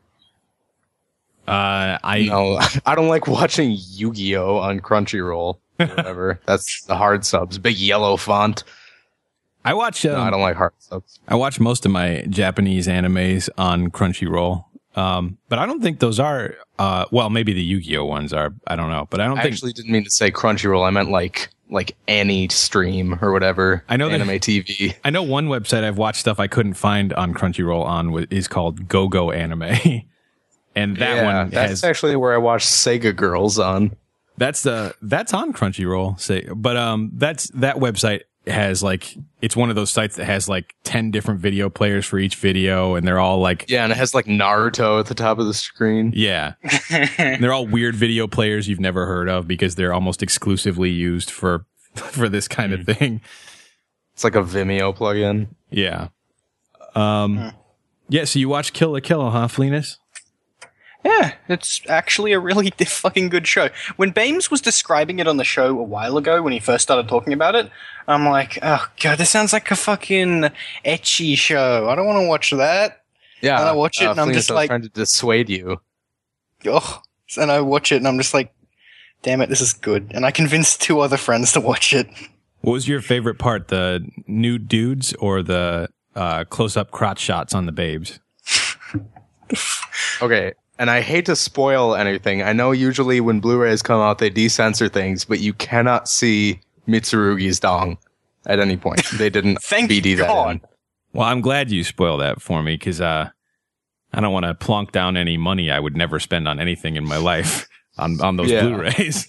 Speaker 5: No, I don't like watching Yu-Gi-Oh on Crunchyroll or whatever. That's the hard subs, big yellow font.
Speaker 1: I watch.
Speaker 5: No, I don't like hard subs.
Speaker 1: I watch most of my Japanese animes on Crunchyroll, but I don't think those are. Well, maybe the Yu-Gi-Oh ones are. I don't know, but I don't
Speaker 5: I
Speaker 1: think.
Speaker 5: actually didn't mean to say Crunchyroll. I meant like any stream or whatever.
Speaker 1: I know that-
Speaker 5: Anime TV.
Speaker 1: I know one website I've watched stuff I couldn't find on Crunchyroll is called GoGo Anime, and that one
Speaker 5: that's
Speaker 1: has
Speaker 5: actually where I watched Sega Girls on.
Speaker 1: that's on Crunchyroll. That website has like it's one of those sites that has like 10 different video players for each video, and they're all like
Speaker 5: Yeah, and it has like Naruto at the top of the screen.
Speaker 1: yeah. They're all weird video players you've never heard of because they're almost exclusively used for this kind of thing.
Speaker 5: It's like a Vimeo plugin.
Speaker 1: Yeah. Yeah, so you watch Kill la Kill, huh, Flinus?
Speaker 4: Yeah, it's actually a really fucking good show. When Bames was describing it on the show a while ago, when he first started talking about it, I'm like, oh god, this sounds like a fucking ecchi show. I don't want to watch that.
Speaker 5: Yeah,
Speaker 4: And I watch it and I'm
Speaker 5: Flinus,
Speaker 4: just
Speaker 5: I was
Speaker 4: like-
Speaker 5: trying to dissuade you.
Speaker 4: Oh, and I watch it and I'm just like, damn it, this is good. And I convinced 2 other friends to watch it.
Speaker 1: What was your favorite part, the nude dudes or the close-up crotch shots on the babes?
Speaker 5: Okay, and I hate to spoil anything. I know usually when Blu-rays come out, they decensor things, but you cannot see Mitsurugi's dong at any point. They didn't
Speaker 4: Thank
Speaker 5: BD that
Speaker 4: God.
Speaker 5: in.
Speaker 1: Well, I'm glad you spoiled that for me because I don't want to plonk down any money I would never spend on anything in my life on those
Speaker 5: Yeah.
Speaker 1: Blu-rays.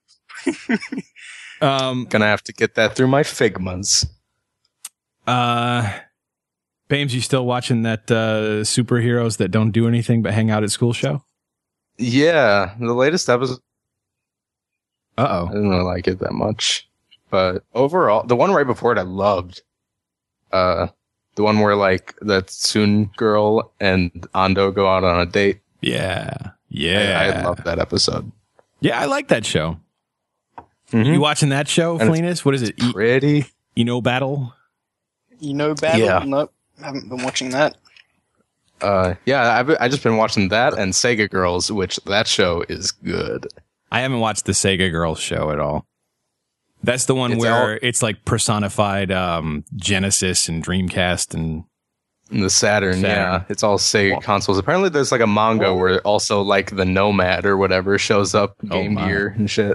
Speaker 5: Gonna have to get that through my Figmas.
Speaker 1: Bames, you still watching that superheroes that don't do anything but hang out at school show?
Speaker 5: Yeah, the latest episode, I
Speaker 1: Uh-oh.
Speaker 5: didn't really like it that much. But overall, the one right before it I loved. The one where like that Soon girl and Ando go out on a date.
Speaker 1: Yeah.
Speaker 5: I
Speaker 1: Yeah.
Speaker 5: loved that episode.
Speaker 1: Yeah, I like that show.
Speaker 5: Mhm.
Speaker 1: You watching that show,
Speaker 5: And it's
Speaker 1: Flenis? What is it?
Speaker 5: Pretty.
Speaker 1: Battle?
Speaker 4: Battle?
Speaker 5: Yeah.
Speaker 4: Nope. Haven't been watching that.
Speaker 5: Yeah, I just been watching that and Sega Girls, which that show is good.
Speaker 1: I haven't watched the Sega Girls show at all. That's the one
Speaker 5: It's
Speaker 1: where
Speaker 5: all-
Speaker 1: it's like personified Genesis and Dreamcast and
Speaker 5: The Saturn,
Speaker 1: Saturn.
Speaker 5: yeah, it's all Sega consoles. Apparently, there's like a manga where also like the Nomad or whatever shows up, Game
Speaker 1: my.
Speaker 5: Gear and shit.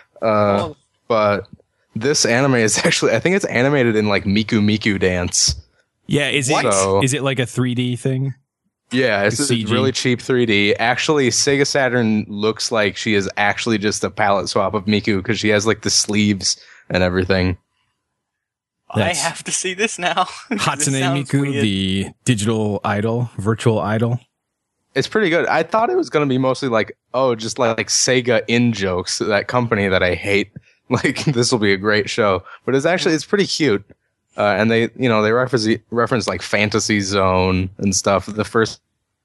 Speaker 5: But this anime is actually, I think it's animated in like Miku Miku Dance.
Speaker 1: yeah. Is it
Speaker 5: So-
Speaker 1: is it like a 3D thing?
Speaker 5: Yeah, it's
Speaker 1: CG.
Speaker 5: really cheap 3D. Actually, Sega Saturn looks like she is actually just a palette swap of Miku because she has like the sleeves and everything.
Speaker 1: That's-
Speaker 4: I have to see this now. This
Speaker 1: Hatsune
Speaker 4: sounds
Speaker 1: Miku,
Speaker 4: weird.
Speaker 1: the digital idol, virtual idol.
Speaker 5: It's pretty good. I thought it was going to be mostly like, just like Sega in jokes, that company that I hate. Like, this will be a great show. But it's pretty cute. And they reference like Fantasy Zone and stuff. The first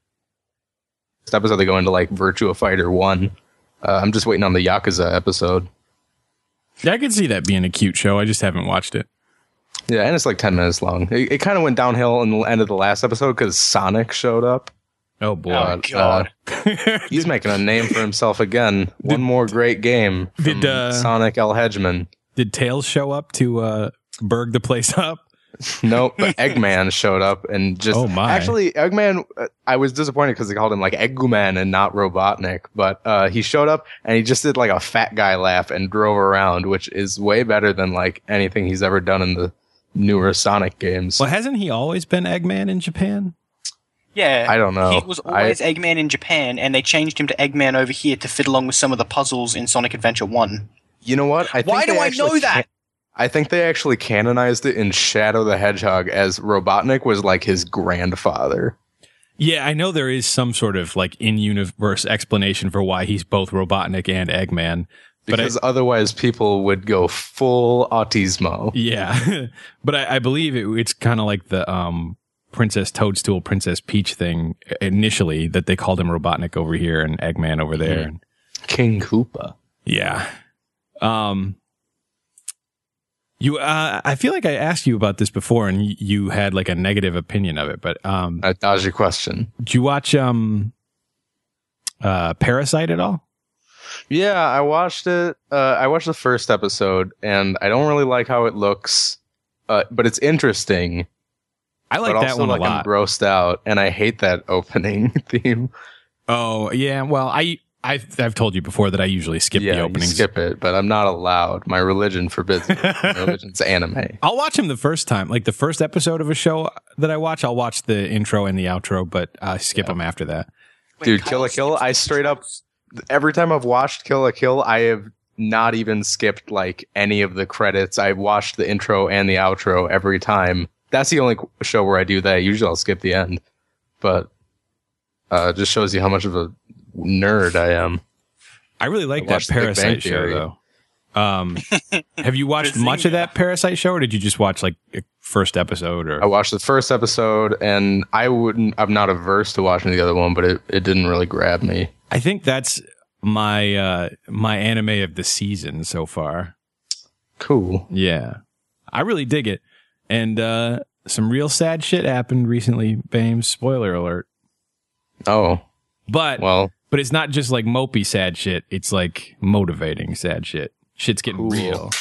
Speaker 5: episode, they go into like Virtua Fighter 1. I'm just waiting on the Yakuza episode.
Speaker 1: Yeah, I could see that being a cute show. I just haven't watched it.
Speaker 5: Yeah, and it's like 10 minutes long. It kind of went downhill in the end of the last episode because Sonic showed up.
Speaker 1: Oh boy.
Speaker 4: Oh, God.
Speaker 5: He's making a name for himself again. One more great game from
Speaker 1: Did,
Speaker 5: Sonic L. Hedgeman.
Speaker 1: Did Tails show up to burg the place up?
Speaker 5: Nope, but Eggman showed up and just...
Speaker 1: Oh, my.
Speaker 5: Actually, Eggman, I was disappointed because they called him like Eggman and not Robotnik. But he showed up and he just did like a fat guy laugh and drove around, which is way better than like anything he's ever done in the newer Sonic games.
Speaker 1: Well, hasn't he always been Eggman in Japan?
Speaker 4: Yeah.
Speaker 5: I don't know.
Speaker 4: He was always Eggman in Japan, and they changed him to Eggman over here to fit along with some of the puzzles in Sonic Adventure 1.
Speaker 5: You know what?
Speaker 4: Why do I know that?
Speaker 5: I think they actually canonized it in Shadow the Hedgehog as Robotnik was like his grandfather.
Speaker 1: Yeah, I know there is some sort of like in-universe explanation for why he's both Robotnik and Eggman.
Speaker 5: Because otherwise people would go full autismo.
Speaker 1: Yeah, but I believe it's kind of like the Princess Toadstool, Princess Peach thing initially, that they called him Robotnik over here and Eggman over there.
Speaker 5: King Koopa.
Speaker 1: Yeah. I feel like I asked you about this before and you had like a negative opinion of it, but
Speaker 5: I dodged your question.
Speaker 1: did you watch Parasite at all?
Speaker 5: Yeah, I watched it. I watched the first episode, and I don't really like how it looks, but it's interesting.
Speaker 1: I like
Speaker 5: but
Speaker 1: that
Speaker 5: also,
Speaker 1: one a
Speaker 5: like, I'm
Speaker 1: lot.
Speaker 5: grossed out, and I hate that opening theme.
Speaker 1: Oh, yeah. Well, I've told you before that I usually skip
Speaker 5: Yeah,
Speaker 1: the
Speaker 5: you
Speaker 1: openings.
Speaker 5: skip it, but I'm not allowed. My religion forbids it. My religion's anime.
Speaker 1: I'll watch them the first time. Like the first episode of a show that I watch, I'll watch the intro and the outro, but I skip them after that.
Speaker 5: Dude, Kill la Kill, I straight up, every time I've watched Kill la Kill, I have not even skipped like any of the credits. I've watched the intro and the outro every time. That's the only show where I do that. Usually I'll skip the end, but it just shows you how much of a nerd I am.
Speaker 1: I really like
Speaker 5: I
Speaker 1: that
Speaker 5: watched The Big Bang
Speaker 1: Parasite show,
Speaker 5: Theory.
Speaker 1: though. Have you watched much of that Parasite show, or did you just watch like a first episode? Or
Speaker 5: I watched the first episode, and I'm not averse to watching the other one, but it didn't really grab me.
Speaker 1: I think that's my my anime of the season so far.
Speaker 5: Cool.
Speaker 1: Yeah, I really dig it, and some real sad shit happened recently. Bames, spoiler alert.
Speaker 5: Oh,
Speaker 1: But
Speaker 5: well,
Speaker 1: it's not just like mopey sad shit. It's like motivating sad shit. Shit's getting
Speaker 5: Cool.
Speaker 1: real.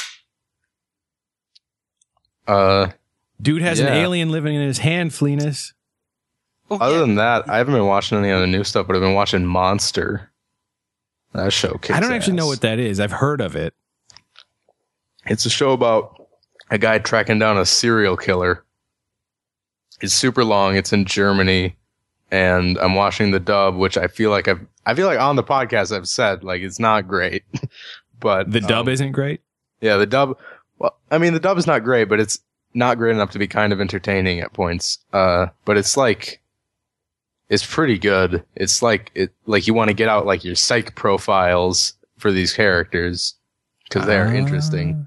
Speaker 5: uh,
Speaker 1: Dude has an
Speaker 5: Yeah.
Speaker 1: alien living in his hand, Fleenus.
Speaker 5: Other than that, I haven't been watching any other new stuff, but I've been watching Monster. That show kicks
Speaker 1: I don't actually know
Speaker 5: ass.
Speaker 1: what that is. I've heard of it.
Speaker 5: It's a show about a guy tracking down a serial killer. It's super long. It's in Germany, and I'm watching the dub, which I feel like on the podcast I've said like it's not great, but
Speaker 1: The dub isn't great.
Speaker 5: yeah, the dub. Well, I mean, the dub is not great, but it's not great enough to be kind of entertaining at points. But it's like it's pretty good. It's like you want to get out like your psych profiles for these characters because they're interesting.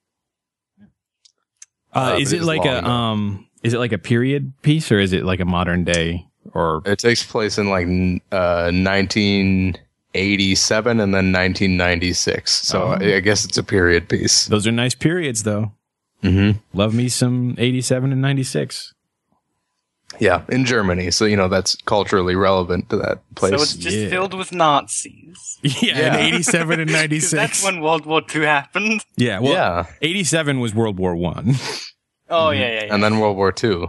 Speaker 1: Is it like is it like a period piece or is it like a modern day or
Speaker 5: It takes place in like 1987 and then 1996. So I guess it's a period piece.
Speaker 1: those are nice periods though.
Speaker 5: Mm-hmm.
Speaker 1: Love me some 87 and 96.
Speaker 5: Yeah, in Germany. So, that's culturally relevant to that place.
Speaker 4: So it's just filled with Nazis.
Speaker 1: Yeah, in 87 and
Speaker 4: 'Cause
Speaker 1: 96.
Speaker 4: that's when World War II happened.
Speaker 1: Yeah, well,
Speaker 5: yeah.
Speaker 1: 87 was World War One.
Speaker 4: Oh, yeah.
Speaker 5: And then World War II.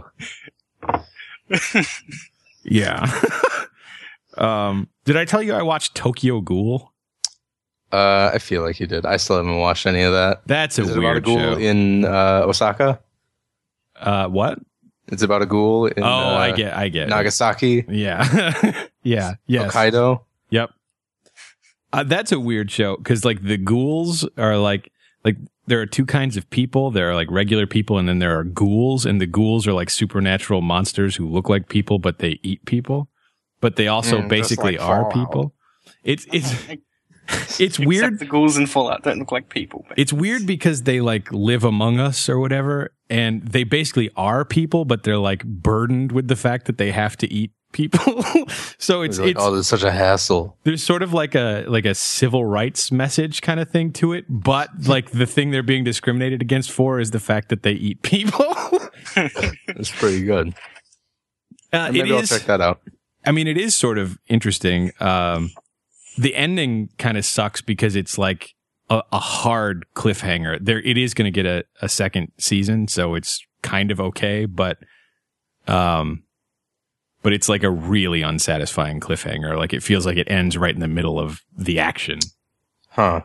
Speaker 1: Yeah. Did I tell you I watched Tokyo Ghoul?
Speaker 5: I feel like you did. I still haven't watched any of that.
Speaker 1: That's a
Speaker 5: Is it about a
Speaker 1: weird
Speaker 5: ghoul
Speaker 1: show.
Speaker 5: in Osaka?
Speaker 1: What?
Speaker 5: It's about a ghoul in
Speaker 1: I get it.
Speaker 5: Nagasaki,
Speaker 1: Yeah. Yeah. Yes.
Speaker 5: Hokkaido.
Speaker 1: Yep. That's a weird show because like the ghouls are like there are two kinds of people. There are like regular people and then there are ghouls, and the ghouls are like supernatural monsters who look like people but they eat people. But they also basically
Speaker 5: like
Speaker 1: are
Speaker 5: Fallout.
Speaker 1: people. It's
Speaker 4: Except
Speaker 1: weird.
Speaker 4: the ghouls in Fallout don't look like people. But
Speaker 1: It's weird because they like live among us or whatever, and they basically are people, but they're like burdened with the fact that they have to eat people. So it's
Speaker 5: there's such a hassle.
Speaker 1: there's sort of like a civil rights message kind of thing to it, but like the thing they're being discriminated against for is the fact that they eat people.
Speaker 5: It's pretty good.
Speaker 1: It
Speaker 5: Maybe I'll
Speaker 1: is.
Speaker 5: check that out.
Speaker 1: I mean, it is sort of interesting. The ending kind of sucks because it's like a hard cliffhanger. It is going to get a second season, so it's kind of okay, but it's like a really unsatisfying cliffhanger. Like it feels like it ends right in the middle of the action.
Speaker 5: Huh.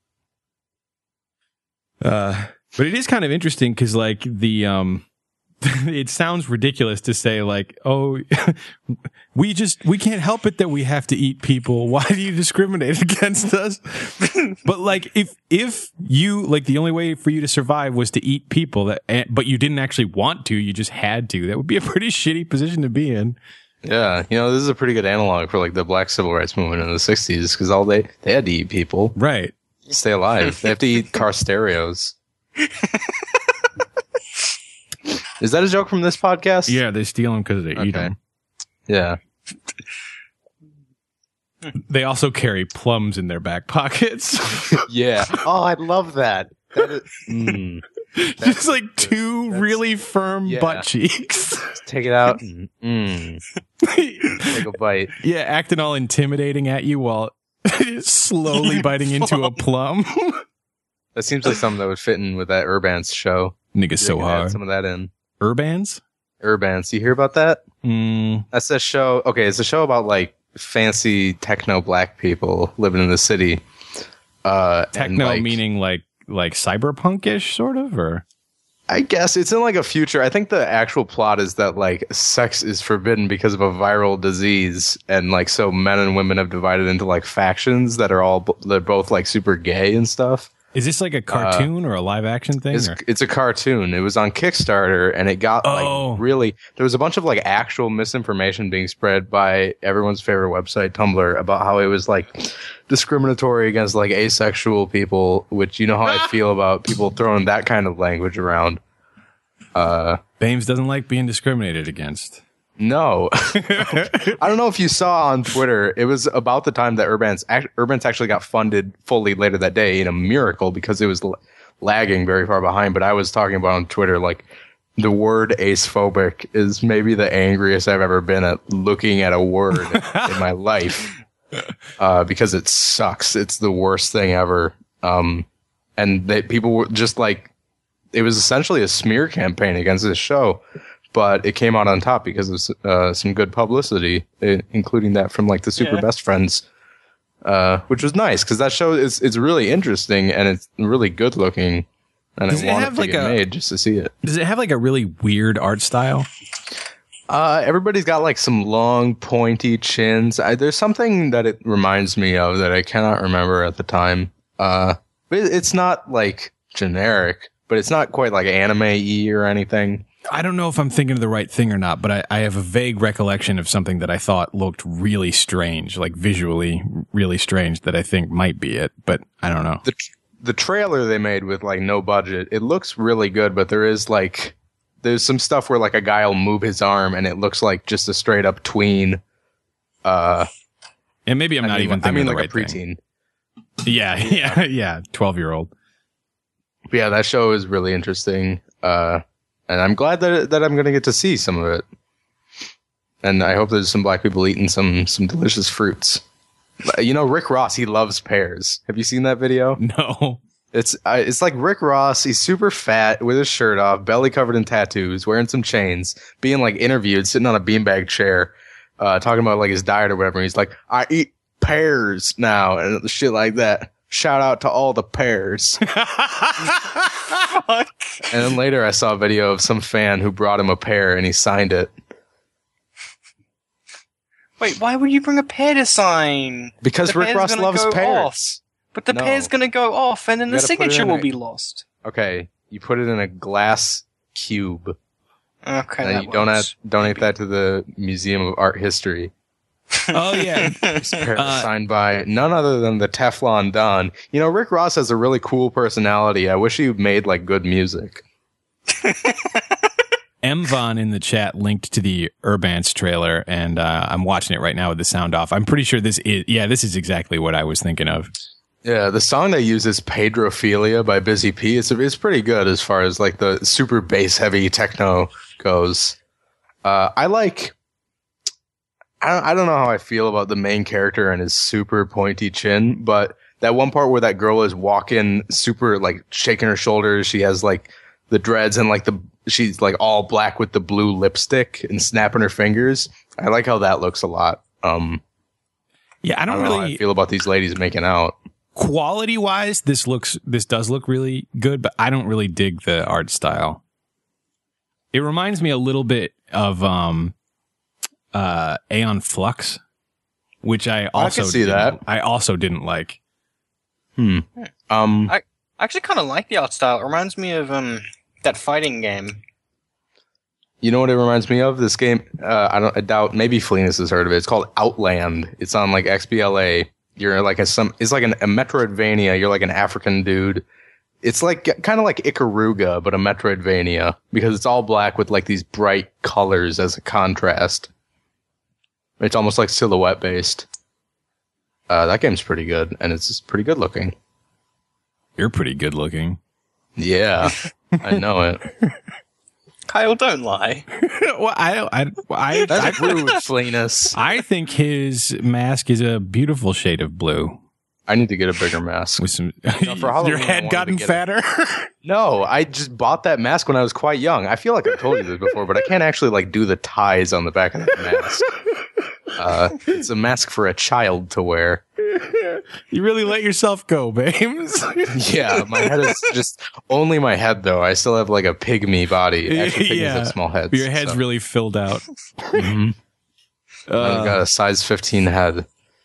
Speaker 1: But it is kind of interesting because like it sounds ridiculous to say like, oh, we can't help it that we have to eat people. Why do you discriminate against us? But like, if you like the only way for you to survive was to eat people but you didn't actually want to, you just had to, that would be a pretty shitty position to be in.
Speaker 5: Yeah, this is a pretty good analog for like the Black Civil Rights Movement in the 60s because they had to eat people.
Speaker 1: Right.
Speaker 5: Stay alive. They have to eat car stereos. Is that a joke from this podcast?
Speaker 1: Yeah, they steal them because they eat them.
Speaker 5: Yeah.
Speaker 1: They also carry plums in their back pockets.
Speaker 5: Yeah. Oh, I love that.
Speaker 1: Just like two really firm butt cheeks.
Speaker 5: Take it out. Take a bite.
Speaker 1: Yeah, acting all intimidating at you while slowly biting into a plum.
Speaker 5: That seems like something that would fit in with that Urbance show.
Speaker 1: Nigga so
Speaker 5: They could add
Speaker 1: hard.
Speaker 5: some of that in.
Speaker 1: Urbans?
Speaker 5: Urbance. You hear about that?
Speaker 1: Mm,
Speaker 5: That's a show. Okay, it's a show about like fancy techno black people living in the city.
Speaker 1: techno meaning like cyberpunkish sort of, or
Speaker 5: I guess it's in like a future. I think the actual plot is that like sex is forbidden because of a viral disease, and like so men and women have divided into like factions that are they're both like super gay and stuff.
Speaker 1: is this like a cartoon or a live action thing?
Speaker 5: It's a cartoon. It was on Kickstarter, and it got like really. There was a bunch of like actual misinformation being spread by everyone's favorite website, Tumblr, about how it was like discriminatory against like asexual people. Which you know how I feel about people throwing that kind of language around.
Speaker 1: Bames doesn't like being discriminated against.
Speaker 5: No, I don't know if you saw on Twitter. It was about the time that Urbance actually got funded fully later that day in a miracle because it was lagging very far behind. But I was talking about on Twitter like the word acephobic is maybe the angriest I've ever been at looking at a word in my life because it sucks. It's the worst thing ever. And people were just like, it was essentially a smear campaign against this show. but it came out on top because of some good publicity, including that from like the Super Best Friends, which was nice because that show it's really interesting and it's really good looking, and I want it to get made just to see it.
Speaker 1: Does it have like a really weird art style?
Speaker 5: Everybody's got like some long pointy chins. There's something that it reminds me of that I cannot remember at the time. But it's not like generic, but it's not quite like anime-y or anything.
Speaker 1: I don't know if I'm thinking of the right thing or not, but I have a vague recollection of something that I thought looked really strange, like visually really strange, that I think might be it, but I don't know.
Speaker 5: The trailer they made with like no budget, it looks really good, but there's some stuff where like a guy will move his arm and it looks like just a straight up tween.
Speaker 1: And maybe I'm not even thinking of the
Speaker 5: like
Speaker 1: right
Speaker 5: a preteen.
Speaker 1: thing. Yeah, 12-year-old.
Speaker 5: Yeah, that show is really interesting. And I'm glad that I'm going to get to see some of it. And I hope there's some black people eating some delicious fruits. You know, Rick Ross, he loves pears. Have you seen that video?
Speaker 1: No.
Speaker 5: It's like Rick Ross. He's super fat with his shirt off, belly covered in tattoos, wearing some chains, being like interviewed, sitting on a beanbag chair, talking about like his diet or whatever. And he's like, I eat pears now and shit like that. Shout out to all the pears.
Speaker 4: Fuck.
Speaker 5: And then later I saw a video of some fan who brought him a pear and he signed it.
Speaker 4: Wait, why would you bring a pear to sign?
Speaker 5: Because Rick Ross loves pears.
Speaker 4: Off. But the pear's going to go off and then the signature will be lost.
Speaker 5: Okay, you put it in a glass cube.
Speaker 4: Okay,
Speaker 5: and you donate that to the Museum of Art History.
Speaker 1: Oh, yeah.
Speaker 5: Signed by none other than the Teflon Don. You know, Rick Ross has a really cool personality. I wish he made, like, good music.
Speaker 1: M. Von in the chat linked to the Urbance trailer, and I'm watching it right now with the sound off. I'm pretty sure this is exactly what I was thinking of.
Speaker 5: Yeah, the song they use is Pedrophilia by Busy P. It's pretty good as far as, like, the super bass-heavy techno goes. I don't know how I feel about the main character and his super pointy chin, but that one part where that girl is walking super, like, shaking her shoulders, she has, like, the dreads and, like, she's, like, all black with the blue lipstick and snapping her fingers. I like how that looks a lot.
Speaker 1: Yeah, I don't
Speaker 5: know
Speaker 1: really
Speaker 5: how I feel about these ladies making out.
Speaker 1: Quality-wise, this does look really good, but I don't really dig the art style. It reminds me a little bit of Aeon Flux, which I also didn't like.
Speaker 4: I actually kind of like the art style. It reminds me of that fighting game.
Speaker 5: You know what it reminds me of? This game, I doubt maybe Flenis has heard of it. It's called Outland. It's on like XBLA. You're like it's like a Metroidvania. You're like an African dude. It's like kind of like Ikaruga, but a Metroidvania because it's all black with like these bright colors as a contrast. It's almost like silhouette based. That game's pretty good, and it's pretty good looking.
Speaker 1: You're pretty good looking.
Speaker 5: Yeah, I know it.
Speaker 4: Kyle, don't lie.
Speaker 1: Well,
Speaker 5: That's rude, Flenis.
Speaker 1: I think his mask is a beautiful shade of blue.
Speaker 5: I need to get a bigger mask.
Speaker 1: With some,
Speaker 5: for Halloween,
Speaker 1: your head gotten fatter?
Speaker 5: No, I just bought that mask when I was quite young. I feel like I've told you this before, but I can't actually like do the ties on the back of that mask. It's a mask for a child to wear.
Speaker 1: You really let yourself go, babes.
Speaker 5: Yeah, my head is just only my head though. I still have like a pygmy body. Actually, pygmies have small heads.
Speaker 1: Your head's really filled out.
Speaker 5: Mm-hmm. I've got a size 15 head.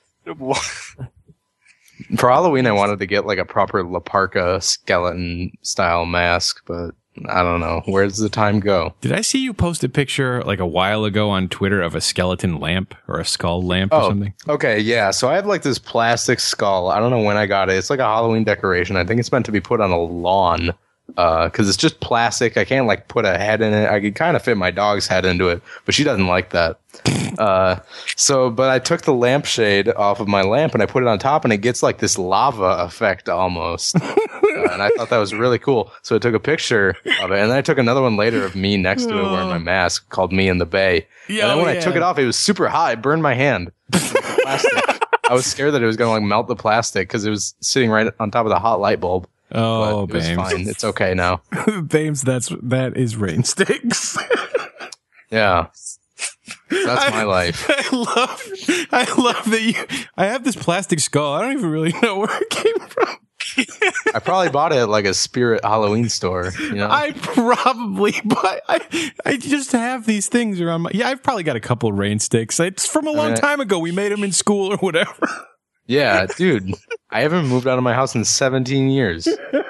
Speaker 5: For Halloween, I wanted to get like a proper La Parka skeleton style mask, but I don't know. Where does the time go?
Speaker 1: Did I see you post a picture like a while ago on Twitter of a skeleton lamp or a skull lamp or something?
Speaker 5: Okay, yeah. So I have like this plastic skull. I don't know when I got it. It's like a Halloween decoration. I think it's meant to be put on a lawn because it's just plastic. I can't like put a head in it. I could kind of fit my dog's head into it, but she doesn't like that. But I took the lampshade off of my lamp and I put it on top and it gets like this lava effect almost. And I thought that was really cool. So I took a picture of it and then I took another one later of me next to it wearing my mask called Me in the Bay. And then when I took it off, it was super hot. It burned my hand. Plastic. I was scared that it was going to like melt the plastic because it was sitting right on top of the hot light bulb.
Speaker 1: Oh,
Speaker 5: but it was fine. It's okay now.
Speaker 1: Bames, that is rain sticks.
Speaker 5: Yeah. That's my life.
Speaker 1: I love that I have this plastic skull. I don't even really know where it came from.
Speaker 5: I probably bought it at like a Spirit Halloween store.
Speaker 1: I probably, but I just have these things around my. Yeah, I've probably got a couple rain sticks. It's from a long time ago. We made them in school or whatever.
Speaker 5: Yeah, dude. I haven't moved out of my house in 17 years.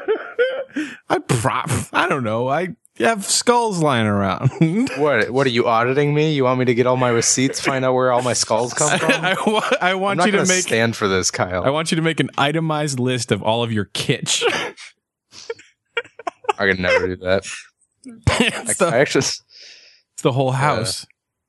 Speaker 1: I don't know. I have skulls lying around.
Speaker 5: What are you auditing me? You want me to get all my receipts, find out where all my skulls come from?
Speaker 1: I want you to
Speaker 5: stand for this, Kyle.
Speaker 1: I want you to make an itemized list of all of your kitsch.
Speaker 5: I could never do that.
Speaker 1: It's the whole house.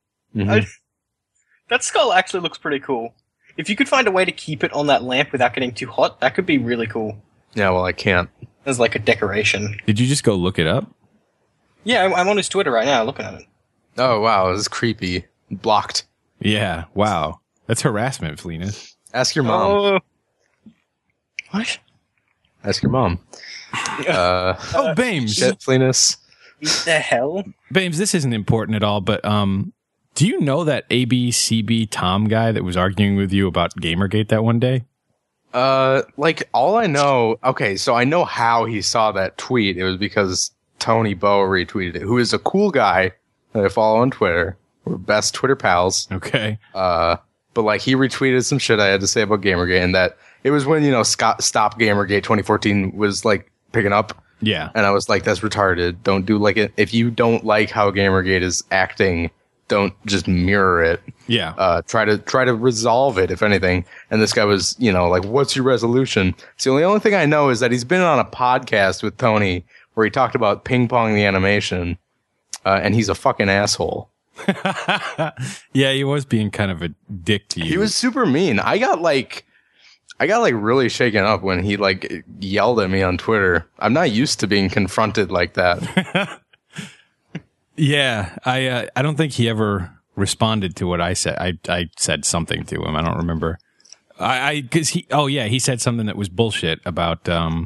Speaker 4: That skull actually looks pretty cool. If you could find a way to keep it on that lamp without getting too hot, that could be really cool.
Speaker 5: Yeah, well, I can't.
Speaker 4: As like a decoration.
Speaker 1: Did you just go look it up?
Speaker 4: Yeah, I'm on his Twitter right now looking at it.
Speaker 5: Oh, wow. This is creepy. Blocked.
Speaker 1: Yeah, wow. That's harassment, Fleanus.
Speaker 5: Ask your mom.
Speaker 4: What?
Speaker 5: Ask your mom.
Speaker 1: Bames.
Speaker 5: Shit, Fleanus.
Speaker 4: What the hell?
Speaker 1: Bames, this isn't important at all, but do you know that ABCB Tom guy that was arguing with you about Gamergate that one day?
Speaker 5: Like, all I know... Okay, so I know how he saw that tweet. It was because Tony Bow retweeted it, who is a cool guy that I follow on Twitter. We're best Twitter pals.
Speaker 1: Okay.
Speaker 5: But like he retweeted some shit I had to say about Gamergate, and that it was when, Stop Gamergate 2014 was like picking up.
Speaker 1: Yeah.
Speaker 5: And I was like, that's retarded. Don't do like it. If you don't like how Gamergate is acting, don't just mirror it.
Speaker 1: Yeah.
Speaker 5: Try to resolve it, if anything. And this guy was, like, what's your resolution? So the only thing I know is that he's been on a podcast with Tony where he talked about ping pong the animation, and he's a fucking asshole.
Speaker 1: Yeah, he was being kind of a dick to you.
Speaker 5: He was super mean. I got really shaken up when he like yelled at me on Twitter. I'm not used to being confronted like that.
Speaker 1: Yeah, I don't think he ever responded to what I said. I said something to him. I don't remember. Because he said something that was bullshit about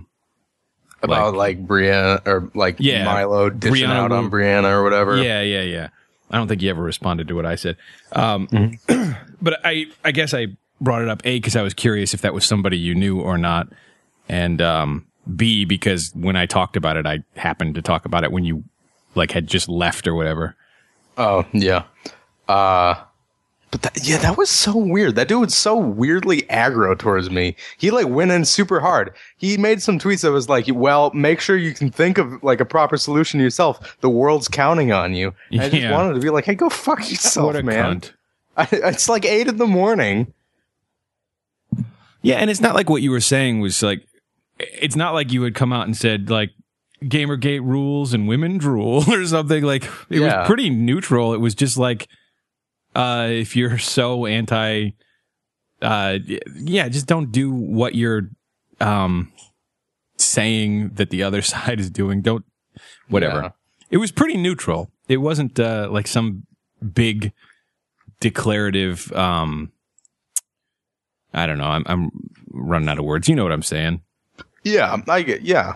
Speaker 5: Brianna or Milo dishing out on Brianna or whatever.
Speaker 1: Yeah. I don't think he ever responded to what I said. But I guess I brought it up, A, because I was curious if that was somebody you knew or not, and B, because when I talked about it, I happened to talk about it when you had just left or whatever.
Speaker 5: Oh, yeah. But that was so weird. That dude was so weirdly aggro towards me. He went in super hard. He made some tweets that was like, well, make sure you can think of a proper solution yourself. The world's counting on you. And I just wanted to be like, hey, go fuck yourself,
Speaker 1: what a
Speaker 5: man.
Speaker 1: Cunt.
Speaker 5: It's 8 a.m.
Speaker 1: Yeah, and it's not like what you were saying was it's not like you had come out and said Gamergate rules and women drool or something. It was pretty neutral. It was just if you're so anti, just don't do what you're saying that the other side is doing. Don't, whatever. Yeah. It was pretty neutral. It wasn't some big declarative. I don't know. I'm running out of words. You know what I'm saying?
Speaker 5: Yeah, I get. Yeah.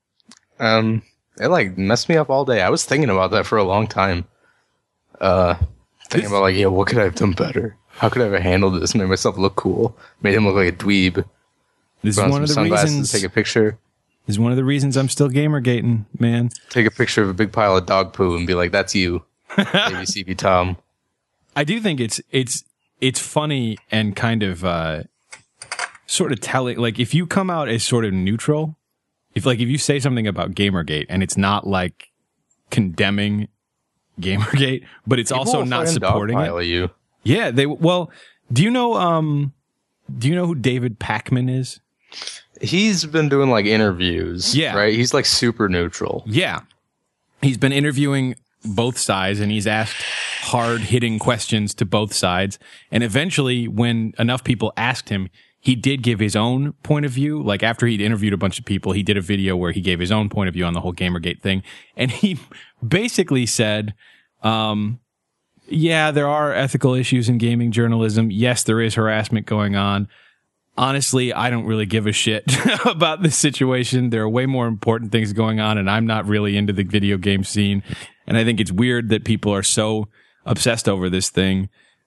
Speaker 5: It messed me up all day. I was thinking about that for a long time. Thinking about what could I have done better? How could I have handled this? Made myself look cool. Made him look like a dweeb.
Speaker 1: This is one of the reasons.
Speaker 5: Take a picture.
Speaker 1: This is one of the reasons I'm still gamergating, man.
Speaker 5: Take a picture of a big pile of dog poo and be like, "That's you, ABCB Tom."
Speaker 1: I do think it's funny and kind of sort of telling. If you come out as sort of neutral, if you say something about Gamergate and it's not condemning Gamergate, but it's people also not supporting it.
Speaker 5: You.
Speaker 1: Yeah, do you know who David Pakman is?
Speaker 5: He's been doing interviews.
Speaker 1: Yeah.
Speaker 5: Right? He's super neutral.
Speaker 1: Yeah. He's been interviewing both sides and he's asked hard-hitting questions to both sides. And eventually, when enough people asked him, he did give his own point of view. After he'd interviewed a bunch of people, he did a video where he gave his own point of view on the whole Gamergate thing. And he basically said, yeah, there are ethical issues in gaming journalism. Yes, there is harassment going on. Honestly, I don't really give a shit about this situation. There are way more important things going on, and I'm not really into the video game scene. And I think it's weird that people are so obsessed over this thing.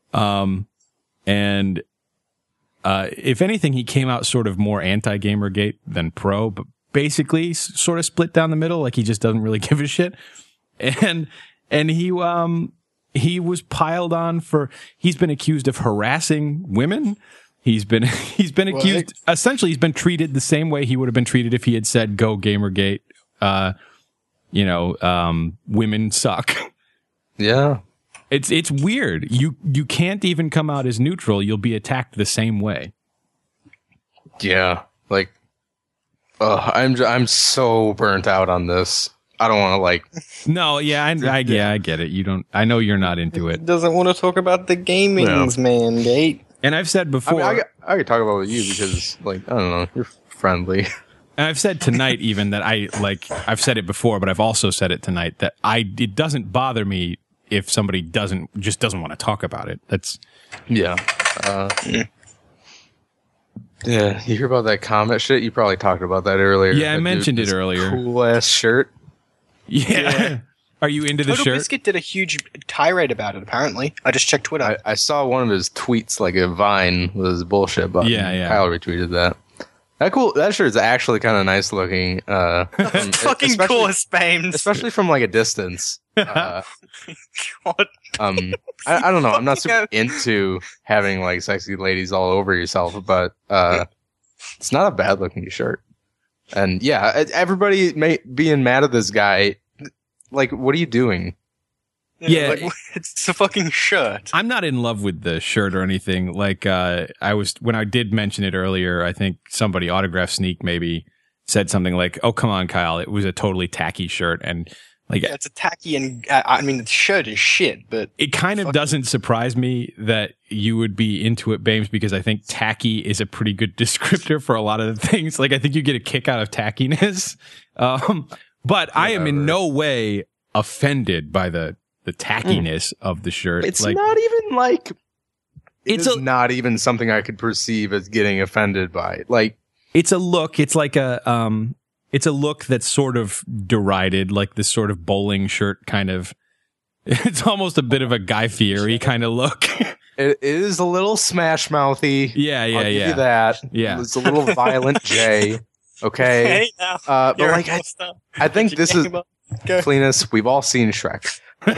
Speaker 1: And if anything, he came out sort of more anti-Gamergate than pro, but basically sort of split down the middle. Like he just doesn't really give a shit. And he was piled on he's been accused of harassing women. He's been accused, essentially he's been treated the same way he would have been treated if he had said, go Gamergate, women suck.
Speaker 5: Yeah.
Speaker 1: It's weird. You can't even come out as neutral. You'll be attacked the same way.
Speaker 5: Yeah. Like, I'm so burnt out on this. I don't want to
Speaker 1: No, yeah, I get it. I know you're not into it.
Speaker 4: Doesn't want to talk about the gaming's mandate.
Speaker 1: And I've said before,
Speaker 5: I could talk about it with you because, I don't know, you're friendly.
Speaker 1: And I've said tonight even that I've said it before, but I've also said it tonight that it doesn't bother me if somebody doesn't want to talk about it. That's
Speaker 5: yeah. Yeah, you hear about that Comet shit? You probably talked about that earlier.
Speaker 1: Yeah, I mentioned it earlier.
Speaker 5: Cool ass shirt.
Speaker 1: Yeah. Are you into the
Speaker 4: Total
Speaker 1: shirt?
Speaker 4: Biscuit did a huge tirade about it, apparently. I just checked Twitter.
Speaker 5: I saw one of his tweets, like a Vine with his bullshit button.
Speaker 1: Yeah.
Speaker 5: Kyle retweeted that. That shirt's actually kind of nice looking.
Speaker 4: Fucking cool as Spames.
Speaker 5: Especially from a distance.
Speaker 4: God.
Speaker 5: I don't know. I'm not super into having sexy ladies all over yourself, but it's not a bad looking shirt. And yeah, everybody being mad at this guy. What are you doing?
Speaker 4: Yeah, it's a fucking shirt.
Speaker 1: I'm not in love with the shirt or anything. When I did mention it earlier, I think somebody, Autograph Sneak, maybe said something like, "Oh, come on, Kyle, it was a totally tacky shirt." And
Speaker 4: it's a tacky, and the shirt is shit, but
Speaker 1: it kind of doesn't surprise me that you would be into it, Bames, because I think tacky is a pretty good descriptor for a lot of the things. I think you get a kick out of tackiness. But I am in no way offended by the tackiness of the shirt.
Speaker 5: It's not even not even something I could perceive as getting offended by.
Speaker 1: It's a look. It's it's a look that's sort of derided, like this sort of bowling shirt kind of. It's almost a bit of a Guy Fieri kind of look.
Speaker 5: It is a little smash mouthy.
Speaker 1: Yeah.
Speaker 5: I'll give you that.
Speaker 1: Yeah.
Speaker 5: It's a little violent J. Okay. But I think this is Fleanus. We've all seen Shrek. Okay,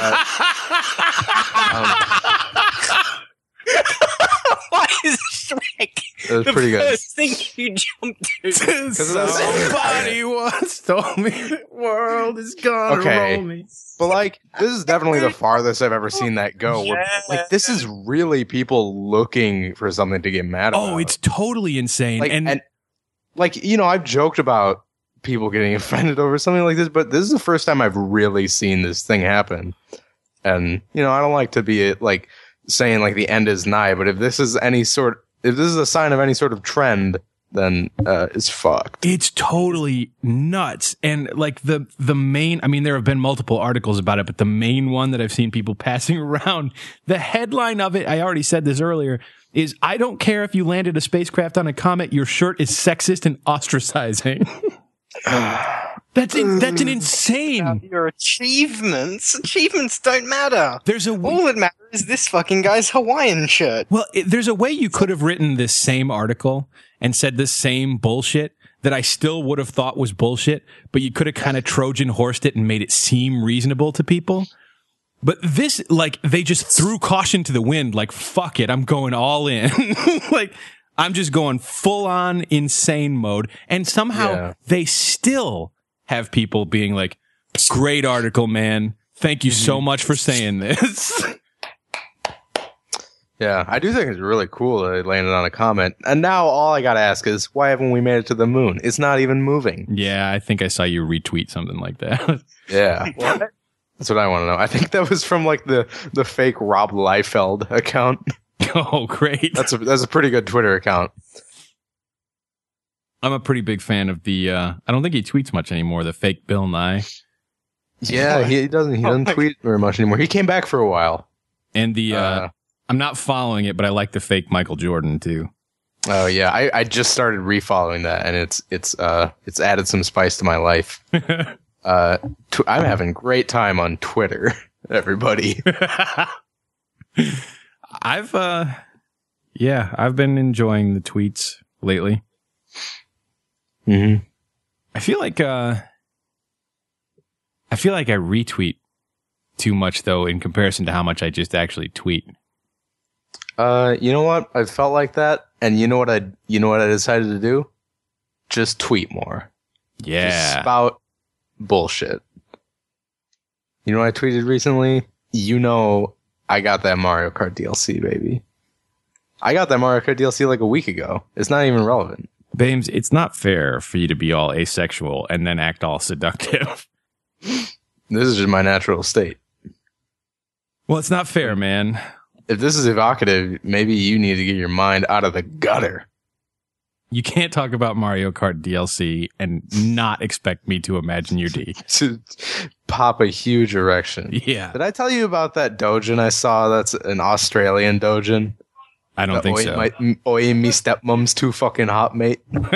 Speaker 4: Why is Shrek
Speaker 5: the pretty good.
Speaker 4: first thing you jump to?
Speaker 1: Somebody once told me the world is gonna roll me.
Speaker 5: But this is definitely the farthest I've ever seen that go. Where, this is really people looking for something to get mad about.
Speaker 1: Oh, it's totally insane.
Speaker 5: I've joked about people getting offended over something like this, but this is the first time I've really seen this thing happen. And, I don't like to be saying the end is nigh, but if this is a sign of any sort of trend, then it's fucked.
Speaker 1: It's totally nuts. And the main, there have been multiple articles about it, but the main one that I've seen people passing around, the headline of it, I already said this earlier, is I don't care if you landed a spacecraft on a comet, your shirt is sexist and ostracizing. That's an insane.
Speaker 4: Your achievements don't matter. All that matters is this fucking guy's Hawaiian shirt.
Speaker 1: Well, there's a way you could have written this same article and said the same bullshit that I still would have thought was bullshit, but you could have kind of Trojan horsed it and made it seem reasonable to people. But this, they just threw caution to the wind, fuck it, I'm going all in. I'm just going full on insane mode. And somehow they still have people being like, great article, man. Thank you so much for saying this.
Speaker 5: Yeah, I do think it's really cool that it landed on a comet. And now all I got to ask is, why haven't we made it to the moon? It's not even moving.
Speaker 1: Yeah, I think I saw you retweet something like that.
Speaker 5: Yeah. That's what I want to know. I think that was from the fake Rob Liefeld account.
Speaker 1: Oh, great.
Speaker 5: That's a pretty good Twitter account.
Speaker 1: I'm a pretty big fan of the, I don't think he tweets much anymore, the fake Bill Nye.
Speaker 5: Yeah, he doesn't tweet very much anymore. He came back for a while.
Speaker 1: And I'm not following it, but I like the fake Michael Jordan too.
Speaker 5: Oh yeah, I just started refollowing that, and it's added some spice to my life. I'm having a great time on Twitter, everybody.
Speaker 1: I've been enjoying the tweets lately.
Speaker 5: Mm-hmm.
Speaker 1: I feel like I retweet too much though in comparison to how much I just actually tweet.
Speaker 5: You know what? I felt like that, and you know what I decided to do? Just tweet more.
Speaker 1: Yeah.
Speaker 5: Just spout bullshit. You know what I tweeted recently? You know I got that Mario Kart DLC, baby. I got that Mario Kart DLC like a week ago. It's not even relevant.
Speaker 1: Bames, it's not fair for you to be all asexual and then act all seductive.
Speaker 5: This is just my natural state.
Speaker 1: Well, it's not fair, man.
Speaker 5: If this is evocative, maybe you need to get your mind out of the gutter.
Speaker 1: You can't talk about Mario Kart DLC and not expect me to imagine your D.
Speaker 5: To pop a huge erection.
Speaker 1: Yeah.
Speaker 5: Did I tell you about that Dojin I saw that's an Australian Dojin?
Speaker 1: I don't think so.
Speaker 5: Oi, me stepmom's too fucking hot, mate.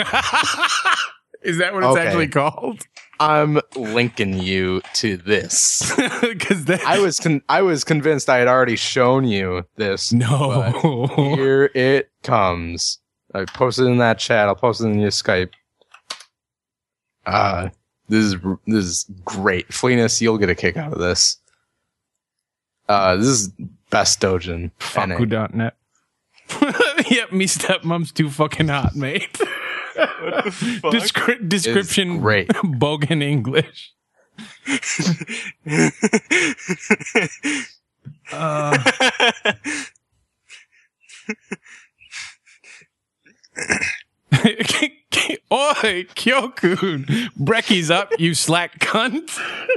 Speaker 1: Is that what it's actually called?
Speaker 5: I'm linking you to this.
Speaker 1: Because
Speaker 5: I was convinced I had already shown you this.
Speaker 1: No.
Speaker 5: Here it comes. I posted in that chat. I'll post it in your Skype. This is great. Fleenus, you'll get a kick out of this. This is best Dojin.
Speaker 1: Fucku.net. Yep, me stepmom's too fucking hot, mate.
Speaker 4: What the fuck?
Speaker 1: Description
Speaker 5: great.
Speaker 1: Bogan English. Oi, Kyokun. Brecky's up, you slack cunt.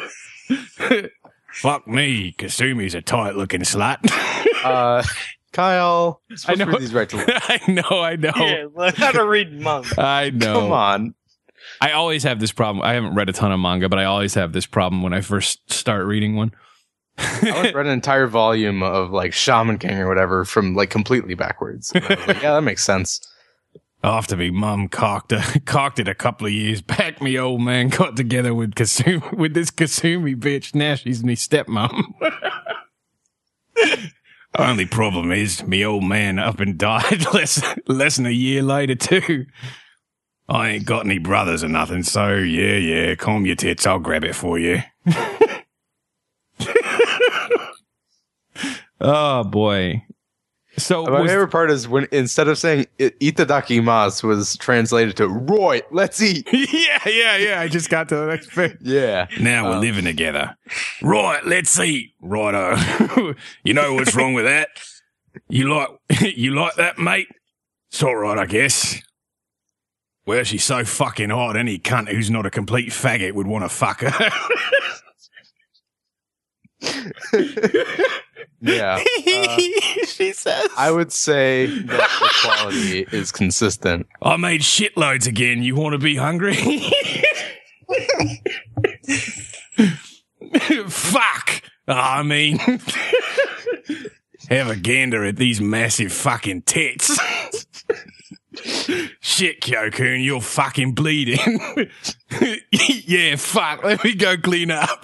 Speaker 1: Fuck me, Kasumi's a tight-looking slut.
Speaker 5: Kyle,
Speaker 1: I know.
Speaker 5: these right to left.
Speaker 1: I know.
Speaker 4: Yeah, learn how to read manga.
Speaker 1: I know.
Speaker 5: Come on.
Speaker 1: I always have this problem. I haven't read a ton of manga, but I always have this problem when I first start reading one.
Speaker 5: I once read an entire volume of like Shaman King or whatever from like completely backwards. And I was like, yeah, that makes sense.
Speaker 1: After me mum cocked it a couple of years back, me old man got together with this Kasumi bitch. Now she's me stepmom. Only problem is, me old man up and died less than a year later too. I ain't got any brothers or nothing, so yeah, calm your tits, I'll grab it for you. Oh boy. So
Speaker 5: my favorite part is when instead of saying itadakimasu was translated to Roy, let's eat.
Speaker 1: Yeah. I just got to the next bit.
Speaker 5: Yeah.
Speaker 1: Now we're living together. Right, let's eat. Righto. You know what's wrong with that? You like that, mate? It's all right, I guess. Well, she's so fucking hot, any cunt who's not a complete faggot would want to fuck her.
Speaker 5: Yeah.
Speaker 4: She says.
Speaker 5: I would say that the quality is consistent.
Speaker 1: I made shitloads again. You want to be hungry? Fuck. I mean, have a gander at these massive fucking tits. Shit, Kyokun, you're fucking bleeding. Yeah, fuck. Let me go clean up.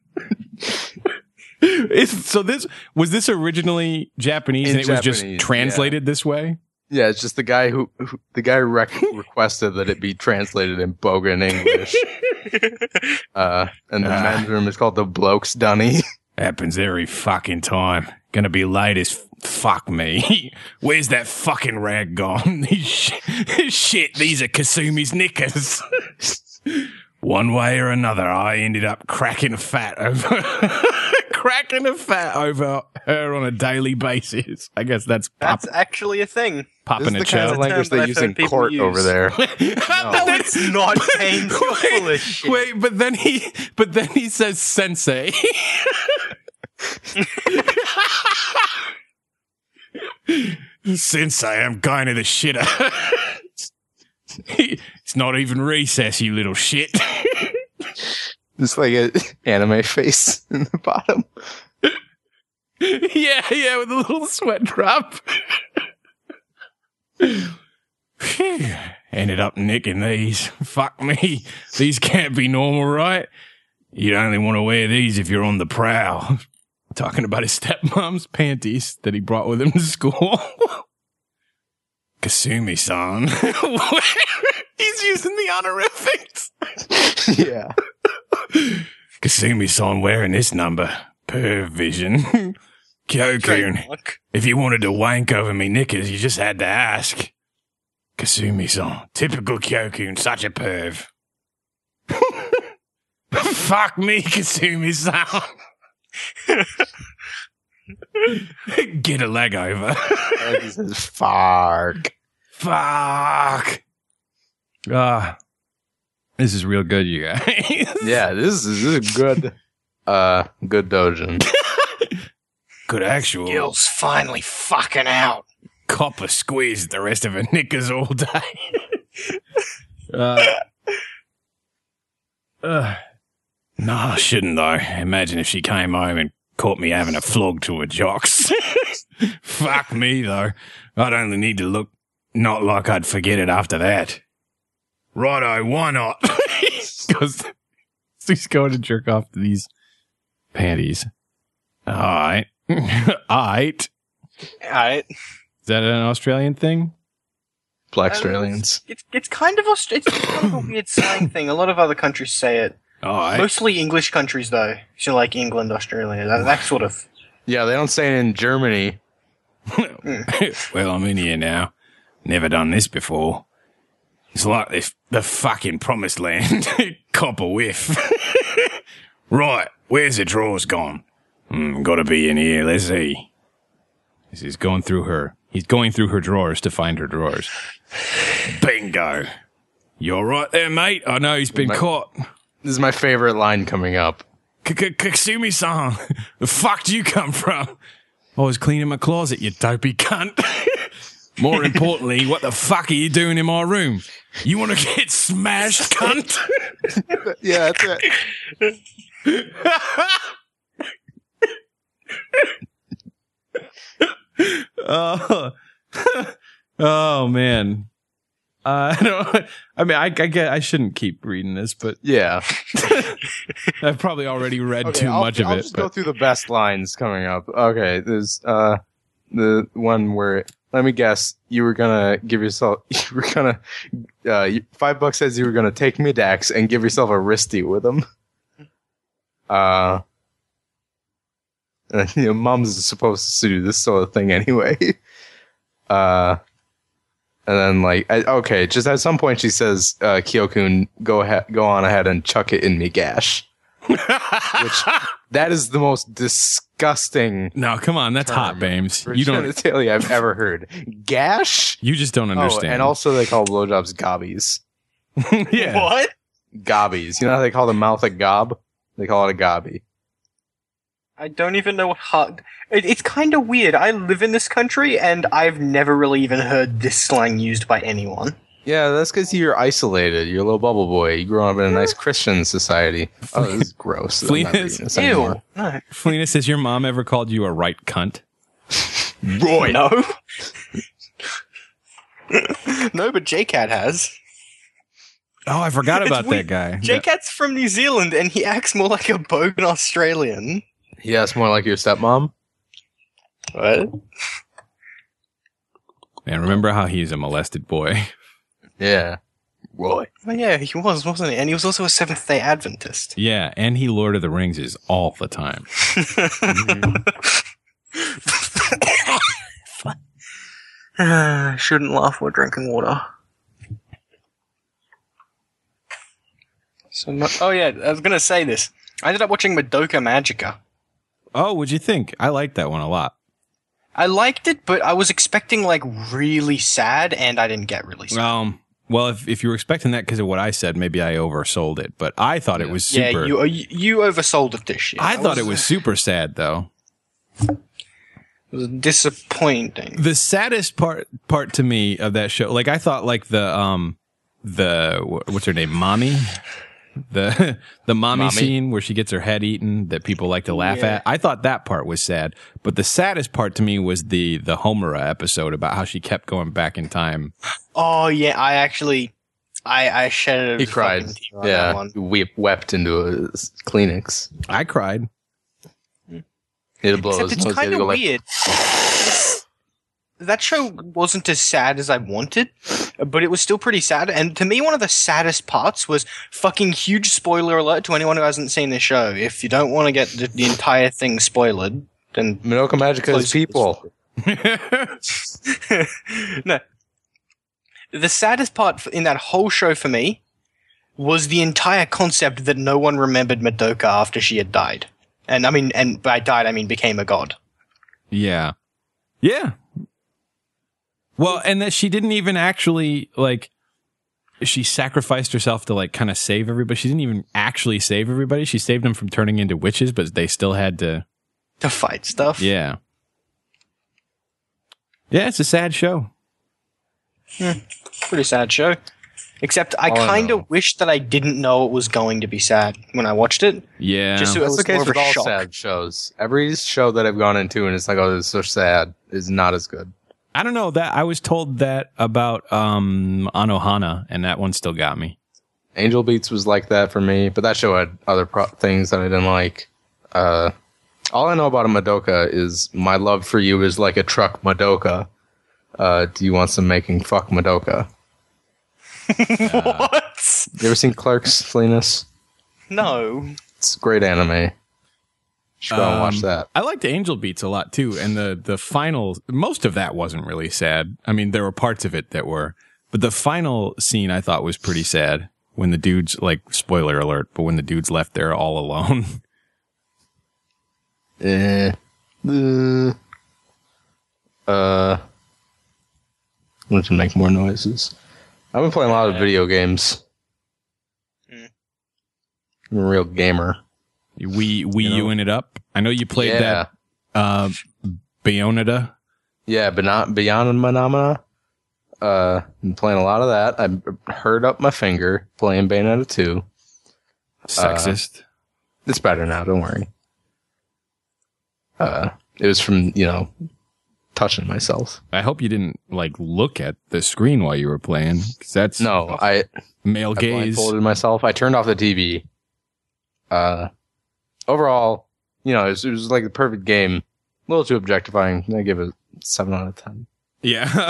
Speaker 1: So was this originally Japanese and it was just translated this way?
Speaker 5: Yeah, it's just the guy who requested that it be translated in Bogan English. And the men's room is called the Blokes Dunny.
Speaker 1: Happens every fucking time. Gonna be late as fuck me. Where's that fucking rag gone? Shit, these are Kasumi's knickers. One way or another, I ended up cracking a fat over her on a daily basis. I guess that's
Speaker 4: actually a thing.
Speaker 5: This
Speaker 1: Popping
Speaker 5: is
Speaker 1: a
Speaker 5: the kind of
Speaker 1: child.
Speaker 5: language they use in court over there.
Speaker 4: No, it's not, James. You're full of shit.
Speaker 1: Wait, but then he says sensei. Sensei, I'm kind of the shitter. It's not even recess, you little shit.
Speaker 5: Just like an anime face in the bottom.
Speaker 1: Yeah, with a little sweat drop. Phew. Ended up nicking these. Fuck me. These can't be normal, right? You only want to wear these if you're on the prowl. Talking about his stepmom's panties that he brought with him to school. Kasumi-san. He's using the honorifics.
Speaker 5: Yeah.
Speaker 1: Kasumi-san wearing this number. Per vision. Kyokun, if you wanted to wank over me knickers, you just had to ask. Kasumi-san. Typical Kyokun, such a perv. Fuck me, Kasumi-san. Get a leg over.
Speaker 5: He says, fuck.
Speaker 1: Fuck. This is real good, you guys.
Speaker 5: Yeah, this is good. Good dojin.
Speaker 1: Good actual.
Speaker 4: Gil's finally fucking out.
Speaker 1: Copper squeezed the rest of her knickers all day. No, shouldn't though. Imagine if she came home and caught me having a flog to her jocks. Fuck me though. I'd only need to look not like I'd forget it after that. Righto, why not? Because he's going to jerk off to these panties. Alright. Alright.
Speaker 4: Alright.
Speaker 1: Is that an Australian thing?
Speaker 5: Black Australians.
Speaker 4: It's kind of it's kind of a weird slang thing. A lot of other countries say it.
Speaker 1: Alright.
Speaker 4: Mostly English countries, though. So like England, Australia, that sort of.
Speaker 5: Yeah, they don't say it in Germany.
Speaker 1: Well, I'm in here now. Never done this before. It's like the fucking promised land. Copper whiff. Right, where's the drawers gone? Gotta be in here, let's see. He's going through her. He's going through her drawers to find her drawers. Bingo. You all right there, mate? I know he's been caught.
Speaker 5: This is my favorite line coming up.
Speaker 1: Kasumi-san, the fuck do you come from? I was cleaning my closet, you dopey cunt. More importantly, what the fuck are you doing in my room? You want to get smashed, cunt?
Speaker 5: Yeah, that's it.
Speaker 1: Oh man. I shouldn't keep reading this, but
Speaker 5: yeah,
Speaker 1: I've probably already read too much of it.
Speaker 5: I'll just go through the best lines coming up. Okay, there's the one where, let me guess, you were gonna give yourself, $5 says you were gonna take me Dax and give yourself a wristy with him. Mom's supposed to do this sort of thing anyway. And then just at some point she says, Kyokun, go on ahead and chuck it in me gash. Which, that is the most disgusting.
Speaker 1: No, come on, that's hot, Bames.
Speaker 5: You don't genitalia I've ever heard. Gash?
Speaker 1: You just don't understand.
Speaker 5: Oh, and also they call blowjobs gobbies.
Speaker 1: Yeah.
Speaker 4: What?
Speaker 5: Gobbies. You know how they call the mouth a gob? They call it a gobby.
Speaker 4: I don't even know what hot. It's kind of weird. I live in this country, and I've never really even heard this slang used by anyone.
Speaker 5: Yeah, that's because you're isolated. You're a little bubble boy. You grew up in a nice Christian society. Oh, this is gross.
Speaker 1: Fleena,
Speaker 4: ew. No.
Speaker 1: Fleena, has your mom ever called you a right cunt?
Speaker 4: Roy. No. No, but J-Cat has.
Speaker 1: Oh, I forgot about that guy.
Speaker 4: J-Cat's from New Zealand, and he acts more like a bogan Australian.
Speaker 5: Yeah, it's more like your stepmom.
Speaker 4: What?
Speaker 1: Man, remember how he's a molested boy?
Speaker 5: Yeah.
Speaker 4: Roy. Well, yeah, he was, wasn't he? And he was also a Seventh-day Adventist.
Speaker 1: Yeah, and he Lord of the Rings is all the time.
Speaker 4: Shouldn't laugh while drinking water. So, oh yeah, I was gonna say this. I ended up watching Madoka Magica.
Speaker 1: Oh, what'd you think? I liked that one a lot.
Speaker 4: I liked it, but I was expecting like really sad, and I didn't get really sad.
Speaker 1: Well, if you were expecting that because of what I said, maybe I oversold it. But I thought it was super.
Speaker 4: Yeah, you oversold it this year.
Speaker 1: I thought it was super sad, though.
Speaker 4: It was disappointing.
Speaker 1: The saddest part to me of that show, like I thought, like the what's her name, Mommy. The mommy scene where she gets her head eaten that people like to laugh at. I thought that part was sad, but the saddest part to me was the Homura episode about how she kept going back in time.
Speaker 4: Oh yeah, I I shed
Speaker 5: He
Speaker 4: a
Speaker 5: cried.
Speaker 4: fucking tear on that
Speaker 5: Yeah,
Speaker 4: one.
Speaker 5: we wept into a Kleenex.
Speaker 1: I cried.
Speaker 5: He had to blow
Speaker 4: Except
Speaker 5: his
Speaker 4: it's
Speaker 5: nose. He had
Speaker 4: kind
Speaker 5: to
Speaker 4: of
Speaker 5: go like,
Speaker 4: weird. That show wasn't as sad as I wanted, but it was still pretty sad. And to me, one of the saddest parts was fucking huge spoiler alert to anyone who hasn't seen the show. If you don't want to get the entire thing spoiled, then
Speaker 5: Madoka Magica is people.
Speaker 4: no. The saddest part in that whole show for me was the entire concept that no one remembered Madoka after she had died. And I mean, and by died, I mean became a god.
Speaker 1: Yeah. Yeah. Well, and that she didn't even actually, like, she sacrificed herself to, like, kind of save everybody. She didn't even actually save everybody. She saved them from turning into witches, but they still had to...
Speaker 4: To fight stuff.
Speaker 1: Yeah. Yeah, it's a sad show.
Speaker 4: Pretty sad show. Except I
Speaker 5: Oh,
Speaker 4: kind
Speaker 5: no.
Speaker 4: of wish that I didn't know it was going to be sad when I watched it.
Speaker 1: Yeah.
Speaker 4: Just so it
Speaker 5: That's
Speaker 4: was
Speaker 5: the case
Speaker 4: more of
Speaker 5: with
Speaker 4: a
Speaker 5: all
Speaker 4: shock.
Speaker 5: sad shows. Every show that I've gone into and it's like, oh, this is so sad, is not as good.
Speaker 1: I don't know. That I was told that about Anohana, and that one still got me.
Speaker 5: Angel Beats was like that for me, but that show had other things that I didn't like. All I know about a Madoka is my love for you is like a truck Madoka. Do you want some making fuck Madoka?
Speaker 4: What?
Speaker 5: You ever seen Clerks, Linus?
Speaker 4: No.
Speaker 5: It's a great anime. Should go and watch that.
Speaker 1: I liked Angel Beats a lot too, and the final, most of that wasn't really sad. I mean, there were parts of it that were, but the final scene I thought was pretty sad when the dudes, like, spoiler alert, but when the dudes left there all alone.
Speaker 5: Want to make more noises. I've been playing a lot of video games. I'm a real gamer.
Speaker 1: Wii U-ing it up. I know you played that Bayonetta.
Speaker 5: Yeah, but not Beyond Manamana. Been playing a lot of that. I hurt up my finger playing Bayonetta 2.
Speaker 1: Sexist.
Speaker 5: It's better now, don't worry. It was from, touching myself.
Speaker 1: I hope you didn't, like, look at the screen while you were playing, 'cause that's
Speaker 5: No, I
Speaker 1: male gaze.
Speaker 5: blindfolded myself. I turned off the TV. Overall, it was like the perfect game. A little too objectifying. I give it 7 out of 10.
Speaker 1: Yeah.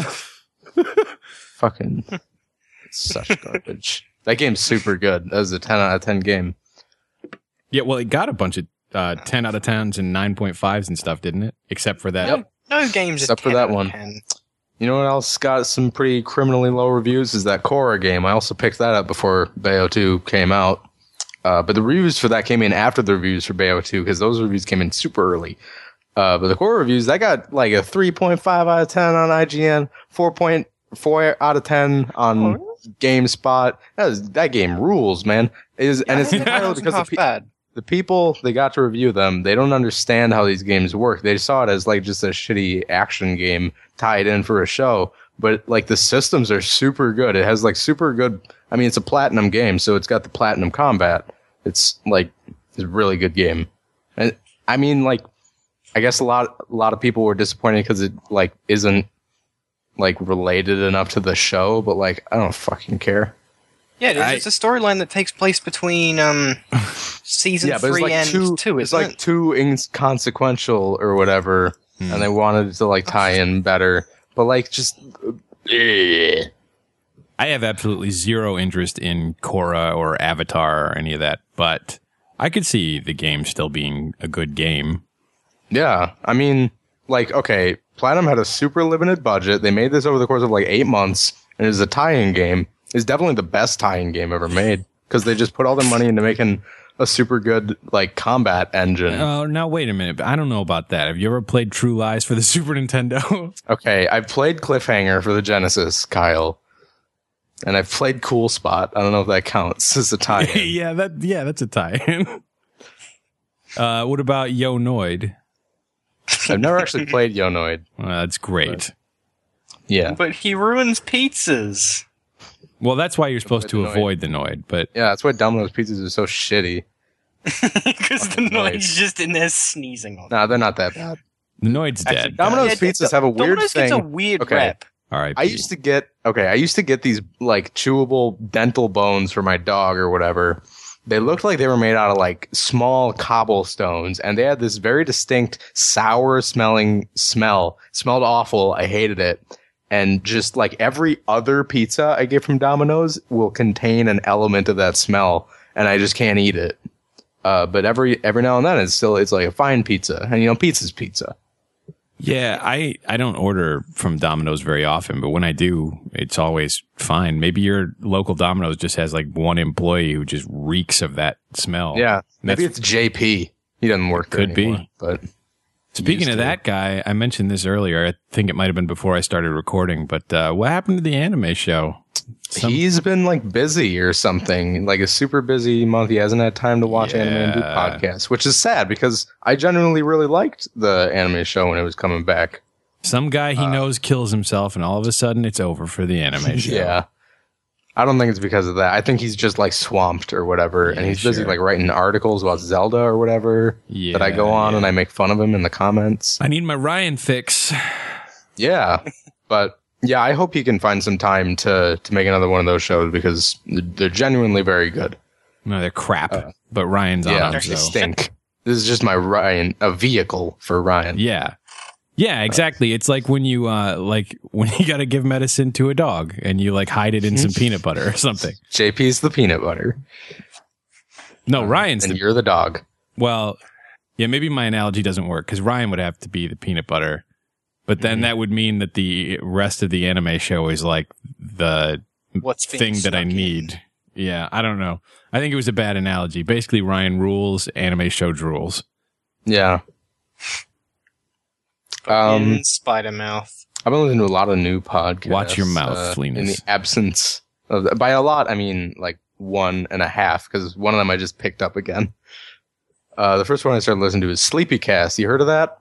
Speaker 5: Fucking such garbage. That game's super good. That was a 10 out of 10 game.
Speaker 1: Yeah, well, it got a bunch of 10 out of 10s and 9.5s and stuff, didn't it? Except for that.
Speaker 5: Yep.
Speaker 4: No games
Speaker 5: Except
Speaker 4: are
Speaker 5: for
Speaker 4: 10
Speaker 5: that
Speaker 4: out of
Speaker 5: one.
Speaker 4: 10.
Speaker 5: You know what else got some pretty criminally low reviews is that Korra game. I also picked that up before Bayo 2 came out. But the reviews for that came in after the reviews for Bayo 2 because those reviews came in super early. But the Korra reviews, that got like a 3.5 out of 10 on IGN, 4.4 out of 10 on GameSpot. That game rules, man. And it's entirely because the people they got to review them, they don't understand how these games work. They saw it as like just a shitty action game tied in for a show. But like the systems are super good. It has like super good. I mean, it's a platinum game, so it's got the platinum combat. It's like it's a really good game. And I mean, like, I guess a lot of people were disappointed because it like isn't like related enough to the show. But like, I don't fucking care.
Speaker 4: Yeah, it's a storyline that takes place between season 3 and 2,
Speaker 5: it's like too inconsequential or whatever, and they wanted it to like tie in better. But like, just
Speaker 1: I have absolutely zero interest in Korra or Avatar or any of that, but I could see the game still being a good game.
Speaker 5: yeah. I mean, like, okay, Platinum had a super limited budget. They made this over the course of like 8 months, and it was a tie-in game. It's definitely the best tie-in game ever made because they just put all their money into making a super good like combat engine.
Speaker 1: Oh, now wait a minute. I don't know about that. Have you ever played True Lies for the Super Nintendo?
Speaker 5: Okay, I've played Cliffhanger for the Genesis, Kyle. And I've played Cool Spot. I don't know if that counts as a tie-in.
Speaker 1: yeah, that's a tie-in. What about Yo Noid?
Speaker 5: I've never actually played Yonoid.
Speaker 1: That's great.
Speaker 5: Yeah.
Speaker 4: But he ruins pizzas.
Speaker 1: Well, that's why you're supposed to
Speaker 5: the Noid.
Speaker 1: avoid the Noid, but
Speaker 5: Yeah, that's why Domino's pizzas are so shitty.
Speaker 4: Because the
Speaker 5: Nice.
Speaker 4: noise just in there sneezing on.
Speaker 5: Nah, they're not that bad.
Speaker 1: the Noid's dead.
Speaker 5: Domino's pizzas have a weird
Speaker 4: Domino's
Speaker 5: thing.
Speaker 4: gets a weird
Speaker 5: Okay.
Speaker 4: rep.
Speaker 1: All right.
Speaker 5: I used to get these like chewable dental bones for my dog or whatever. They looked like they were made out of like small cobblestones, and they had this very distinct sour smelling smell. It smelled awful. I hated it. And just like every other pizza I get from Domino's will contain an element of that smell, and I just can't eat it. But every now and then it's like a fine pizza, and pizza's pizza.
Speaker 1: Yeah, I don't order from Domino's very often, but when I do, it's always fine. Maybe your local Domino's just has like one employee who just reeks of that smell.
Speaker 5: Yeah, maybe it's JP. He doesn't work there anymore.
Speaker 1: Be.
Speaker 5: But
Speaker 1: speaking of that guy, I mentioned this earlier. I think it might have been before I started recording, but what happened to the anime show?
Speaker 5: He's been like busy or something, like a super busy month. He hasn't had time to watch anime and do podcasts, which is sad because I genuinely really liked the anime show when it was coming back.
Speaker 1: Some guy he knows kills himself, and all of a sudden it's over for the anime show.
Speaker 5: Yeah. I don't think it's because of that. I think he's just like swamped or whatever, and he's busy like writing articles about Zelda or whatever that I go on and I make fun of him in the comments.
Speaker 1: I need my Ryan fix.
Speaker 5: Yeah, but yeah, I hope he can find some time to make another one of those shows because they're genuinely very good.
Speaker 1: No, they're crap, but Ryan's on them.
Speaker 5: They stink. This is just my a vehicle for Ryan.
Speaker 1: Yeah. Yeah, exactly. It's like when you when you got to give medicine to a dog and you like hide it in some peanut butter or something.
Speaker 5: JP's the peanut butter.
Speaker 1: No, Ryan's
Speaker 5: and you're the dog.
Speaker 1: Well, yeah, maybe my analogy doesn't work because Ryan would have to be the peanut butter. But then that would mean that the rest of the anime show is like the thing that I need. Yeah, I don't know. I think it was a bad analogy. Basically, Ryan rules, anime show drools.
Speaker 5: Yeah.
Speaker 4: In Spider-Mouth.
Speaker 5: I've been listening to a lot of new podcasts.
Speaker 1: Watch your mouth, Fleamus.
Speaker 5: In the absence of... By a lot, I mean like 1.5, because one of them I just picked up again. The first one I started listening to is Sleepycast. You heard of that?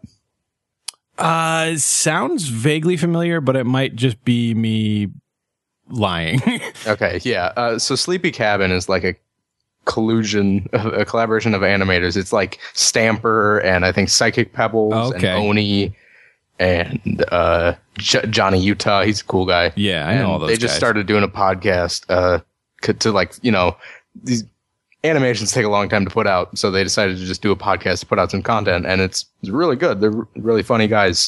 Speaker 1: Sounds vaguely familiar, but it might just be me lying.
Speaker 5: Okay, yeah. So Sleepy Cabin is like a collaboration of animators. It's like Stamper and I think Psychic Pebbles and Oni and Johnny Utah. He's a cool guy.
Speaker 1: Yeah, I know all those guys.
Speaker 5: They just started doing a podcast to like, these animations take a long time to put out, so they decided to just do a podcast to put out some content, and it's really good. They're really funny guys.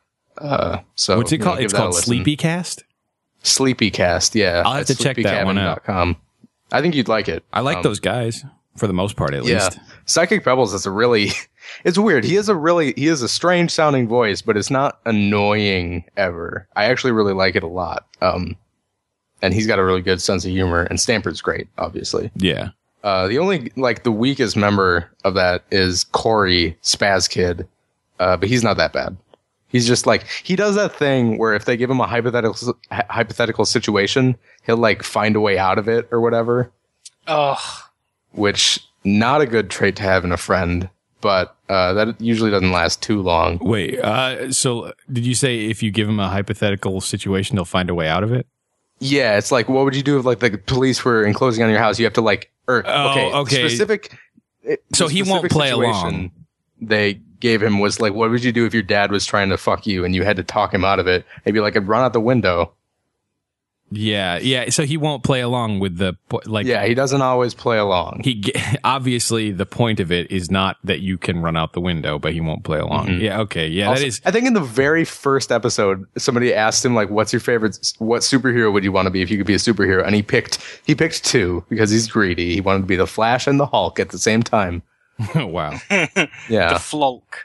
Speaker 5: So
Speaker 1: what's it called? It's called Sleepycast?
Speaker 5: Sleepycast, yeah.
Speaker 1: I'll have to check that one out.
Speaker 5: I think you'd like it.
Speaker 1: I like those guys, for the most part, at least.
Speaker 5: Psychic Pebbles is it's weird. He has a strange sounding voice, but it's not annoying ever. I actually really like it a lot. And he's got a really good sense of humor, and Stamper's great, obviously.
Speaker 1: Yeah.
Speaker 5: The only, the weakest member of that is Corey, Spaz Kid. But he's not that bad. He's just he does that thing where if they give him a hypothetical situation, he'll find a way out of it or whatever.
Speaker 4: Oh.
Speaker 5: Which, not a good trait to have in a friend, but that usually doesn't last too long.
Speaker 1: Wait, so did you say if you give him a hypothetical situation, they'll find a way out of it?
Speaker 5: Yeah, it's what would you do if the police were enclosing on your house? You have to
Speaker 1: okay. So he won't play along.
Speaker 5: They gave him was what would you do if your dad was trying to fuck you and you had to talk him out of it? He'd be I'd run out the window. Yeah. So he won't play along with the Yeah, he doesn't always play along.
Speaker 1: Obviously the point of it is not that you can run out the window, but he won't play along. Mm-hmm. Yeah. Okay. Yeah. Also, that is.
Speaker 5: I think in the very first episode, somebody asked him what's your favorite? What superhero would you want to be if you could be a superhero? And he picked two because he's greedy. He wanted to be the Flash and the Hulk at the same time.
Speaker 1: Wow.
Speaker 5: Yeah.
Speaker 4: The Flulk.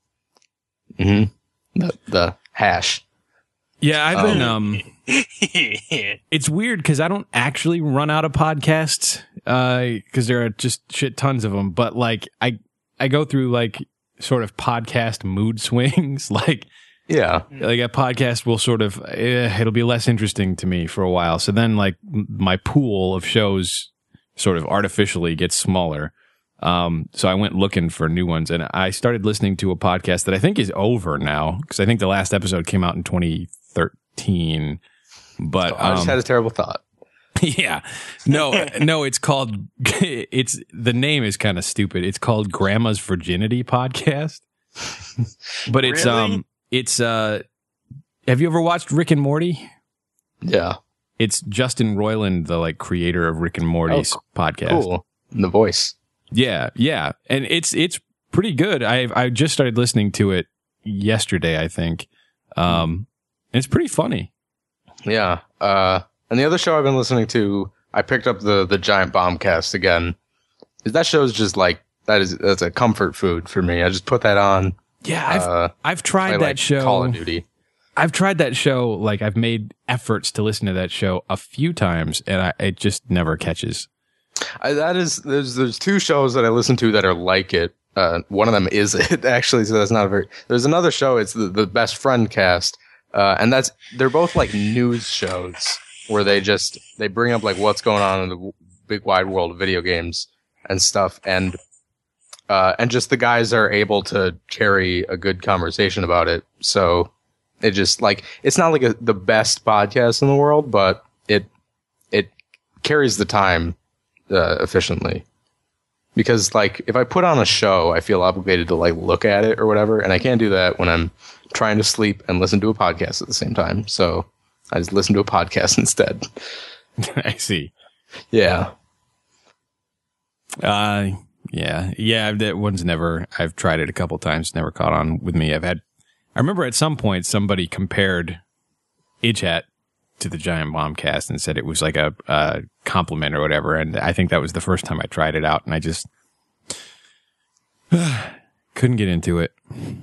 Speaker 5: Mm-hmm. The hash.
Speaker 1: Yeah, I've been. It's weird because I don't actually run out of podcasts because there are just shit tons of them. But I go through sort of podcast mood swings.
Speaker 5: Yeah,
Speaker 1: a podcast will sort of it'll be less interesting to me for a while. So then my pool of shows sort of artificially gets smaller. So I went looking for new ones, and I started listening to a podcast that I think is over now because I think the last episode came out in 2013. But
Speaker 5: I just had a terrible thought.
Speaker 1: Yeah, no, it's called. The name is kind of stupid. It's called Grandma's Virginity Podcast. But it's
Speaker 4: really?
Speaker 1: it's Have you ever watched Rick and Morty?
Speaker 5: Yeah.
Speaker 1: It's Justin Roiland, the like creator of Rick and Morty's podcast.
Speaker 5: Cool. And the voice.
Speaker 1: Yeah, yeah, and it's pretty good. I just started listening to it yesterday, I think. It's pretty funny.
Speaker 5: Yeah. And the other show I've been listening to, I picked up the Giant Bombcast again. That show's just like that's a comfort food for me. I just put that on.
Speaker 1: Yeah, I've tried that show.
Speaker 5: Call of Duty.
Speaker 1: I've tried that show. Like I've made efforts to listen to that show a few times, and it just never catches.
Speaker 5: There's two shows that I listen to that are like it. One of them is it actually, so that's not a very. There's another show. It's the Best Friend Cast, and they're both like news shows where they bring up like what's going on in the big wide world of video games and stuff, and just the guys are able to carry a good conversation about it. So it just like it's not like the best podcast in the world, but it carries the time efficiently. Because like if I put on a show, I feel obligated to like look at it or whatever, and I can't do that when I'm trying to sleep and listen to a podcast at the same time. So I just listen to a podcast instead.
Speaker 1: I see.
Speaker 5: Yeah.
Speaker 1: Yeah. That one's never. I've tried it a couple times, never caught on with me. I remember at some point somebody compared iChat to the Giant Bombcast and said it was like a compliment or whatever, and I think that was the first time I tried it out, and I just couldn't get into it.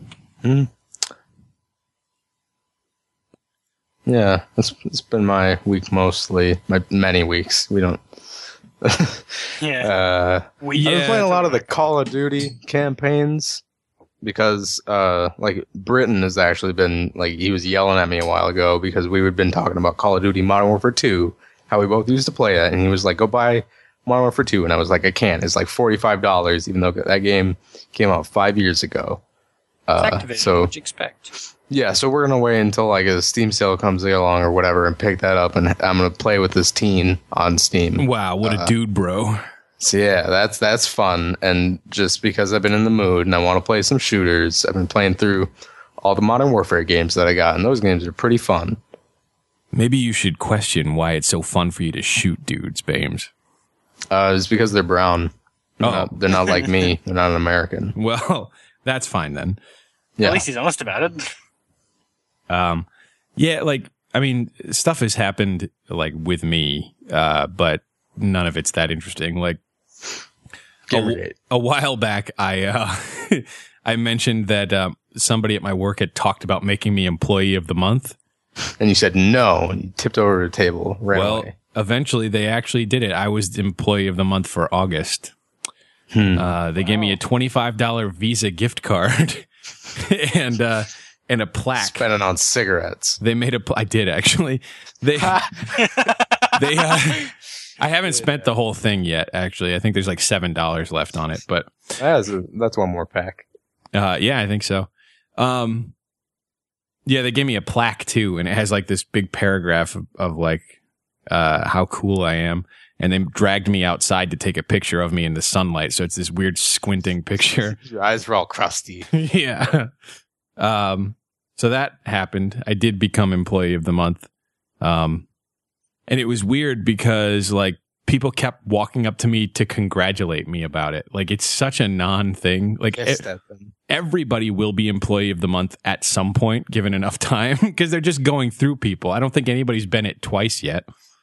Speaker 5: Yeah, it's been my week mostly. My many weeks. We don't.
Speaker 4: Yeah.
Speaker 5: I've been playing a lot of the Call of Duty campaigns because like Britton has actually been like he was yelling at me a while ago because we had been talking about Call of Duty Modern Warfare 2, how we both used to play it, and he was like, "Go buy Modern Warfare 2," and I was like, "I can't. It's like $45, even though that game came out 5 years ago."
Speaker 4: So what you expect?
Speaker 5: Yeah, so we're gonna wait until like a Steam sale comes along or whatever and pick that up, and I'm gonna play with this teen on Steam.
Speaker 1: Wow, what a dude, bro!
Speaker 5: So yeah, that's fun, and just because I've been in the mood and I want to play some shooters, I've been playing through all the Modern Warfare games that I got, and those games are pretty fun.
Speaker 1: Maybe you should question why it's so fun for you to shoot dudes, Bames.
Speaker 5: It's because they're brown. They're not like me. They're not an American.
Speaker 1: Well, that's fine then.
Speaker 5: Yeah.
Speaker 4: At least he's honest about it.
Speaker 1: Yeah, like, I mean, stuff has happened, like, with me, but none of it's that interesting. Like, a while back, I mentioned that somebody at my work had talked about making me Employee of the Month.
Speaker 5: And you said no, and you tipped over the table right away.
Speaker 1: Eventually, they actually did it. I was Employee of the Month for August. They gave me a $25 Visa gift card and a plaque.
Speaker 5: Spent it on cigarettes.
Speaker 1: They made I did actually. I haven't spent the whole thing yet. Actually, I think there's like $7 left on it, but
Speaker 5: that's one more pack.
Speaker 1: Yeah, I think so. Yeah, they gave me a plaque too, and it has like this big paragraph of like how cool I am. And they dragged me outside to take a picture of me in the sunlight. So it's this weird squinting picture.
Speaker 5: Your eyes were all crusty.
Speaker 1: Yeah. So that happened. I did become Employee of the Month. And it was weird because like people kept walking up to me to congratulate me about it. Like it's such a non-thing. Like everybody will be Employee of the Month at some point, given enough time, because they're just going through people. I don't think anybody's been it twice yet.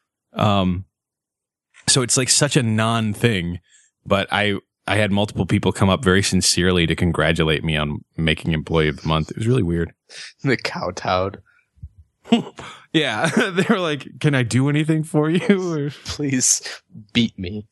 Speaker 1: So it's like such a non-thing, but I had multiple people come up very sincerely to congratulate me on making Employee of the Month. It was really weird.
Speaker 5: The kowtowed.
Speaker 1: Yeah. They were like, "Can I do anything for you?"
Speaker 5: Please beat me.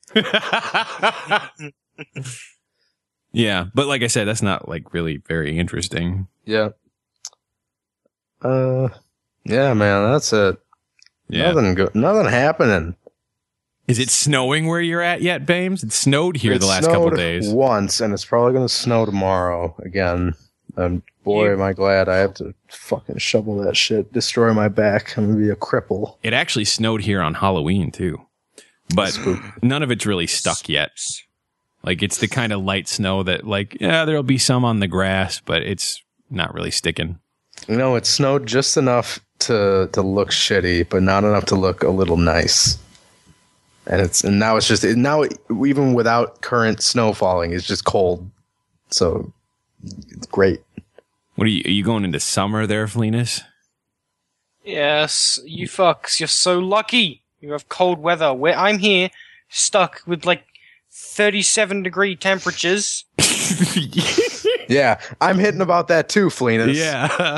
Speaker 1: Yeah. But like I said, that's not like really very interesting.
Speaker 5: Yeah. Yeah, man, that's it.
Speaker 1: Yeah.
Speaker 5: Nothing happening.
Speaker 1: Is it snowing where you're at yet, Bames? It snowed here the last couple of days.
Speaker 5: Once, and it's probably going to snow tomorrow again. And boy, am I glad I have to fucking shovel that shit, destroy my back. I'm going to be a cripple.
Speaker 1: It actually snowed here on Halloween, too. But none of it's really stuck yet. Like, it's the kind of light snow that, like, yeah, there'll be some on the grass, but it's not really sticking.
Speaker 5: It snowed just enough to look shitty, but not enough to look a little nice. And now it's just even without current snow falling, it's just cold. So it's great.
Speaker 1: What are you going into summer there, Flenis?
Speaker 4: Yes, you fucks, you're so lucky. You have cold weather. Where I'm here, stuck with like 37-degree temperatures.
Speaker 5: Yeah, I'm hitting about that too, Flenis.
Speaker 1: Yeah.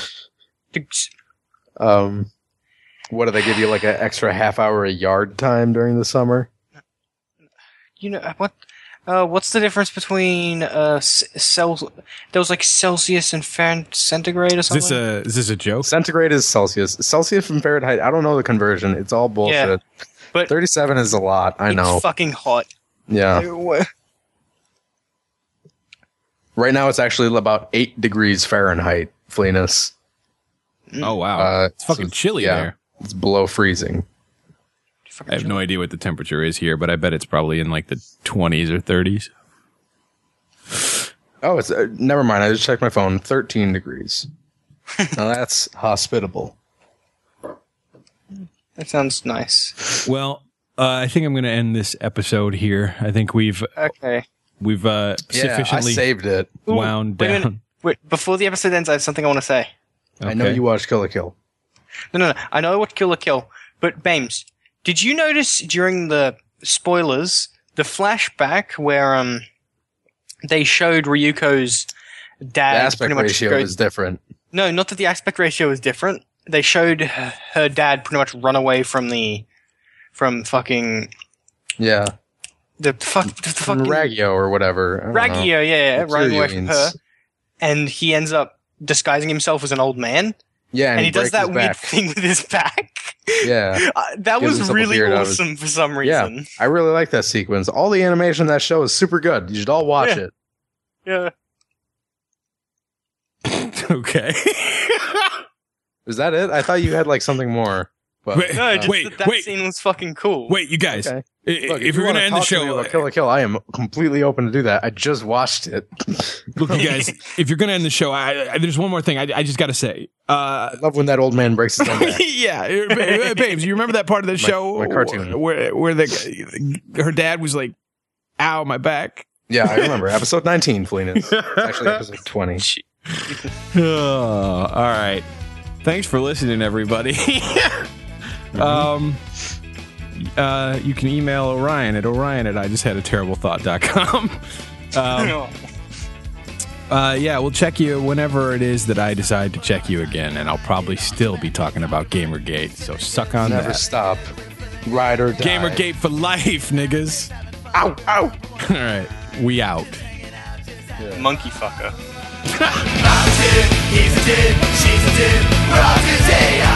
Speaker 5: What do they give you, like an extra half hour a yard time during the summer?
Speaker 4: You know what? What's the difference between there was like Celsius and centigrade or something?
Speaker 1: Is this a joke?
Speaker 5: Centigrade is Celsius. Celsius from Fahrenheit, I don't know the conversion. It's all bullshit.
Speaker 4: Yeah, but
Speaker 5: 37 is a lot. I know.
Speaker 4: It's fucking hot.
Speaker 5: Yeah. Right now, it's actually about 8 degrees Fahrenheit, Flenis.
Speaker 1: Oh wow, it's fucking chilly there.
Speaker 5: It's below freezing.
Speaker 1: I have no idea what the temperature is here, but I bet it's probably in like the 20s or 30s.
Speaker 5: Oh, it's never mind. I just checked my phone. 13 degrees. Now that's hospitable.
Speaker 4: That sounds nice.
Speaker 1: Well, I think I'm going to end this episode here. I think we've sufficiently
Speaker 5: I saved it.
Speaker 1: wound down.
Speaker 4: Wait, before the episode ends, I have something I want to say.
Speaker 5: Okay. I know you watched Kill la Kill.
Speaker 4: No. I know what Kill la Kill, but Bames, did you notice during the spoilers the flashback where they showed Ryuko's dad?
Speaker 5: The aspect ratio is different.
Speaker 4: No, not that the aspect ratio is different. They showed her dad pretty much run away from fucking the fucking
Speaker 5: Raggio or whatever.
Speaker 4: Raggio, yeah, running away from her, and he ends up disguising himself as an old man.
Speaker 5: Yeah,
Speaker 4: and he does that weird thing with his back.
Speaker 5: Yeah,
Speaker 4: that was really awesome for some reason.
Speaker 5: Yeah, I really like that sequence. All the animation in that show is super good. You should all watch it.
Speaker 4: Yeah.
Speaker 1: Okay.
Speaker 5: Is that it? I thought you had like something more. But,
Speaker 4: no, just that scene was fucking cool.
Speaker 1: Wait, you guys.
Speaker 5: Okay. Look,
Speaker 1: if you're going to end the show,
Speaker 5: Kill la Kill, I am completely open to do that. I just watched it.
Speaker 1: Look, you guys, if you're going to end the show, there's one more thing I just got to say.
Speaker 5: I love when that old man breaks his own back.
Speaker 1: Yeah, babes, you remember that part of the show
Speaker 5: my cartoon
Speaker 1: where her dad was like, "Ow, my back."
Speaker 5: Yeah, I remember. Episode 19, Flenis. It's actually episode 20.
Speaker 1: Oh, all right. Thanks for listening, everybody. You can email Orion at orion@ijusthadaterriblethought.com. Yeah, we'll check you whenever it is that I decide to check you again, and I'll probably still be talking about Gamergate, so suck on
Speaker 5: Never
Speaker 1: that.
Speaker 5: stop. Ride or die.
Speaker 1: Gamergate for life, niggas.
Speaker 5: Ow, ow.
Speaker 1: All right, we out.
Speaker 5: Yeah.
Speaker 4: Monkey fucker.
Speaker 6: I'm a kid, he's a kid, she's a kid, we're all today.